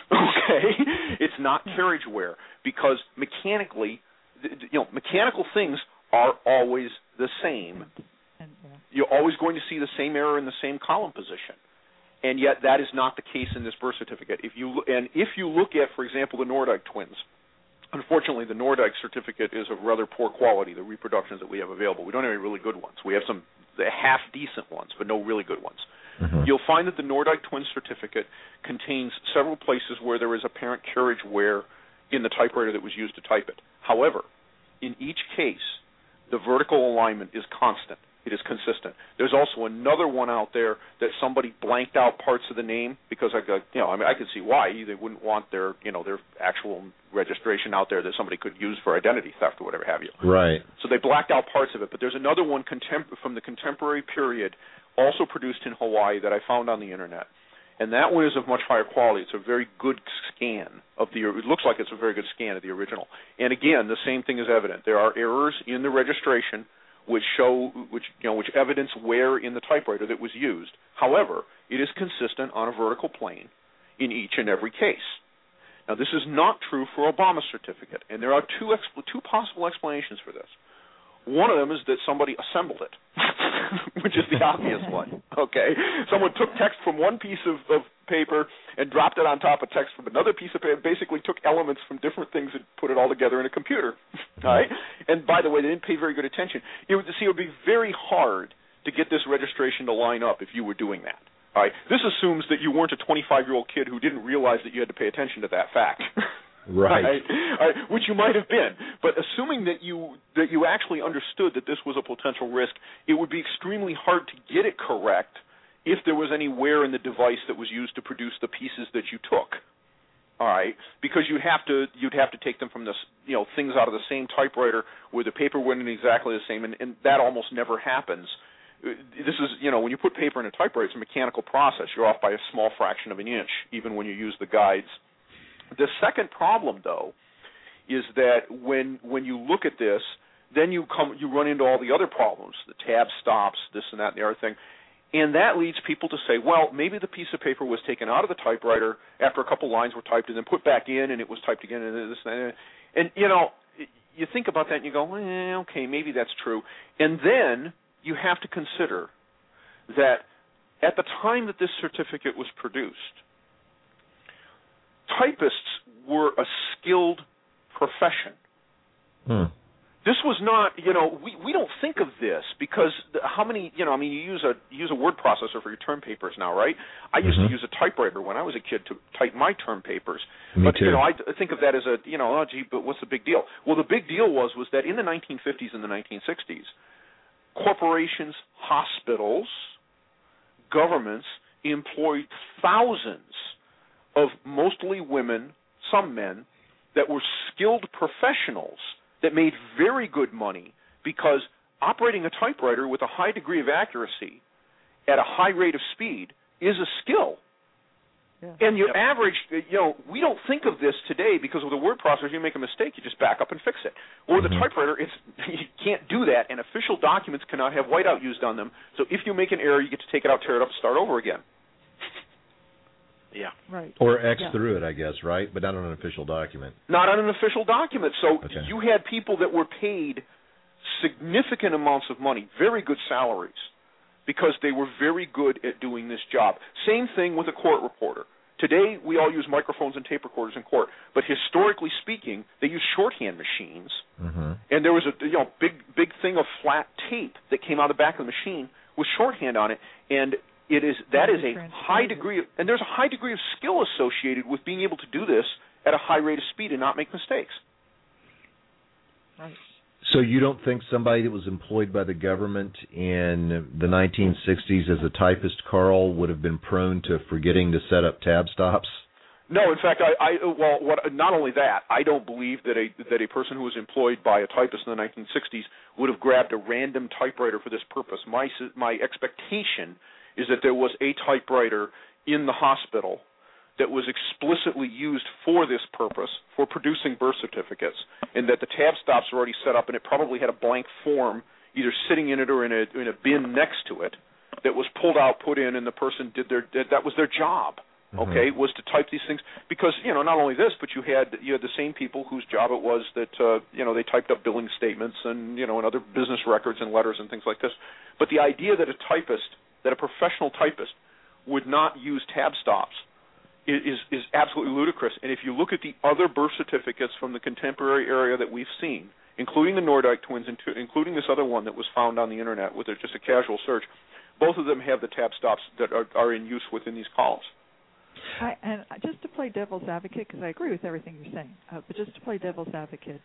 K: Okay? It's not carriage wear, because mechanically, mechanical things are always the same. You're always going to see the same error in the same column position. And yet that is not the case in this birth certificate. If you look at, for example, the Nordyke twins, unfortunately the Nordyke certificate is of rather poor quality, the reproductions that we have available. We don't have any really good ones. We have some half-decent ones, but no really good ones. Mm-hmm. You'll find that the Nordyke twin certificate contains several places where there is apparent carriage wear in the typewriter that was used to type it. However, in each case, the vertical alignment is constant. It is consistent. There's also another one out there that somebody blanked out parts of the name because I can see why they wouldn't want their actual registration out there that somebody could use for identity theft or whatever have you.
B: Right.
K: So they blacked out parts of it. But there's another one from the contemporary period, also produced in Hawaii, that I found on the internet. And that one is of much higher quality. It's a very good scan of it looks like it's a very good scan of the original. And again, the same thing is evident. There are errors in the registration which evidence where in the typewriter that was used. However, it is consistent on a vertical plane in each and every case. Now, this is not true for Obama's certificate, and there are two possible explanations for this. One of them is that somebody assembled it, which is the obvious one. Okay, someone took text from one piece of paper and dropped it on top of text from another piece of paper, basically took elements from different things and put it all together in a computer. All right, and by the way, they didn't pay very good attention. It would be very hard to get this registration to line up if you were doing that. All right, this assumes that you weren't a 25-year-old kid who didn't realize that you had to pay attention to that fact.
B: Right.
K: Which you might have been. But assuming that you actually understood that this was a potential risk, it would be extremely hard to get it correct if there was any wear in the device that was used to produce the pieces that you took. All right, because you'd have to take them from things out of the same typewriter where the paper wouldn't be exactly the same, and that almost never happens. This is, when you put paper in a typewriter, it's a mechanical process. You're off by a small fraction of an inch, even when you use the guides. The second problem, though, is that when you look at this, then you run into all the other problems, the tab stops, this and that and the other thing, and that leads people to say, well, maybe the piece of paper was taken out of the typewriter after a couple lines were typed and then put back in, and it was typed again, and this and you think about that and you go, okay, maybe that's true, and then you have to consider that at the time that this certificate was produced, typists were a skilled profession. This was not, we don't think of this because how many, you use a word processor for your term papers now, right? I used to use a typewriter when I was a kid to type my term papers.
B: Me too.
K: I think of that as but what's the big deal? Well, the big deal was that in the 1950s and the 1960s, corporations, hospitals, governments employed thousands of mostly women, some men, that were skilled professionals that made very good money because operating a typewriter with a high degree of accuracy at a high rate of speed is a skill. Yeah. And your average, we don't think of this today because with a word processor, you make a mistake, you just back up and fix it. Or the typewriter, you can't do that, and official documents cannot have whiteout used on them. So if you make an error, you get to take it out, tear it up, and start over again. Yeah.
J: Right.
B: Or X through it, I guess, right? But not on an official document.
K: Not on an official document. So you had people that were paid significant amounts of money, very good salaries, because they were very good at doing this job. Same thing with a court reporter. Today, we all use microphones and tape recorders in court, but historically speaking, they use shorthand machines. And there was a big thing of flat tape that came out of the back of the machine with shorthand on it, and that is a high degree of, and there's a high degree of skill associated with being able to do this at a high rate of speed and not make mistakes.
J: Right.
B: So you don't think somebody that was employed by the government in the 1960s as a typist, Carl, would have been prone to forgetting to set up tab stops?
K: No, in fact, not only that, I don't believe that a person who was employed by a typist in the 1960s would have grabbed a random typewriter for this purpose. My expectation is that there was a typewriter in the hospital that was explicitly used for this purpose, for producing birth certificates, and that the tab stops were already set up, and it probably had a blank form either sitting in it or in a bin next to it that was pulled out, put in, and the person that was their job. Okay, was to type these things, because not only this, but you had the same people whose job it was that they typed up billing statements and and other business records and letters and things like this. But the idea that a professional typist would not use tab stops is absolutely ludicrous. And if you look at the other birth certificates from the contemporary era that we've seen, including the Nordyke twins, including this other one that was found on the internet with just a casual search, both of them have the tab stops that are in use within these columns.
J: And just to play devil's advocate, because I agree with everything you're saying, but just to play devil's advocate,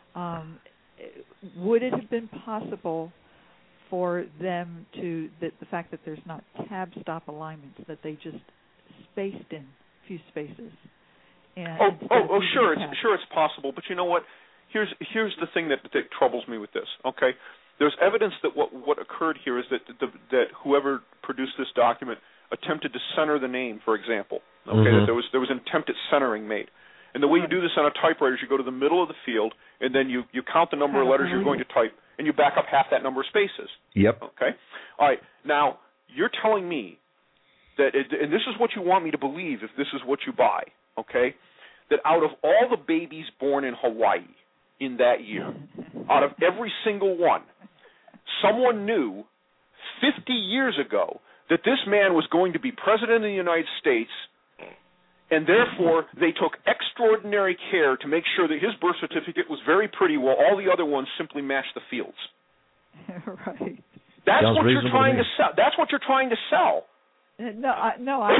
J: would it have been possible for them to, the fact that there's not tab stop alignments, that they just spaced in a few spaces? Sure, it's possible. But you know what? Here's the thing that troubles me with this. Okay, there's evidence that what occurred here is that whoever produced this document attempted to center the name, for example. Okay, that there was an attempt at centering made. And the way you do this on a typewriter is you go to the middle of the field, and then you count the number of letters you're going to type, and you back up half that number of spaces.
B: Yep.
K: Okay? All right. Now, you're telling me that, and this is what you want me to believe if this is what you buy, okay, that out of all the babies born in Hawaii in that year, out of every single one, someone knew 50 years ago that this man was going to be president of the United States, and therefore they took extraordinary care to make sure that his birth certificate was very pretty while all the other ones simply matched the fields.
J: Right.
K: That's what you're trying to sell. That's what you're trying to sell.
J: I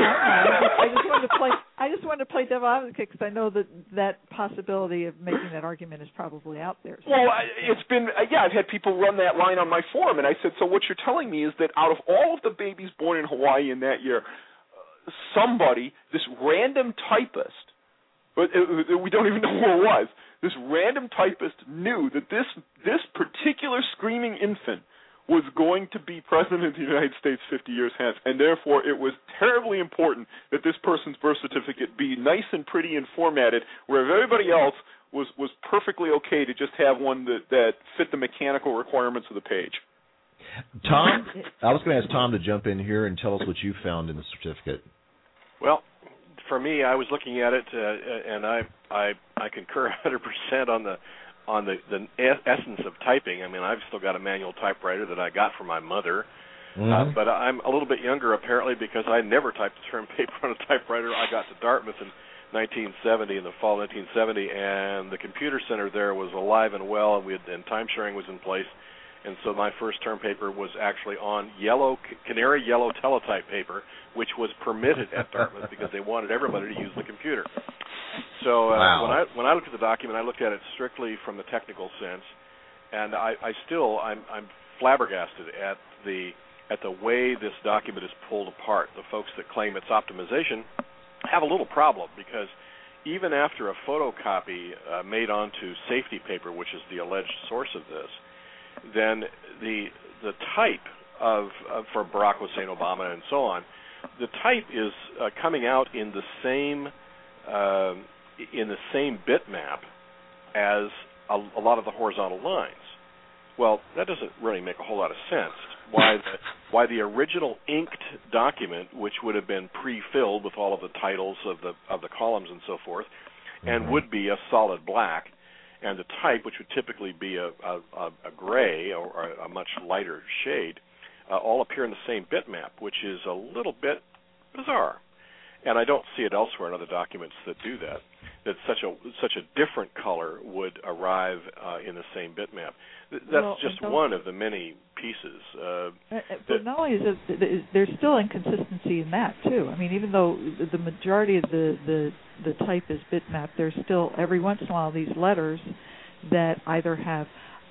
J: just wanted to play devil advocate because I know that possibility of making that argument is probably out there. So.
K: Well, I've had people run that line on my forum, and I said, so what you're telling me is that out of all of the babies born in Hawaii in that year, somebody, this random typist, but we don't even know who it was, this random typist knew that this particular screaming infant was going to be president of the United States 50 years hence, and therefore it was terribly important that this person's birth certificate be nice and pretty and formatted, whereas everybody else was perfectly okay to just have one that fit the mechanical requirements of the page.
B: Tom, I was going to ask Tom to jump in here and tell us what you found in the certificate.
I: Well, for me, I was looking at it, and I concur 100% on the essence of typing. I mean, I've still got a manual typewriter that I got from my mother, but I'm a little bit younger apparently because I never typed a term paper on a typewriter. I got to Dartmouth in 1970, in the fall of 1970, and the computer center there was alive and well, and time sharing was in place. And so my first term paper was actually on canary yellow teletype paper, which was permitted at Dartmouth because they wanted everybody to use the computer. So when I looked at the document, I looked at it strictly from the technical sense, and I'm flabbergasted at the way this document is pulled apart. The folks that claim it's optimization have a little problem because even after a photocopy made onto safety paper, which is the alleged source of this, then the type for Barack Hussein Obama and so on, the type is coming out in the same bitmap as a lot of the horizontal lines. Well, that doesn't really make a whole lot of sense. Why the original inked document, which would have been pre-filled with all of the titles of the columns and so forth, and would be a solid black, and the type, which would typically be a gray or a much lighter shade, all appear in the same bitmap, which is a little bit bizarre. And I don't see it elsewhere in other documents that do that. That such a different color would arrive in the same bitmap. That's just one of the many pieces.
J: But not only is there's still inconsistency in that too. I mean, even though the majority of the type is bitmap, there's still every once in a while these letters that either have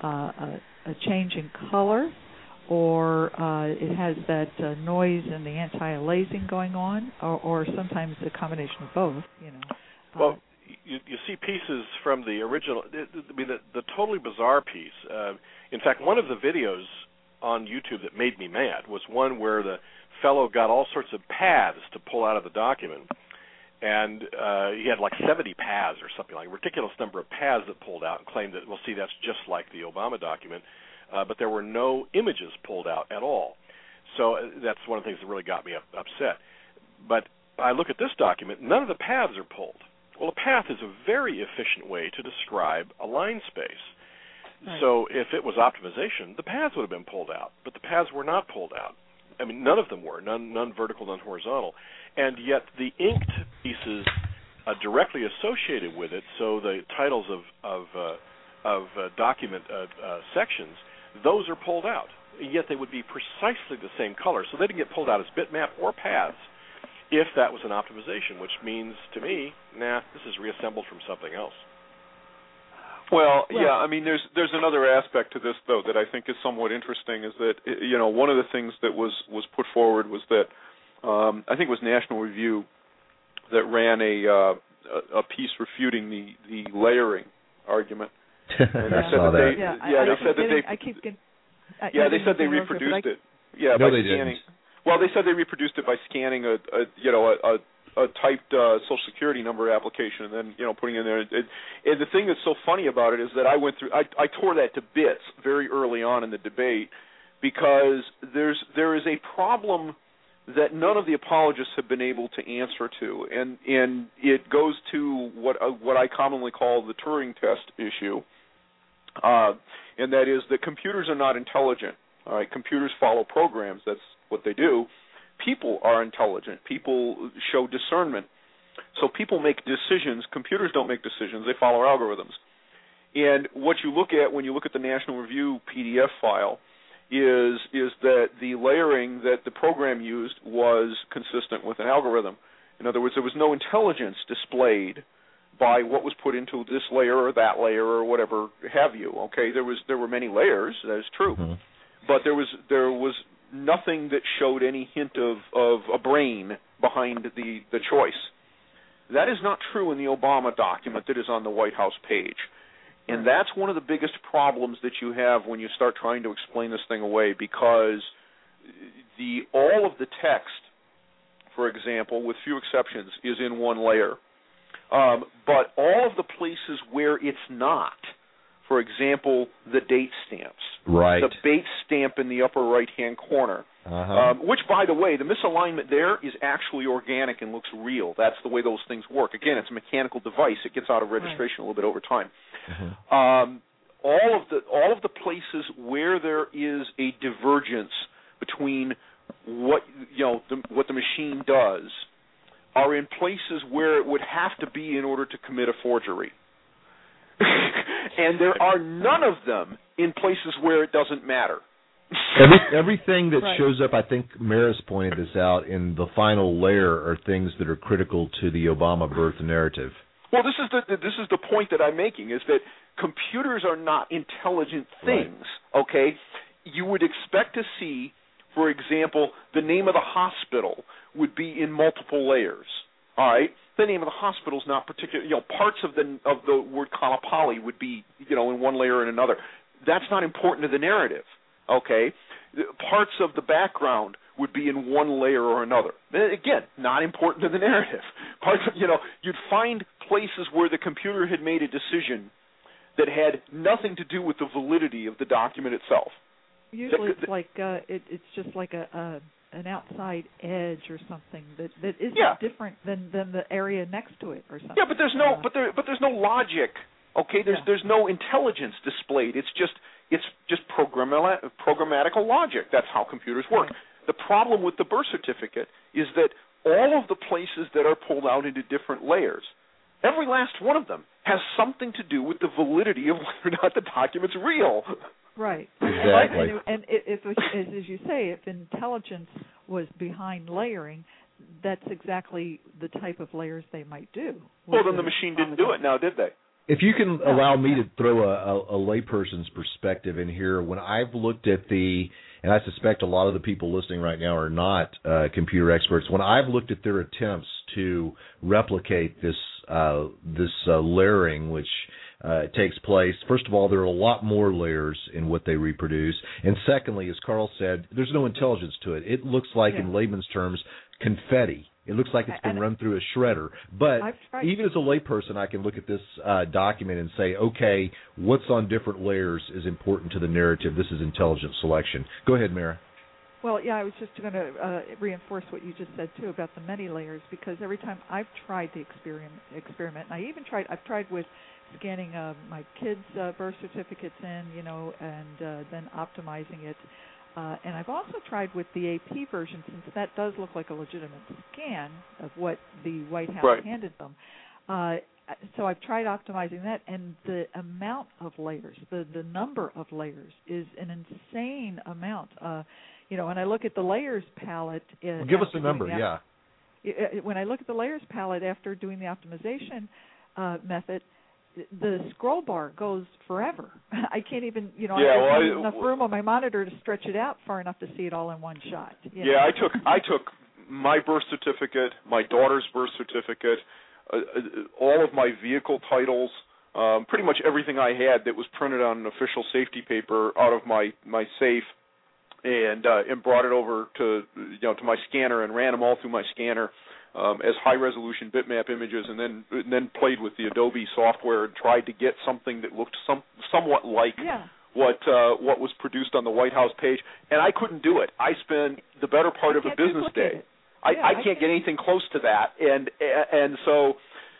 J: a change in color, or it has that noise and the anti-aliasing going on, or sometimes a combination of both.
I: Well, you see pieces from the original. The totally bizarre piece. In fact, one of the videos on YouTube that made me mad was one where the fellow got all sorts of paths to pull out of the document, and he had like 70 paths or something, like a ridiculous number of paths that pulled out, and claimed that, well, see, that's just like the Obama document, but there were no images pulled out at all. So that's one of the things that really got me upset. But I look at this document, none of the paths are pulled. Well, a path is a very efficient way to describe a line space. Right. So if it was optimization, the paths would have been pulled out, but the paths were not pulled out. I mean, none of them were, none vertical, none horizontal. And yet the inked pieces directly associated with it, so the titles of document sections, those are pulled out. Yet they would be precisely the same color, so they didn't get pulled out as bitmap or paths if that was an optimization, which means to me, this is reassembled from something else.
K: Well, yeah, I mean, there's another aspect to this, though, that I think is somewhat interesting, is that, one of the things that was put forward was that, I think it was National Review that ran a piece refuting the layering argument. And
B: I saw that.
K: They said they reproduced it. Yeah,
B: no,
K: by
B: they
K: scanning.
B: Didn't.
K: Well, they said they reproduced it by scanning a typed Social Security number application and then putting in there. And the thing that's so funny about it is that I tore that to bits very early on in the debate, because there is a problem that none of the apologists have been able to answer to, and it goes to what I commonly call the Turing test issue, and that is that computers are not intelligent. All right, computers follow programs. That's what they do. People are intelligent. People show discernment. So people make decisions. Computers don't make decisions. They follow algorithms. And what you look at when you look at the National Review PDF file is that the layering that the program used was consistent with an algorithm. In other words, there was no intelligence displayed by what was put into this layer or that layer or whatever have you. Okay, there were many layers. That is true. Mm-hmm. But there was nothing that showed any hint of a brain behind the choice. That is not true in the Obama document that is on the White House page. And that's one of the biggest problems that you have when you start trying to explain this thing away, because all of the text, for example, with few exceptions, is in one layer. But all of the places where it's not, for example, the date stamps,
B: right,
K: the base stamp in the upper right-hand corner, which, by the way, the misalignment there is actually organic and looks real. That's the way those things work. Again, it's a mechanical device. It gets out of registration a little bit over time. All of the places where there is a divergence between what the machine does are in places where it would have to be in order to commit a forgery. And there are none of them in places where it doesn't matter.
B: Everything that shows up, I think Maris pointed this out, in the final layer are things that are critical to the Obama birth narrative.
K: Well, this is the point that I'm making, is that computers are not intelligent things, okay? You would expect to see, for example, the name of the hospital would be in multiple layers, all right? The name of the hospital is not particular. Parts of the word Kalapali would be, in one layer or in another. That's not important to the narrative, okay? Parts of the background would be in one layer or another. Again, not important to the narrative. Parts of, you'd find places where the computer had made a decision that had nothing to do with the validity of the document itself.
J: Usually it's like it's just like an outside edge or something that isn't different than the area next to it or something.
K: Yeah, but there's no logic. Okay, there's no intelligence displayed. It's just programmatical logic. That's how computers work. Right. The problem with the birth certificate is that all of the places that are pulled out into different layers, every last one of them has something to do with the validity of whether or not the document's real.
J: Right.
B: Exactly.
J: And if, as you say, if intelligence was behind layering, that's exactly the type of layers they might do.
K: Well, then the machine didn't do it now, did they?
B: If you can allow me to throw a layperson's perspective in here, when I've looked at and I suspect a lot of the people listening right now are not computer experts, when I've looked at their attempts to replicate this layering, which takes place, first of all, there are a lot more layers in what they reproduce. And secondly, as Carl said, there's no intelligence to it. It looks like, in layman's terms, confetti. It looks like it's been run through a shredder. But even as a layperson, I can look at this document and say, okay, what's on different layers is important to the narrative. This is intelligent selection. Go ahead, Mara.
J: Well, yeah, I was just going to reinforce what you just said, too, about the many layers, because every time I've tried the experiment, and I've tried with scanning my kids' birth certificates in, and then optimizing it. And I've also tried with the AP version, since that does look like a legitimate scan of what the White House handed them. So I've tried optimizing that, and the amount of layers, the number of layers is an insane amount. When I look at the layers palette...
B: give us a number,
J: When I look at the layers palette after doing the optimization method, the scroll bar goes forever. I can't even, I don't have enough room on my monitor to stretch it out far enough to see it all in one shot.
K: Yeah, I took my birth certificate, my daughter's birth certificate, all of my vehicle titles, pretty much everything I had that was printed on an official safety paper out of my safe, and brought it over to my scanner and ran them all through my scanner. As high-resolution bitmap images, and then played with the Adobe software and tried to get something that looked somewhat like what was produced on the White House page, and I couldn't do it. I spent the better part of a business day. I can't get anything close to that, and so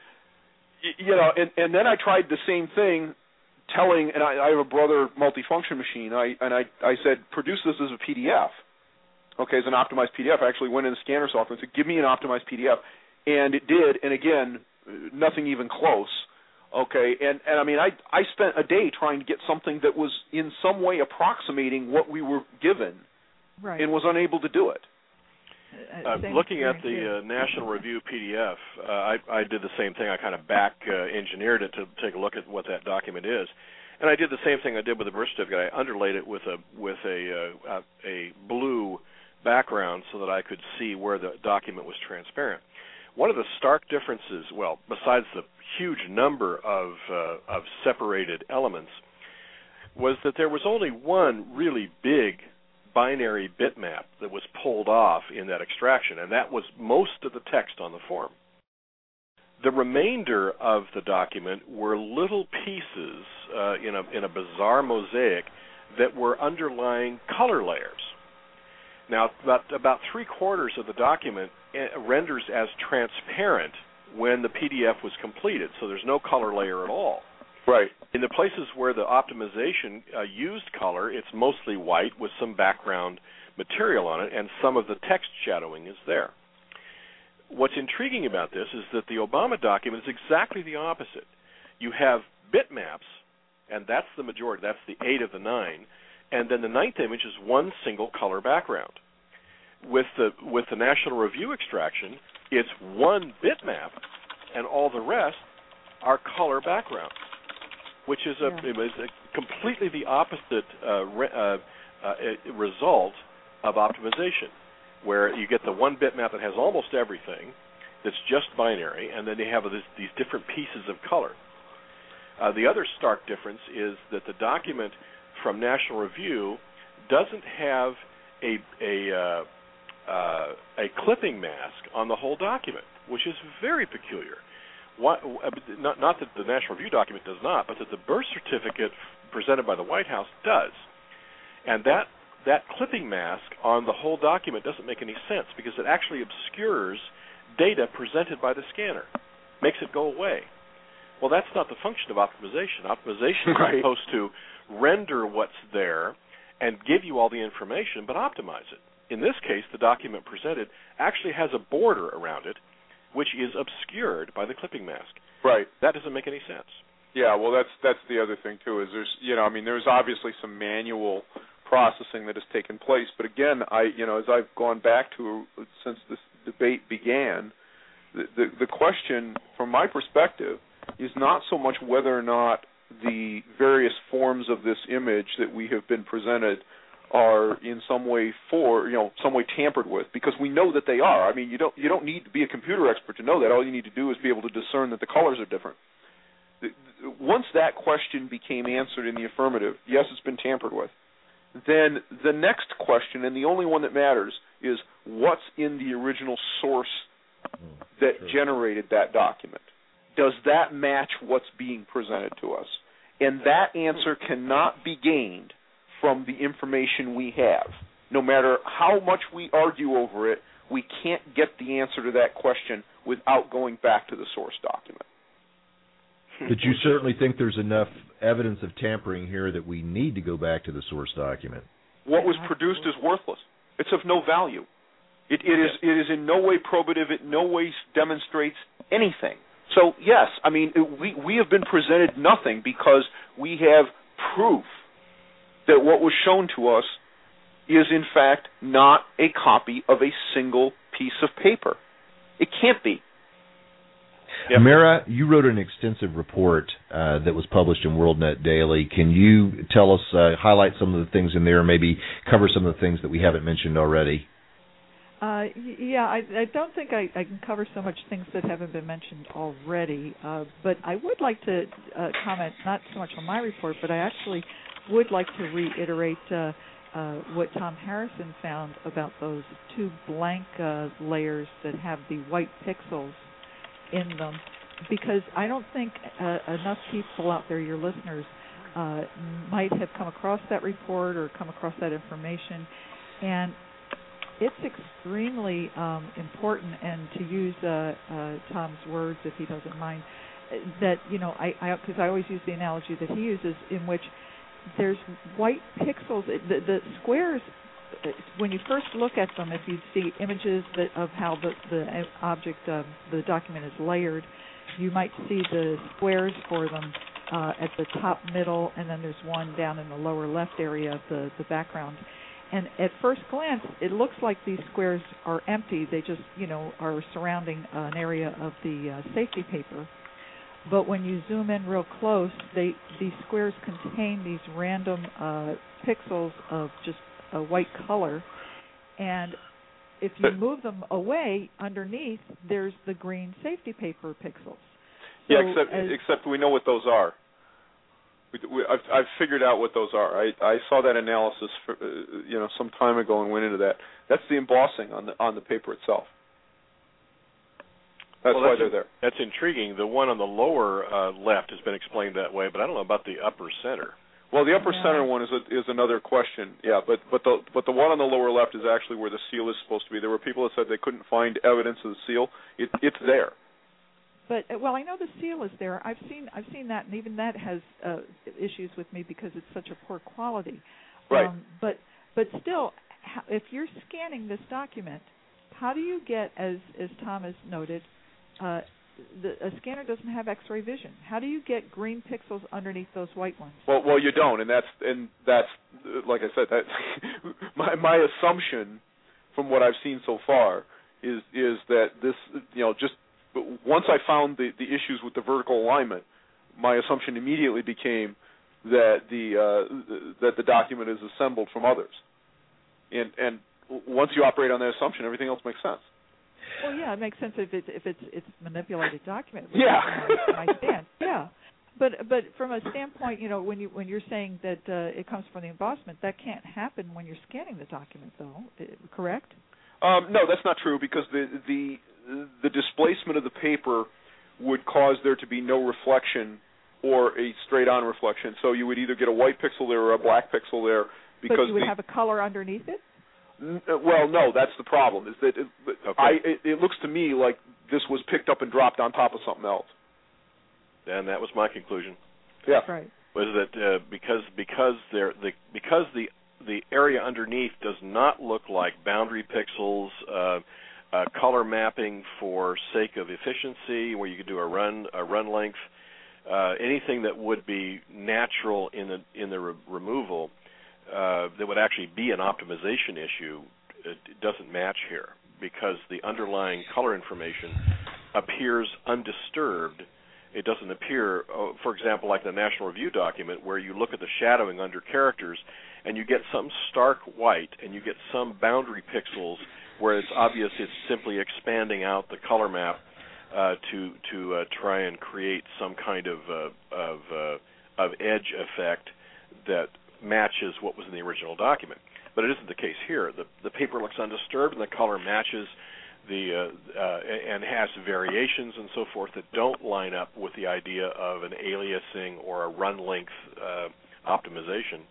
K: and then I tried the same thing, and I have a Brother multifunction machine. I said, produce this as a PDF. Okay, as an optimized PDF. I actually went in the scanner software and said, give me an optimized PDF. And it did, and again, nothing even close. Okay, and I mean, I spent a day trying to get something that was in some way approximating what we were given, and was unable to do it.
I: Looking at the National Review PDF, I did the same thing. I kind of back-engineered it to take a look at what that document is. And I did the same thing I did with the birth certificate. I underlaid it with a blue background so that I could see where the document was transparent. One of the stark differences, well, besides the huge number of separated elements, was that there was only one really big binary bitmap that was pulled off in that extraction, and that was most of the text on the form. The remainder of the document were little pieces in a bizarre mosaic that were underlying color layers. Now, about three-quarters of the document renders as transparent when the PDF was completed, so there's no color layer at all.
K: Right.
I: In the places where the optimization used color, it's mostly white with some background material on it, and some of the text shadowing is there. What's intriguing about this is that the Obama document is exactly the opposite. You have bitmaps, and that's the majority. That's the 8 of the 9. And then the 9th image is one single color background. With the National Review extraction, it's one bitmap, and all the rest are color backgrounds, which is completely the opposite result of optimization, where you get the one bitmap that has almost everything, that's just binary, and then you have these different pieces of color. The other stark difference is that the document from National Review doesn't have a clipping mask on the whole document, which is very peculiar. Not that the National Review document does not, but that the birth certificate presented by the White House does. And that clipping mask on the whole document doesn't make any sense because it actually obscures data presented by the scanner, makes it go away. Well, that's not the function of optimization. Optimization is supposed to render what's there and give you all the information, but optimize it. In this case, the document presented actually has a border around it, which is obscured by the clipping mask.
K: Right.
I: That doesn't make any sense.
K: Yeah, well, that's the other thing too. Is there's obviously some manual processing that has taken place, but again, as I've gone back to since this debate began, the question from my perspective is not so much whether or not the various forms of this image that we have been presented are in some way some way tampered with, because we know that they are. I mean, you don't need to be a computer expert to know that. All you need to do is be able to discern that the colors are different. Once that question became answered in the affirmative, yes, it's been tampered with, then the next question, and the only one that matters, is what's in the original source that generated that document? Does that match what's being presented to us? And that answer cannot be gained from the information we have. No matter how much we argue over it, we can't get the answer to that question without going back to the source document.
B: But you certainly think there's enough evidence of tampering here that we need to go back to the source document.
K: What was produced is worthless. It's of no value. It is in no way probative. It in no way demonstrates anything. So, yes, I mean, we have been presented nothing because we have proof that what was shown to us is, in fact, not a copy of a single piece of paper. It can't be.
B: Yep. Mara, you wrote an extensive report that was published in WorldNet Daily. Can you tell us, highlight some of the things in there, maybe cover some of the things that we haven't mentioned already?
J: Yeah, I don't think I can cover so much things that haven't been mentioned already, but I would like to comment not so much on my report, but I actually would like to reiterate what Tom Harrison found about those two blank layers that have the white pixels in them, because I don't think enough people out there, your listeners, might have come across that report or come across that information, and it's extremely important, and to use Tom's words, if he doesn't mind, that, because I always use the analogy that he uses, in which there's white pixels. The squares, when you first look at them, if you see images of how the object, the document is layered, you might see the squares for them at the top middle, and then there's one down in the lower left area of the background. And at first glance, it looks like these squares are empty. They just, are surrounding an area of the safety paper. But when you zoom in real close, these squares contain these random pixels of just a white color. And if you move them away, underneath, there's the green safety paper pixels. So
K: except we know what those are. I've figured out what those are. I saw that analysis some time ago and went into that. That's the embossing on the paper itself. That's why they're there.
I: That's intriguing. The one on the lower left has been explained that way, but I don't know about the upper center.
K: Well, the upper center one is another question. Yeah, but the one on the lower left is actually where the seal is supposed to be. There were people that said they couldn't find evidence of the seal. It's there.
J: But I know the seal is there. I've seen that, and even that has issues with me because it's such a poor quality.
K: Right.
J: But still, if you're scanning this document, how do you get, as Tom has noted, a scanner doesn't have X-ray vision. How do you get green pixels underneath those white ones?
K: Well, you don't, and that's like I said, that my assumption from what I've seen so far is that this, just once I found the issues with the vertical alignment, my assumption immediately became that the document is assembled from others, and once you operate on that assumption, everything else makes sense.
J: Well, yeah, it makes sense if it's manipulated document.
K: Yeah.
J: My stand. Yeah. But from a standpoint, when you're saying that it comes from the embossment, that can't happen when you're scanning the document, though. Correct?
K: No, that's not true, because the displacement of the paper would cause there to be no reflection or a straight-on reflection. So you would either get a white pixel there or a black pixel there. Because
J: but you would have a color underneath it?
K: Well, no, that's the problem. Is that it looks to me like this was picked up and dropped on top of something else.
I: And that was my conclusion.
K: Yeah.
J: Right.
I: Was that because the area underneath does not look like boundary pixels, color mapping for sake of efficiency, where you could do a run length, anything that would be natural in the removal. That would actually be an optimization issue. It doesn't match here because the underlying color information appears undisturbed it doesn't appear, for example, like the National Review document, where you look at the shadowing under characters and you get some stark white and you get some boundary pixels where it's obvious it's simply expanding out the color map to try and create some kind of edge effect that matches what was in the original document. But it isn't the case here. The paper looks undisturbed and the color matches and has variations and so forth that don't line up with the idea of an aliasing or a run length optimization,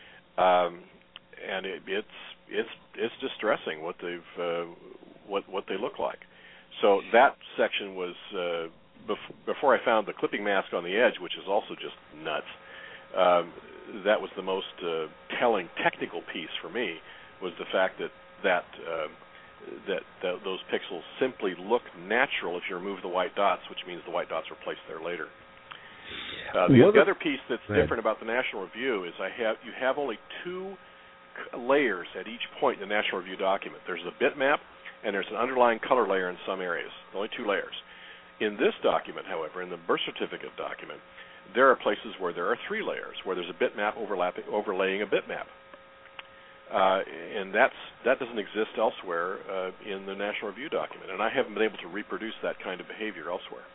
I: and it's distressing what they look like. So that section was before I found the clipping mask on the edge, which is also just nuts. That was the most telling technical piece for me, was the fact that those pixels simply look natural if you remove the white dots, which means the white dots are placed there later. The other piece that's different about the National Review is you have only 2 layers at each point in the National Review document. There's a bitmap and there's an underlying color layer in some areas. Only 2 layers. In this document, however, in the birth certificate document, there are places where there are 3 layers, where there's a bitmap overlaying a bitmap. And that doesn't exist elsewhere in the National Review document, and I haven't been able to reproduce that kind of behavior elsewhere.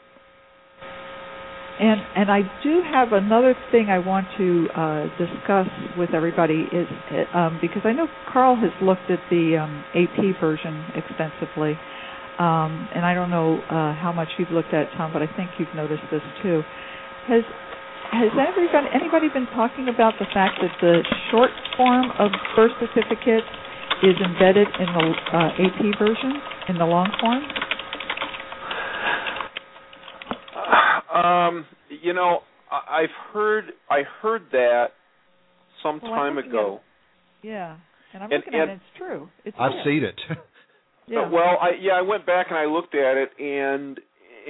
J: And I do have another thing I want to discuss with everybody is because I know Carl has looked at the AP version extensively, and I don't know how much you've looked at, Tom, but I think you've noticed this too. Has anybody been talking about the fact that the short form of birth certificate is embedded in the AP version, in the long form?
K: I heard that some time ago.
J: Yeah, and I'm looking at it. It's true.
B: I've seen it.
J: Yeah.
K: I went back and I looked at it, and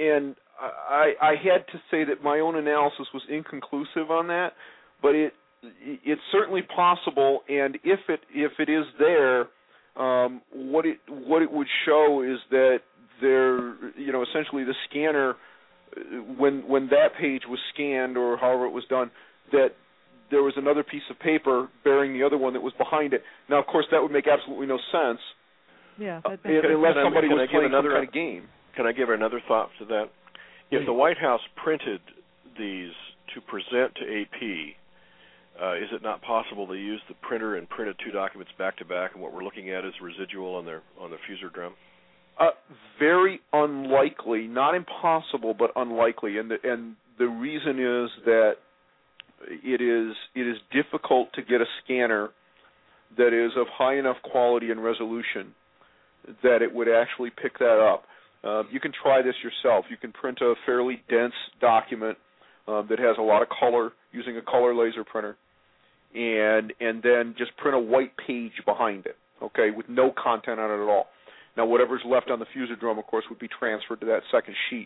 K: I had to say that my own analysis was inconclusive on that, but it's certainly possible. And if it is there, what it would show is that there, essentially the scanner, when that page was scanned or however it was done, that there was another piece of paper bearing the other one that was behind it. Now, of course, that would make absolutely no sense.
J: Yeah,
K: unless somebody was playing some kind of game.
I: Can I give another thought to that? If the White House printed these to present to AP, is it not possible they used the printer and printed 2 documents back to back, and what we're looking at is residual on the fuser drum?
K: Very unlikely, not impossible, but unlikely, and the reason is that it is difficult to get a scanner that is of high enough quality and resolution that it would actually pick that up. You can try this yourself. You can print a fairly dense document that has a lot of color using a color laser printer, and then just print a white page behind it, okay, with no content on it at all. Now, whatever's left on the fuser drum, of course, would be transferred to that second sheet.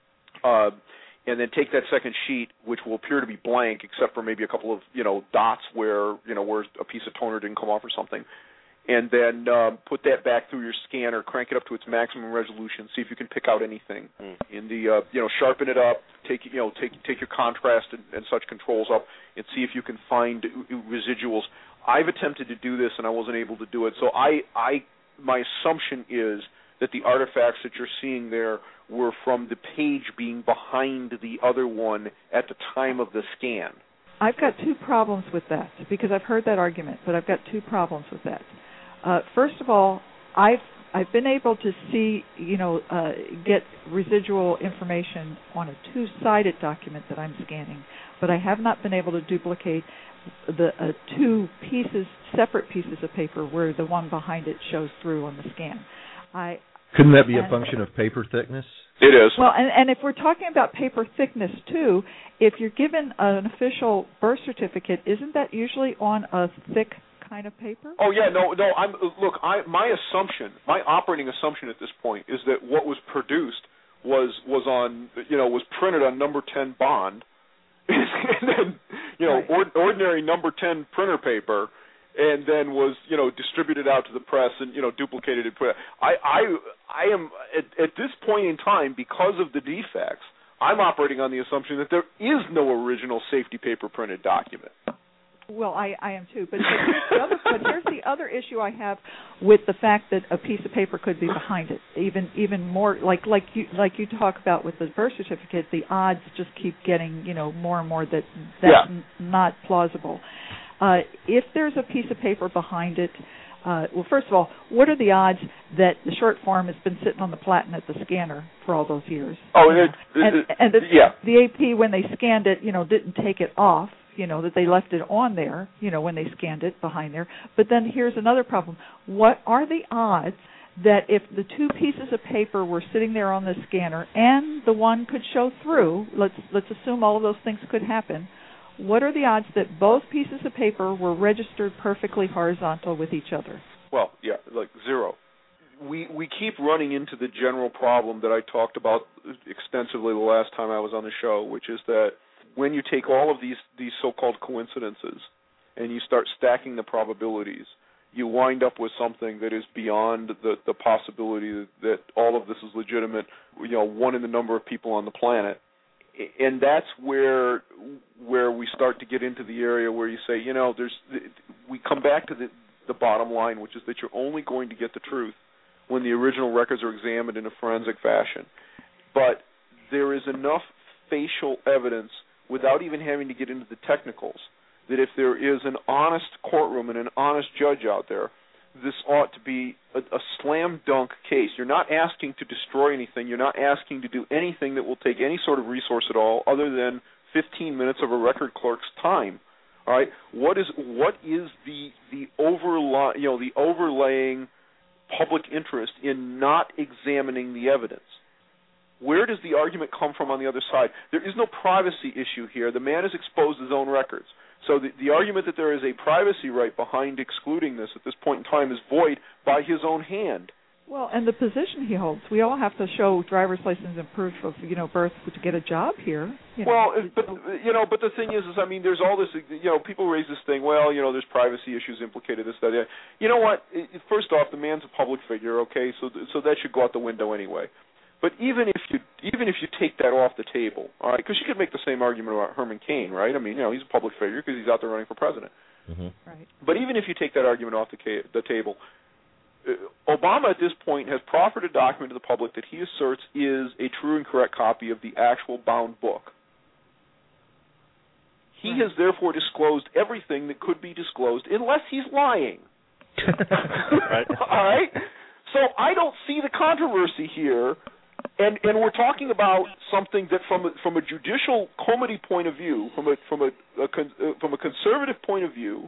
K: And then take that second sheet, which will appear to be blank, except for maybe a couple of dots where where a piece of toner didn't come off or something, and then put that back through your scanner, crank it up to its maximum resolution, see if you can pick out anything in the sharpen it up, take your contrast and such controls up, and see if you can find residuals. I've attempted to do this and I wasn't able to do it, so my assumption is that the artifacts that you're seeing there were from the page being behind the other one at the time of the scan.
J: I've got 2 problems with that, because I've heard that argument, but I've got 2 problems with that. First of all, I've been able to see, get residual information on a 2-sided document that I'm scanning, but I have not been able to duplicate the 2 separate pieces of paper where the one behind it shows through on the scan.
B: Couldn't that be a function of paper thickness?
K: It is.
J: Well, and if we're talking about paper thickness too, if you're given an official birth certificate, isn't that usually on a thick kind of paper?
K: Oh yeah, no. My assumption, my operating assumption at this point is that what was produced was printed on number 10 bond, and then ordinary number 10 printer paper, and then was distributed out to the press and duplicated and put. I am at this point in time, because of the defects, I'm operating on the assumption that there is no original safety paper printed document.
J: Well, I am too, but here's the other issue I have with the fact that a piece of paper could be behind it. Even more like you talk about with the birth certificate, the odds just keep getting more and more that's not plausible. If there's a piece of paper behind it, well, first of all, what are the odds that the short form has been sitting on the platen at the scanner for all those years? The AP, when they scanned it, didn't take it off. That they left it on there, when they scanned it behind there. But then here's another problem. What are the odds that if the two pieces of paper were sitting there on the scanner and the one could show through, let's assume all of those things could happen, what are the odds that both pieces of paper were registered perfectly horizontal with each other?
K: Well, yeah, like zero. We keep running into the general problem that I talked about extensively the last time I was on the show, which is that when you take all of these so-called coincidences and you start stacking the probabilities, you wind up with something that is beyond the possibility that all of this is legitimate, one in the number of people on the planet. And that's where we start to get into the area where you say, we come back to the bottom line, which is that you're only going to get the truth when the original records are examined in a forensic fashion. But there is enough facial evidence without even having to get into the technicals, that if there is an honest courtroom and an honest judge out there, this ought to be a slam dunk case. You're not asking to destroy anything. You're not asking to do anything that will take any sort of resource at all other than 15 minutes of a record clerk's time. All right? What is the overlaying public interest in not examining the evidence? Where does the argument come from on the other side? There is no privacy issue here. The man has exposed his own records. So the argument that there is a privacy right behind excluding this at this point in time is void by his own hand.
J: Well, and the position he holds, we all have to show driver's license and proof of birth to get a job here.
K: But the thing is, there's all this. People raise this thing. Well, there's privacy issues implicated. This, that. You know what? First off, the man's a public figure. Okay, so that should go out the window anyway. But even if you take that off the table, all right, because you could make the same argument about Herman Cain, right? He's a public figure because he's out there running for president.
B: Mm-hmm.
J: Right.
K: But even if you take that argument off the table, Obama at this point has proffered a document to the public that he asserts is a true and correct copy of the actual bound book. He has therefore disclosed everything that could be disclosed, unless he's lying.
I: Right.
K: All right? So I don't see the controversy here. And we're talking about something that, from a judicial comity point of view, from a conservative point of view,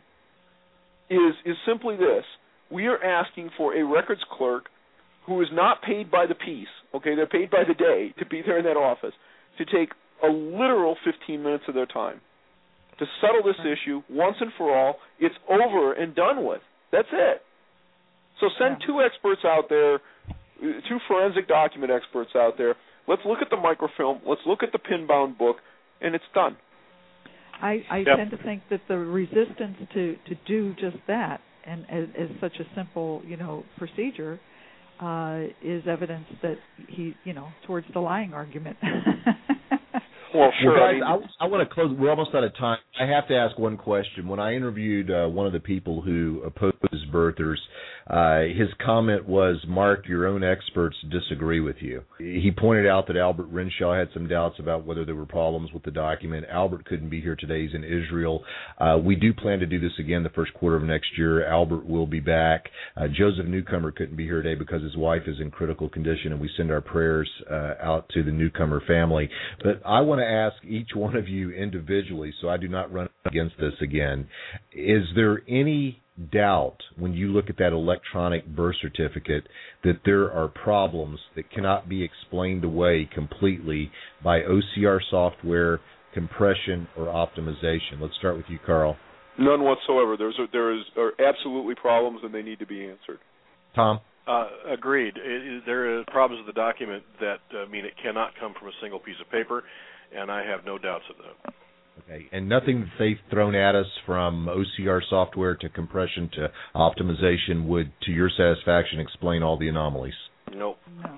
K: is simply this: we are asking for a records clerk who is not paid by the piece. Okay, they're paid by the day to be there in that office to take a literal 15 minutes of their time to settle this issue once and for all. It's over and done with. That's it. So send two experts out there. Two forensic document experts out there. Let's look at the microfilm. Let's look at the pin-bound book, and it's done.
J: I tend to think that the resistance to do just that, and as such a simple procedure, is evidence that he towards the lying argument.
K: Well, sure.
B: Well, guys, I want to close. We're almost out of time. I have to ask one question. When I interviewed one of the people who opposes birthers, his comment was, Mark, your own experts disagree with you. He pointed out that Albert Renshaw had some doubts about whether there were problems with the document. Albert couldn't be here today. He's in Israel. We do plan to do this again the first quarter of next year. Albert will be back. Joseph Newcomer couldn't be here today because his wife is in critical condition, and we send our prayers out to the Newcomer family. But I want to ask each one of you individually, so I do not run against this again, is there any doubt when you look at that electronic birth certificate that there are problems that cannot be explained away completely by OCR software, compression, or optimization? Let's start with you, Carl.
K: None whatsoever. There are absolutely problems, and they need to be answered.
B: Tom?
I: Agreed. There are problems with the document that mean it cannot come from a single piece of paper, and I have no doubts of that.
B: Okay, and nothing that they've thrown at us from OCR software to compression to optimization would, to your satisfaction, explain all the anomalies?
I: Nope.
J: No.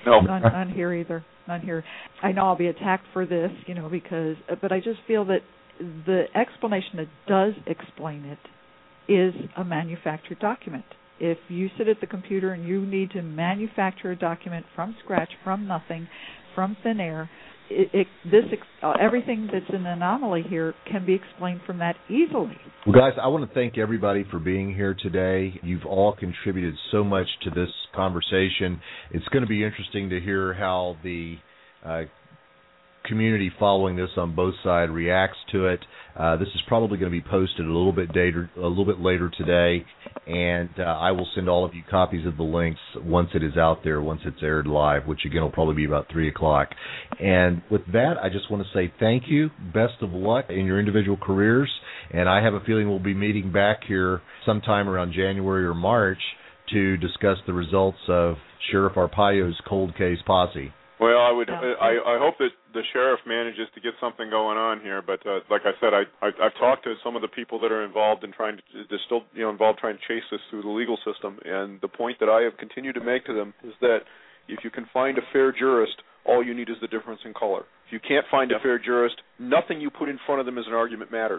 K: No.
J: None here either. None here. I know I'll be attacked for this, but I just feel that the explanation that does explain it is a manufactured document. If you sit at the computer and you need to manufacture a document from scratch, from nothing, from thin air, everything that's an anomaly here can be explained from that easily.
B: Well, guys, I want to thank everybody for being here today. You've all contributed so much to this conversation. It's going to be interesting to hear how the community following this on both sides reacts to it. This is probably going to be posted a little bit later today, and I will send all of you copies of the links once it is out there, once it's aired live, which again will probably be about 3 o'clock. And with that, I just want to say thank you, best of luck in your individual careers, and I have a feeling we'll be meeting back here sometime around January or March to discuss the results of Sheriff Arpaio's cold case posse.
K: Well, I hope that the sheriff manages to get something going on here. But like I said, I've talked to some of the people that are involved in trying to chase this through the legal system. And the point that I have continued to make to them is that if you can find a fair jurist, all you need is the difference in color. If you can't find a fair jurist, nothing you put in front of them as an argument matters.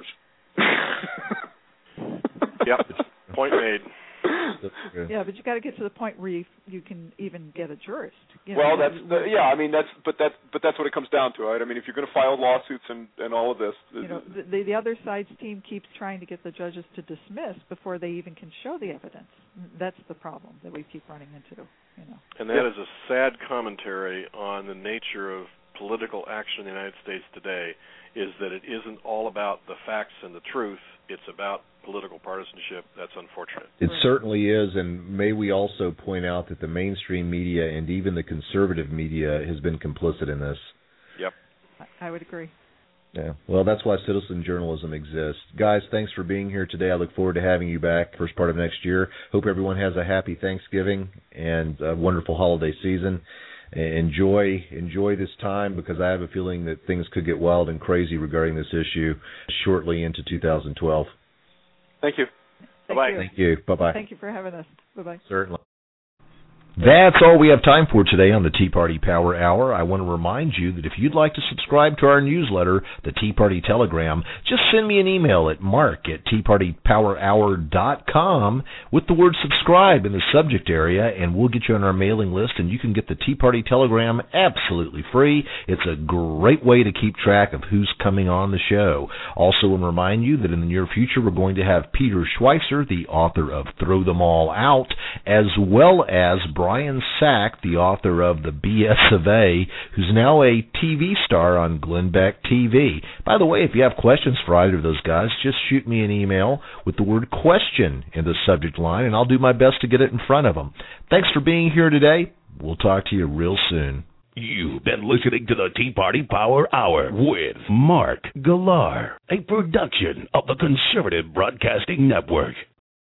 I: Yep. Point made.
J: Yeah, but you got to get to the point where you can even get a jurist.
K: Well, that's what it comes down to, right? I mean, if you're going to file lawsuits and all of this,
J: the other side's team keeps trying to get the judges to dismiss before they even can show the evidence. That's the problem that we keep running into.
I: And that is a sad commentary on the nature of political action in the United States today. Is that it isn't all about the facts and the truth. It's about political partisanship. That's unfortunate.
B: It certainly is, and may we also point out that the mainstream media and even the conservative media has been complicit in this.
I: Yep.
J: I would agree.
B: Yeah. Well, that's why citizen journalism exists. Guys, thanks for being here today. I look forward to having you back first part of next year. Hope everyone has a happy Thanksgiving and a wonderful holiday season. Enjoy this time, because I have a feeling that things could get wild and crazy regarding this issue shortly into 2012.
K: Thank you.
I: Bye-bye.
B: Thank you. Bye-bye.
J: Thank you for having us. Bye-bye.
B: Certainly. That's all we have time for today on the Tea Party Power Hour. I want to remind you that if you'd like to subscribe to our newsletter, the Tea Party Telegram, just send me an email at mark@teapartypowerhour.com with the word subscribe in the subject area, and we'll get you on our mailing list, and you can get the Tea Party Telegram absolutely free. It's a great way to keep track of who's coming on the show. Also, I want to remind you that in the near future, we're going to have Peter Schweitzer, the author of Throw Them All Out, as well as Brian Sack, the author of The BS of A, who's now a TV star on Glenn Beck TV. By the way, if you have questions for either of those guys, just shoot me an email with the word question in the subject line, and I'll do my best to get it in front of them. Thanks for being here today. We'll talk to you real soon.
A: You've been listening to the Tea Party Power Hour with Mark Galar, a production of the Conservative Broadcasting Network.